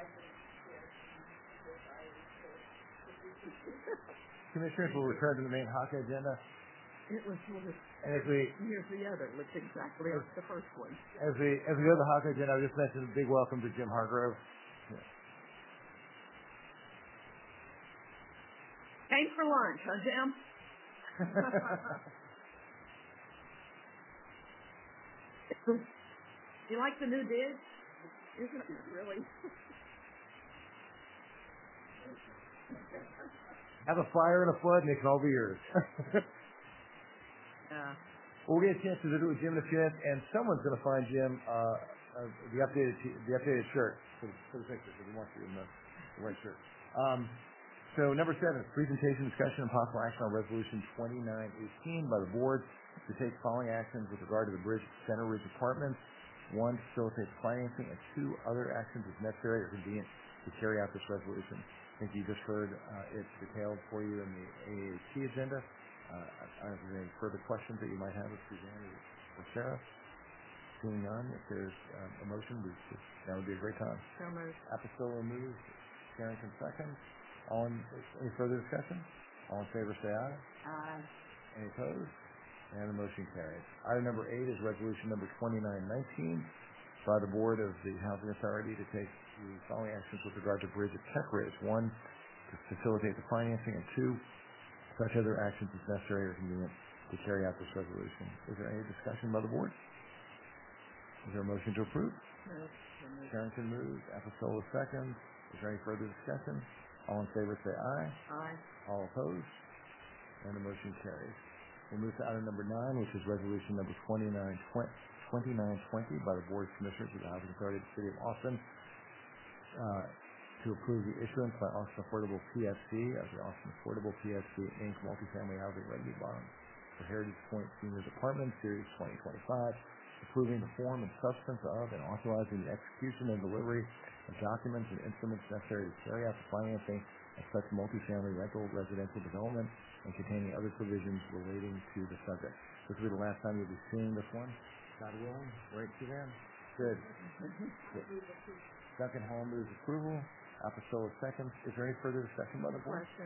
Commissioners will return to the main H A C A agenda. It was sort of, and as we, here's the other, looks exactly like the first one. As we as we go to the H A C A agenda, I would just mention a big welcome to Jim Hargrove. Yeah. Thanks for lunch, huh, Jim? You like the new dig? Isn't it really? Have a fire and a flood, and they can all be yours. Yeah. Well, we'll get a chance to visit with Jim in a minute, and someone's going to find Jim uh, uh, the updated the updated shirt for the, for the picture, because he wants you in the, the right shirt. Um, so number seven, presentation, discussion, and possible action on Resolution twenty-nine eighteen by the board to take following actions with regard to the Bridge Center Ridge Apartments. One, facilitate financing, and two, other actions as necessary or convenient to carry out this resolution. I think you just heard uh, it detailed for you in the A A T agenda. Uh, I don't know if there's any further questions that you might have with Suzanne or Sarah. Seeing none, if there's um, a motion, we just, that would be a great time. So moved. Apostolo moves, Carrington second. All in, any further discussion? All in favor say aye. Aye. Any opposed? And the motion carries. Item number eight is resolution number twenty-nine nineteen by the Board of the Housing Authority to take the following actions with regard to Bridge at Tech Ridge. One, to facilitate the financing, and two, such other actions as necessary or convenient to carry out this resolution. Is there any discussion by the board? Is there a motion to approve? No. Carrington moves. Apostolo seconds. Is there any further discussion? All in favor say aye. Aye. All opposed? And the motion carries. We'll move to item number nine, which is resolution number twenty-nine twenty by the Board of Commissioners of the Housing Authority of the City of Austin uh, to approve the issuance by Austin Affordable P S C of the Austin Affordable P S C Incorporated Multifamily Housing Revenue Bond for Heritage Point Seniors Apartment Series twenty twenty-five, approving the form and substance of and authorizing the execution and delivery of documents and instruments necessary to carry out the financing of such multifamily rental residential development and containing other provisions relating to the subject. This will be the last time you'll be seeing this one. God willing, right, Suzanne? Good. Good. Duncan Hall moves approval. Apostolo seconds. Is there any further discussion by the board? Question.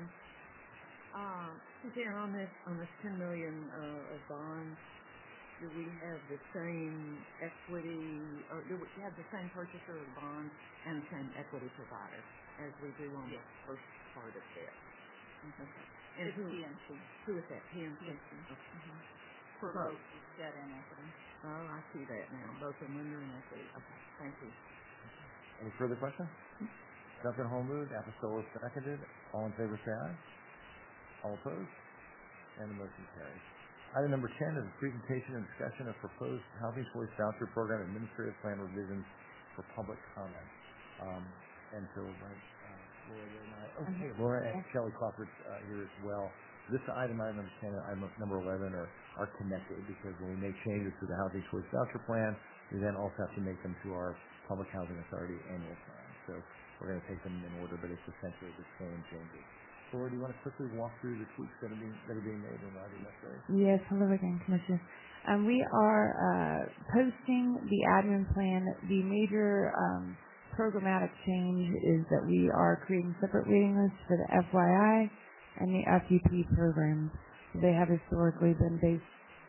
Uh, Suzanne, on this on this ten million uh, of bonds, do we have the same equity, or do we have the same purchaser of the bonds and the same equity provider as we do on the first part of it? Okay. And It's who, P N C. who is that? P N C. P N C. Okay. Mm-hmm. For So- both debt and equity. Oh, I see that now. Both a lender and equity. Okay. Thank you. Any further questions? Duncan Hall moved. Apostolo seconded. All in favor say aye. All opposed? And the motion carries. Item number ten is a presentation and discussion of proposed Housing Choice Voucher Program Administrative Plan revisions for public comment. Um, and so, right, uh, Laura and I, okay, Laura and Shelley Crawford uh, here as well. This item, item number ten, and item number eleven are, are connected because when we make changes to the Housing Choice Voucher Plan, we then also have to make them to our Public Housing Authority annual plan. So we're going to take them in order, but it's essentially the same changes. Laura, do you want to quickly walk through the tweaks that are being, that are being made and why they're necessary? Yes, hello again, Commissioner. Um, we are uh, posting the admin plan. The major um, programmatic change is that we are creating separate waiting lists for the F Y I and the F U P programs. They have historically been based.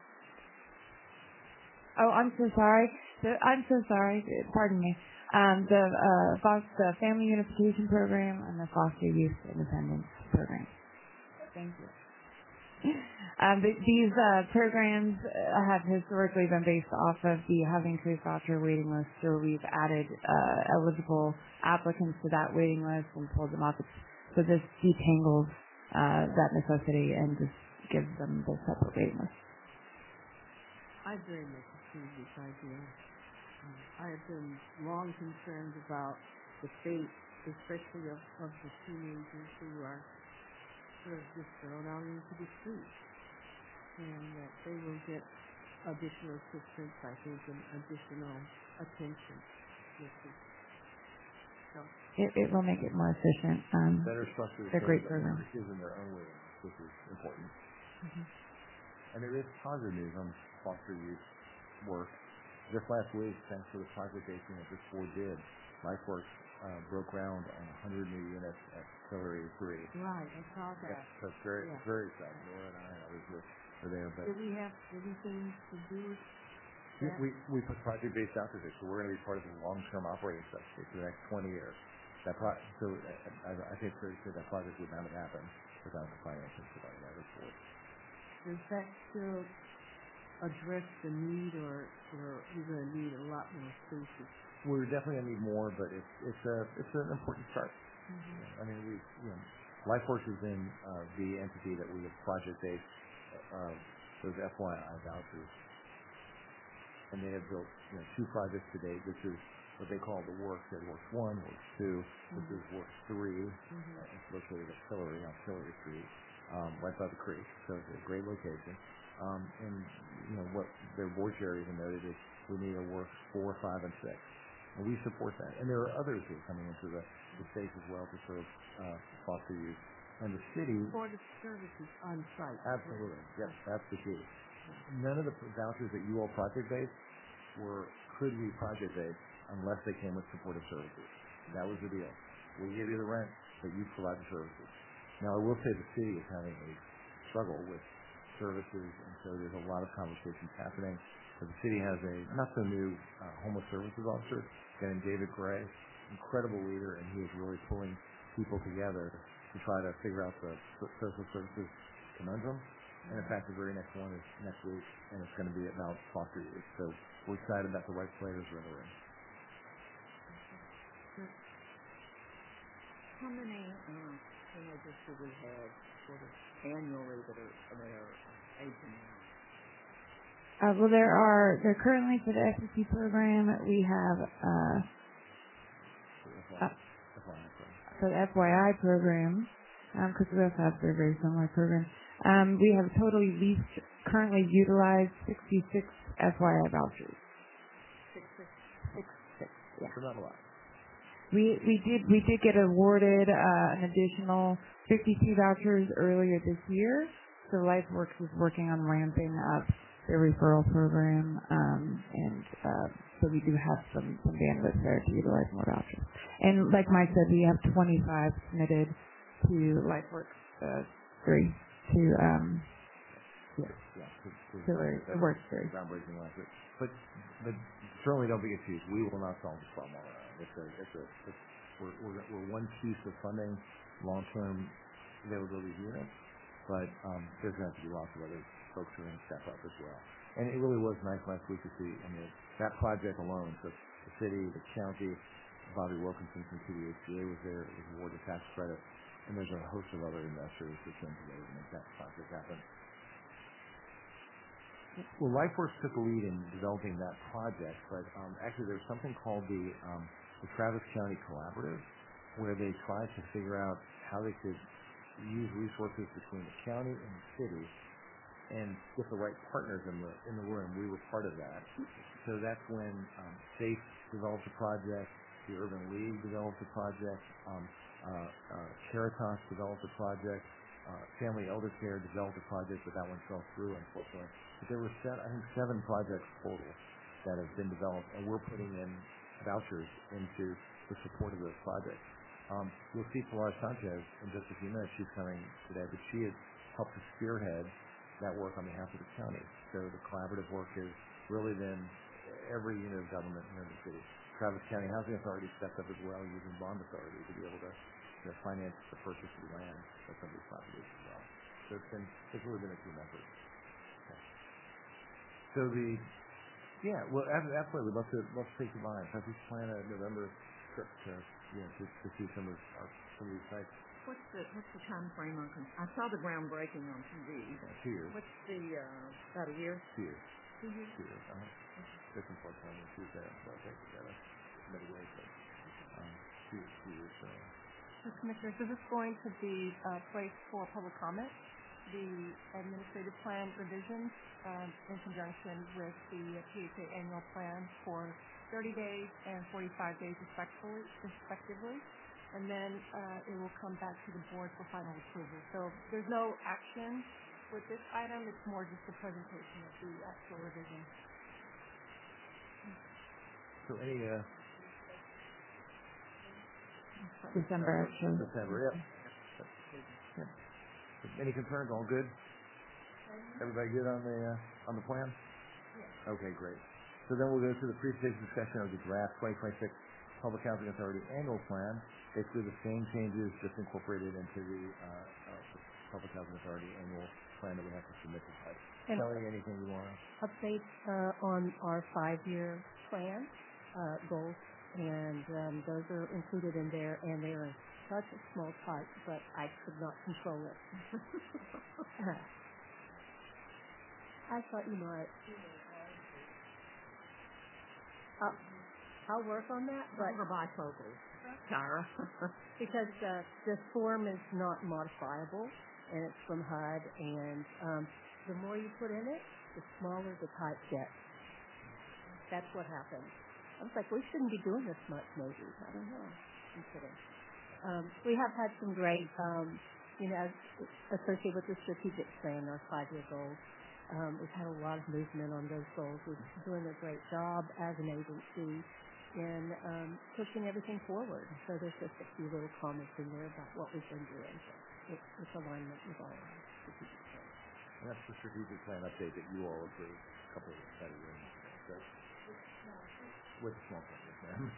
Oh, I'm so sorry. So, I'm so sorry. Pardon me. Um, the uh, foster family unification program and the foster youth independence program. Thank you. Um, but these uh, programs uh, have historically been based off of the Housing Choice Voucher waiting list, so we've added uh, eligible applicants to that waiting list and pulled them off. So this detangles uh, that necessity and just gives them the separate waiting list. I very much approve this idea. Um, I have been long concerned about the fate, especially of, of the teenagers who are sort of just thrown out into the street, and that they will get additional assistance, I think, and additional attention. So It, it will make it more efficient. Um, Better structured. they're great programs. In their own way, which is important. Mm-hmm. And there is positive news on foster youth work. Just last week, thanks to the project-basing that this board did, LifeWorks uh, broke ground on one hundred new units at Hillary three. right, I saw that. That's, that's very, Yeah. very exciting. Laura and I and others were, were there. But Do we have anything to do with we, that? we, we put project-based out there, so we're going to be part of the long-term operating strategy for the next twenty years. That pro- so I, I think it's fair to say that project would not have happened without the financing provided by this board. Does that still address the need, or, or we're going to need a lot more spaces? We're definitely going to need more, but it's it's a it's an important start. Mm-hmm. I mean, we you know LifeWorks is in uh, the entity that we have project-based uh, those F Y I vouchers, and they have built you know, two projects to date. This is what they call the Works. They Works One, Works Two. Mm-hmm. This is Works Three. Mm-hmm. Uh, it's located at Hillary on Hillary Street, um, right by the creek. So it's a great location. Um, and you know what their board chair even noted is we need a Works Four, Five, and Six, and we support that. And there are others who are coming into the, the space as well to serve uh, foster youth. And the city for the services on site. Absolutely, yes, that's the key. None of the vouchers that you all project-based were could be project-based unless they came with supportive services. That was the deal. We give you the rent, but you provide the services. Now, I will say the city is having a struggle with services, and so there's a lot of conversations happening. But the city has a not-so-new uh, homeless services officer, named David Gray, incredible leader, and he is really pulling people together to try to figure out the social services conundrum. And in fact, the very next one is next week, and it's going to be about foster youth. So we're excited that the right players are in the ring. How many uh, teenagers do we have sort of annually that are that are aging out? Uh, well, there are. There currently for the F S C program we have uh, uh, for the F Y I program because um, we also have a very, very similar program. Um, we have totally leased, currently utilized sixty-six F Y I vouchers. Six, six, six, six, yeah. So not a lot. We we did we did get awarded uh, an additional fifty-two vouchers earlier this year. So LifeWorks is working on ramping up their referral program, um, and uh, so we do have some, some bandwidth there to utilize more vouchers. And like Mike said, we have twenty-five submitted to LifeWorks uh, three. To um, yeah, yeah, to, to, to it works very groundbreaking last week. But but certainly don't be confused. We will not solve this problem all around. It's a it's a it's, we're, we're we're one piece of funding long-term availability units, but um, there's going to have to be lots of other folks who are going to step up as well. And it really was nice last week to see. I mean, that project alone, so the city, the county, Bobby Wilkinson from T D H C A was there. It was awarded tax credit. And there's a host of other investors that came together to make that project happen. Well, LifeWorks took the lead in developing that project, but um, actually there's something called the, um, the Travis County Collaborative, where they tried to figure out how they could use resources between the county and the city and get the right partners in the in the room. We were part of that. So that's when um, SAFE developed a project, the Urban League developed a project, um, Uh, uh, Caritas developed a project, uh, Family Elder Care developed a project, but that one fell through, unfortunately. But there were, seven, I think, seven projects total that have been developed, and we're putting in vouchers into the support of those projects. Um, you'll see Pilar Sanchez in just a few minutes. She's coming today, but she has helped to spearhead that work on behalf of the county. So the collaborative work is really then every unit of government here in the city. Travis County Housing Authority stepped up as well, using bond authority to be able to, to finance the purchase of the land of some of these properties as well. So it's been it's really been a team effort. Okay. So the yeah, well, absolutely, we'd love to love to take you by. So we plan a November trip to you know to, to see some of our some of these sites. What's the what's the time frame on? I saw the groundbreaking on T V. Yeah, two years. What's the uh, about a year? Two years. Two years. Two years. Uh-huh. Different parts on the Tuesday, so I think we got to mitigate it. Um, two, two years. So. So, Commissioners, is this going to be uh, placed for public comment? The administrative plan revisions um, in conjunction with the P H A annual plan for thirty days and forty-five days respectively, respectively. And then uh, it will come back to the board for final approval. So there's no action with this item. It's more just a presentation of the actual revision. So any uh, December actually. December, yep. Yeah. Any concerns? All good? Everybody good on the uh, on the plan? Yeah. Okay, great. So then we'll go through the presentation discussion of the draft twenty twenty-six Public Housing Authority annual plan. Basically the same changes just incorporated into the uh, uh, Public Housing Authority annual plan that we have to submit to site. Kelly, anything you want to update uh, on our five-year plan? Uh, goals, and um, those are included in there, and they are such a small type, but I could not control it. I thought, you know, I, uh, I'll work on that, but we're bifocal, Tyra. because uh, the form is not modifiable, and it's from H U D, and um, the more you put in it, the smaller the type gets. That's what happened. I was like, we shouldn't be doing this much, maybe. I don't know. I'm kidding. Um, we have had some great, um, you know, associated with the strategic plan, our five-year goals. Um, we've had a lot of movement on those goals. We're doing a great job as an agency in um, pushing everything forward. So there's just a few little comments in there about what we've been doing. So it, it's alignment with all of our strategic plans. And that's the strategic plan update that you all approved a couple of weeks ago. So, with a small plan, yes, ma'am.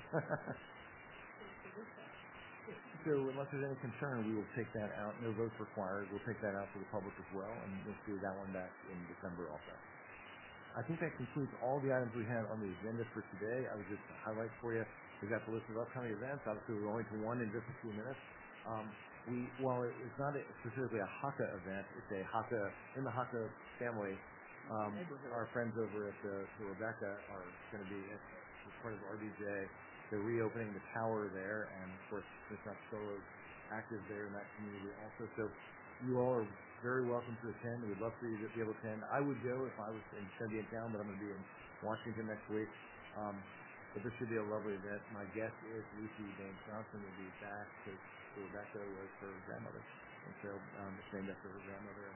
So unless there's any concern, we will take that out. No votes required. We'll take that out for the public as well, and we'll see that one back in December also. I think that concludes all the items we had on the agenda for today. I would just highlight for you, we've got the list of upcoming events. Obviously, we're going to one in just a few minutes. Um, we, while it's not a, specifically a H A C A event, it's a H A C A, in the H A C A family, um, our friends over at the, the Rebecca are going to be at, as part of R D J. They're reopening the tower there, and of course, there's not solos active there in that community also. So you all are very welcome to attend. We'd love for you to be able to attend. I would go if I was in, going to be in town, but I'm going to be in Washington next week. Um, but this should be a lovely event. My guess is Lucy Banks Johnson will be back because Rebecca was her grandmother, and so um, it's named after her grandmother.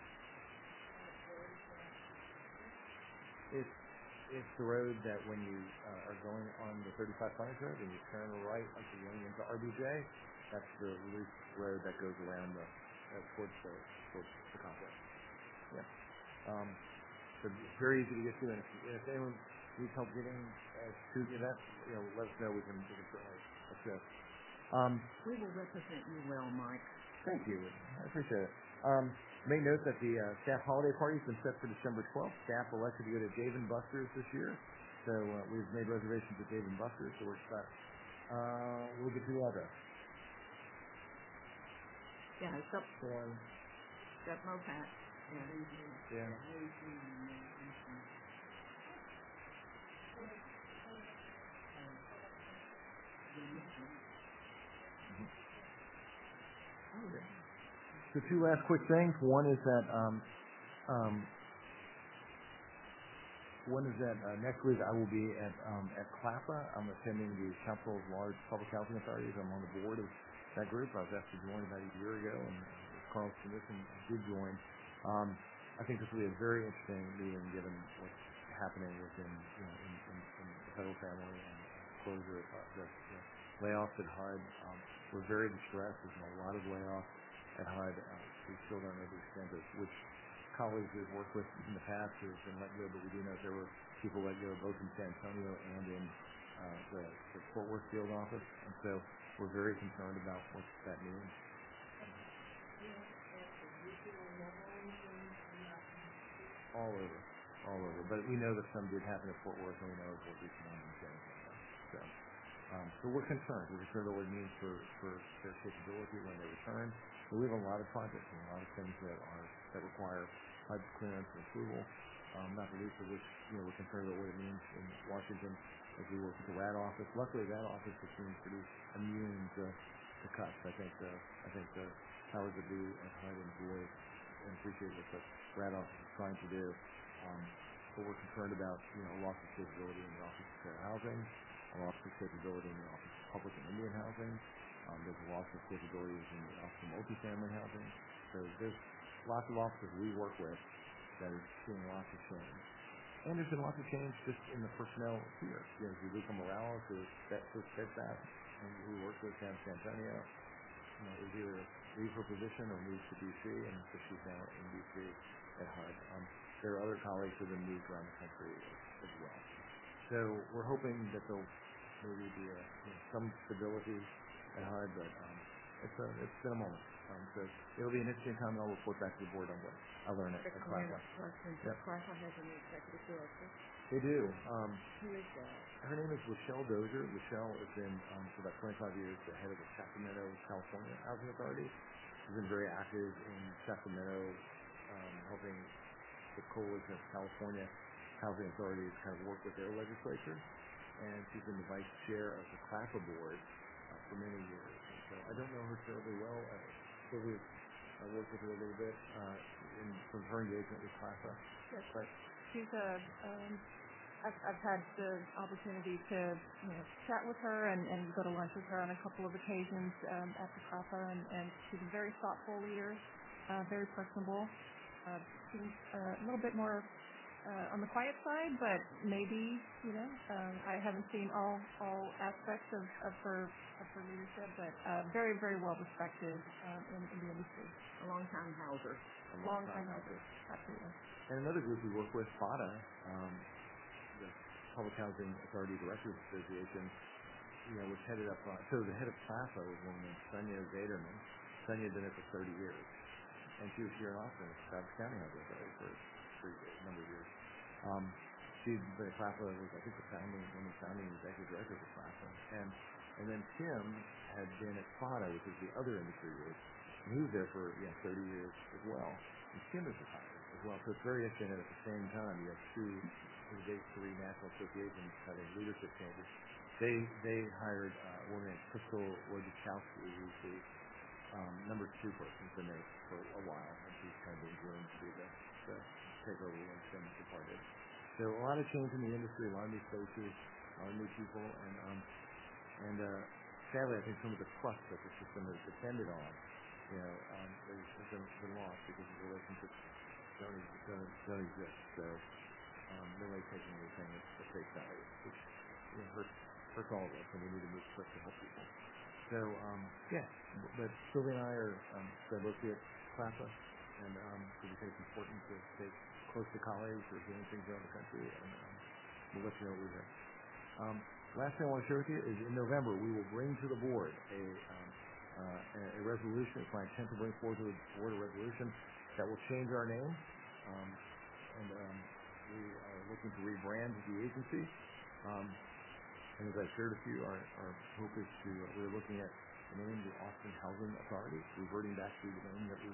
It's It's the road that when you uh, are going on the thirty-five Frontage Road and you turn right like you're going into R B J, that's the loose road that goes around the uh, towards the towards the complex. Yeah. Um, so it's very easy to get to, and if, if anyone needs help getting uh, to the event, you know, let us know. We can we can certainly assist. Um, we will represent you well, Mike. Thank you. I appreciate it. Um, May note that the uh, staff holiday party has been set for December twelfth. Staff elected to go to Dave and Buster's this year, so uh, we've made reservations at Dave and Buster's, so we're set. Uh, we'll get to the address. Yeah, it's up for Step Mopat. Yeah. Yeah. So two last quick things. One is that um, um, one is that uh, next week I will be at um, at CLAPA. I'm attending the Council of Large Public Housing Authorities. I'm on the board of that group. I was asked to join about a year ago, and Carl Smithson did join. Um, I think this will be a very interesting meeting given what's happening within you know, in, in, in the federal family and closure of the, the layoffs at H U D. Um, we're very distressed. There's been a lot of layoffs at H U D. Uh, we still don't know the extent of which colleagues we've worked with in the past who have been let go, but we do know there were people let go both in San Antonio and in uh, the, the Fort Worth field office, and so we're very concerned about what that means. All over, all over. But we know that some did happen at Fort Worth, and we know of what recent one in San Antonio. So, um, so we're concerned. We're concerned about what it means for, for their capability when they return. But we have a lot of projects and a lot of things that are that require H U D clearance and approval. Um, not the least of which, you know, we're concerned about what it means in Washington as we work with the R A D office. Luckily, that office has been pretty immune to, to cuts. I think the I think the powers that be at H U D enjoy and appreciate what the R A D office is trying to do. Um, but we're concerned about, you know, loss of capability in the Office of Fair Housing, a loss of capability in the Office of Public and Indian Housing. Um, there's a loss of capabilities in the Office of Multifamily Housing. So there's lots of offices we work with that are seeing lots of change. And there's been lots of change just in the personnel here. You know, Julissa Morales, who is steadfast, and who works with San Antonio, you know, is either leaves her position or moves to D C, and so she's now in D C at H U D. Um, there are other colleagues who have been moved around the country as, as well. So we're hoping that there'll maybe be a, you know, some stability at H U D, but um, it's, a, it's been a moment. Um, so it'll be an interesting time, and I'll report back to the board on what I learned at CLAPA. Yep. CLAPA has an executive director. They do. Um, Who is that? Her name is Michelle Dozier. Michelle has been um, for about twenty-five years the head of the Sacramento, California Housing Authority. She's been very active in Sacramento, um, helping the Coalition of California Housing Authorities kind of work with their legislature. And she's been the vice chair of the CLAPA board uh, for many years. And so I don't know her terribly well. Uh, Sylvia, I worked with her a little bit uh, in from her engagement with CLAPA. Yes. But she's a. Um, I've, I've had the opportunity to you know, chat with her and, and go to lunch with her on a couple of occasions um, at the CLAPA, and, and she's a very thoughtful leader, uh, very personable. Uh, seems uh, a little bit more uh, on the quiet side, but maybe you know um, I haven't seen all all aspects of, of her of her leadership, but uh, very very well respected um, in, in the industry. A long time houser. a Long time houser, absolutely. And another group we work with, FADA, um, the Public Housing Authority Directors Association, you know, was headed up, uh, so the head of CLAPA was one named Sonia Zaderman. Sonia had been there for thirty years. And she was here in Austin, Travis County Housing Authority for, for a number of years. Um, she'd been at CLAPA, was I think the founding, one of the founding executive directors of CLAPA. And, and then Tim had been at FADA, which is the other industry group. And he was there for, yeah, thirty years as well. And Tim is retired as well. So it's very interesting that at the same time you have two of the big three national associations having leadership changes. They they hired uh, a woman named Crystal Wojciechowski, who's the um, number two person, been there for a while, and she's kind of been groomed to be the, the take over when Tim departed. So a lot of change in the industry, a lot of new faces, a lot of new people, and um, and uh, sadly, I think some of the trust that the system has depended on, you know, um, has, has been, been lost because the relationships don't, don't, don't exist. So um, nobody's taking anything at the face value, which you know, hurts, hurts all of us, and we need to move quick to help people. So, um, yeah, but Sylvia and I are um, both at CLAPA, and um, so we think it's important to stay close to colleagues who are doing things around the country, and um, we'll let you know what we hear. Um, last thing I want to share with you is in November we will bring to the board a, um, uh, a resolution. It's my intent to bring forward to the board a resolution that will change our name, um, and um, we are looking to rebrand the agency. Um, And as I shared with you, our, our hope is to, uh, we're looking at the name, the Austin Housing Authority, reverting back to the name that we,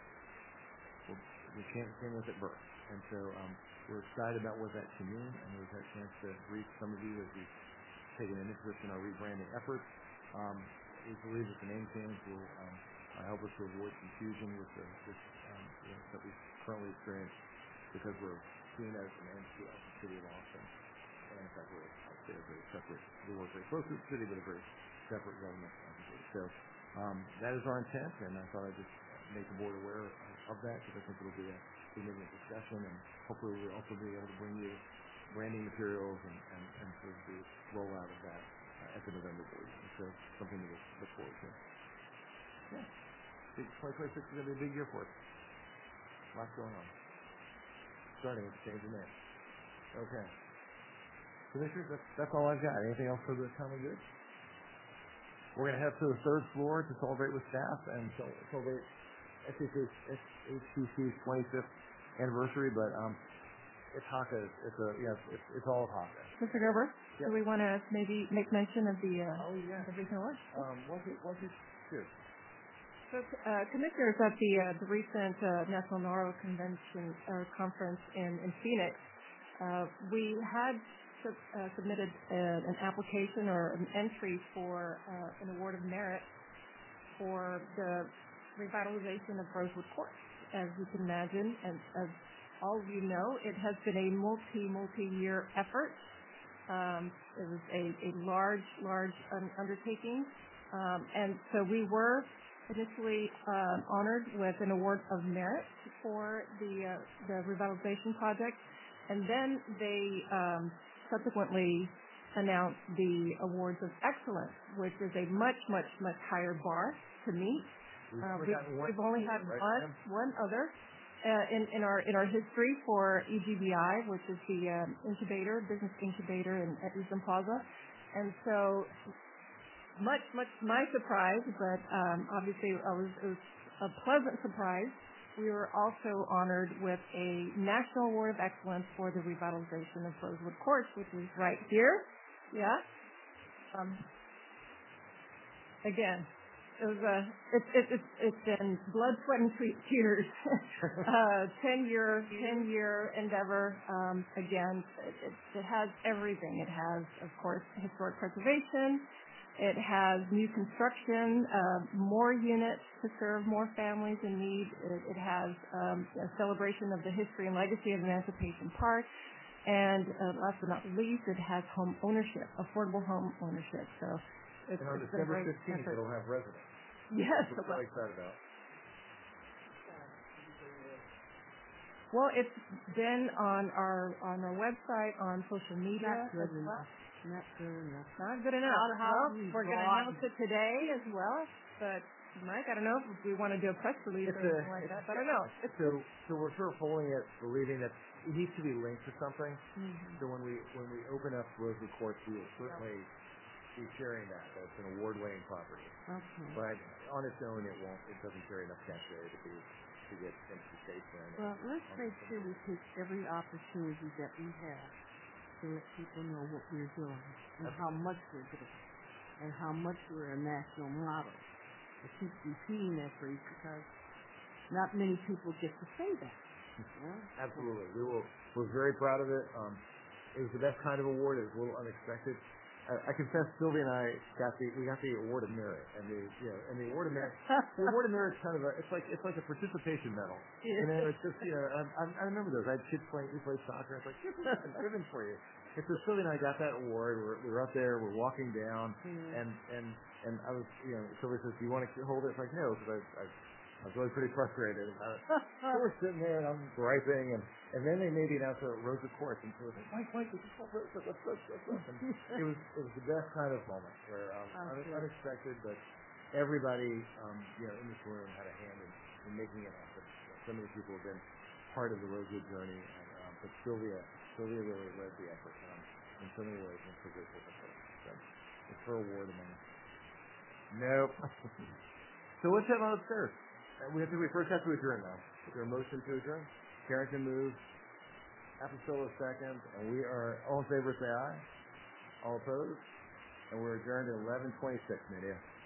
well, we came, came with at birth. And so um, we're excited about what that can mean, and we've had a chance to brief some of you as we've taken an interest in our rebranding efforts. Um, we believe that the name change will um, uh, help us to avoid confusion with the, with, um, you know, that we currently experience because we're seen as an entity of the city of Austin. And in fact, we're, I'd say, a very separate, we work very close to the city, but a very separate government entity. So um, that is our intent, and I thought I'd just make the board aware of, of that, because I think it'll be a significant discussion, and hopefully we'll also be able to bring you branding materials and, and, and sort of the rollout of that uh, at the November board meeting. So something to look, look forward to. Yeah. twenty twenty-six is going to be a big year for us. Lots going on. Starting with changing name. Okay. Commissioners, that's, that's all I've got. Anything else for the common good? We're going to head to the third floor to celebrate with staff and celebrate S H C C's twenty-fifth anniversary, but um, it's Hanukkah. It's a yeah, it's, it's all of Hanukkah. Mister Gerber, yep. do we want to maybe make mention of the uh, oh, yeah. the recent awards? Um, was it was it good? So, uh, commissioners at the uh, the recent uh, National Noro Convention or conference in in Phoenix, uh, we had. Uh, submitted uh, an application or an entry for uh, an award of merit for the revitalization of Rosewood Court. As you can imagine, and as all of you know, it has been a multi, multi-year effort. Um, it was a, a large, large un- undertaking, um, and so we were initially uh, honored with an award of merit for the uh, the revitalization project, and then they um, subsequently announced the awards of excellence, which is a much, much, much higher bar to meet. We've, uh, we've, we've, we've only had right? one, one other uh, in, in our in our history for E G B I, which is the um, incubator, business incubator in, at Eastern Plaza, and so much, much to my surprise, but um, obviously it was, it was a pleasant surprise we were also honored with a National Award of Excellence for the revitalization of Rosewood Courts, which is right here. Yeah. Um, again, it was a, it, it, it, it's been blood, sweat, and sweet tears. uh, ten year, ten year endeavor. Um, again, it, it, it has everything. It has, of course, historic preservation. It has new construction, uh, more units to serve more families in need. It, it has um, a celebration of the history and legacy of Emancipation Park. And uh, last but not least, it has home ownership, affordable home ownership. So it's, and on it's been a December great fifteenth, effort. it'll have residents. Yes. We're really excited about. Well, it's been on our on our website, on social media. Not good as enough. well. Not good enough. Not good enough. How, how well, we we're going to broaden- announce it today as well. But Mike, I don't know if we want to do a press release It's or a, anything like that. But I don't know. It's, so, so we're sort of holding it, believing that it needs to be linked to something. Mhm. So when we when we open up Rosewood Courts, we will certainly be sharing that. That it's an award-winning property. Okay. But on its own, it won't. It doesn't carry enough cachet to be to get into the statesman. Well, let's make sure we take every opportunity that we have to let people know what we're doing and how much we're doing and how much we're a national model. I keep repeating that phrase because not many people get to say that. Yeah? Absolutely, we will. We're very proud of it. Um, it was the best kind of award. It was a little unexpected. I, I confess, Sylvia and I got the we got the award of merit, and the you know, and the award of merit. The award of merit is kind of a it's like it's like a participation medal. Yeah. You know, it's just you know I, I, I remember those. I had kids playing we played soccer. It's like here's a ribbon for you. And so Sylvia and I got that award. We're we were up there. We're walking down, Mm. and and and I was you know Sylvia says, "Do you want to hold it?" It's like no, because I. I I was really pretty frustrated about it. So we're sitting there and I'm griping, and, and then they made the announcement at Rosewood Courts, and so it was like, Mike, Mike, we just called Rosewood, let's go, let's go. And it was it was the best kind of moment where um, un- unexpected, but everybody um, you know in this room had a hand in, in making it happen. You know, so many people have been part of the Rosewood journey, and um, but Sylvia Sylvia really led the effort um, in so many ways, and I'm so grateful for her. So it's her award among us. Nope. So what's that on upstairs? We have to. We first have to adjourn now. Is there a motion to adjourn? Carrington moves. Apostolo second, and we are all in favor. Say aye. All opposed, and we're adjourned at eleven twenty-six. Media.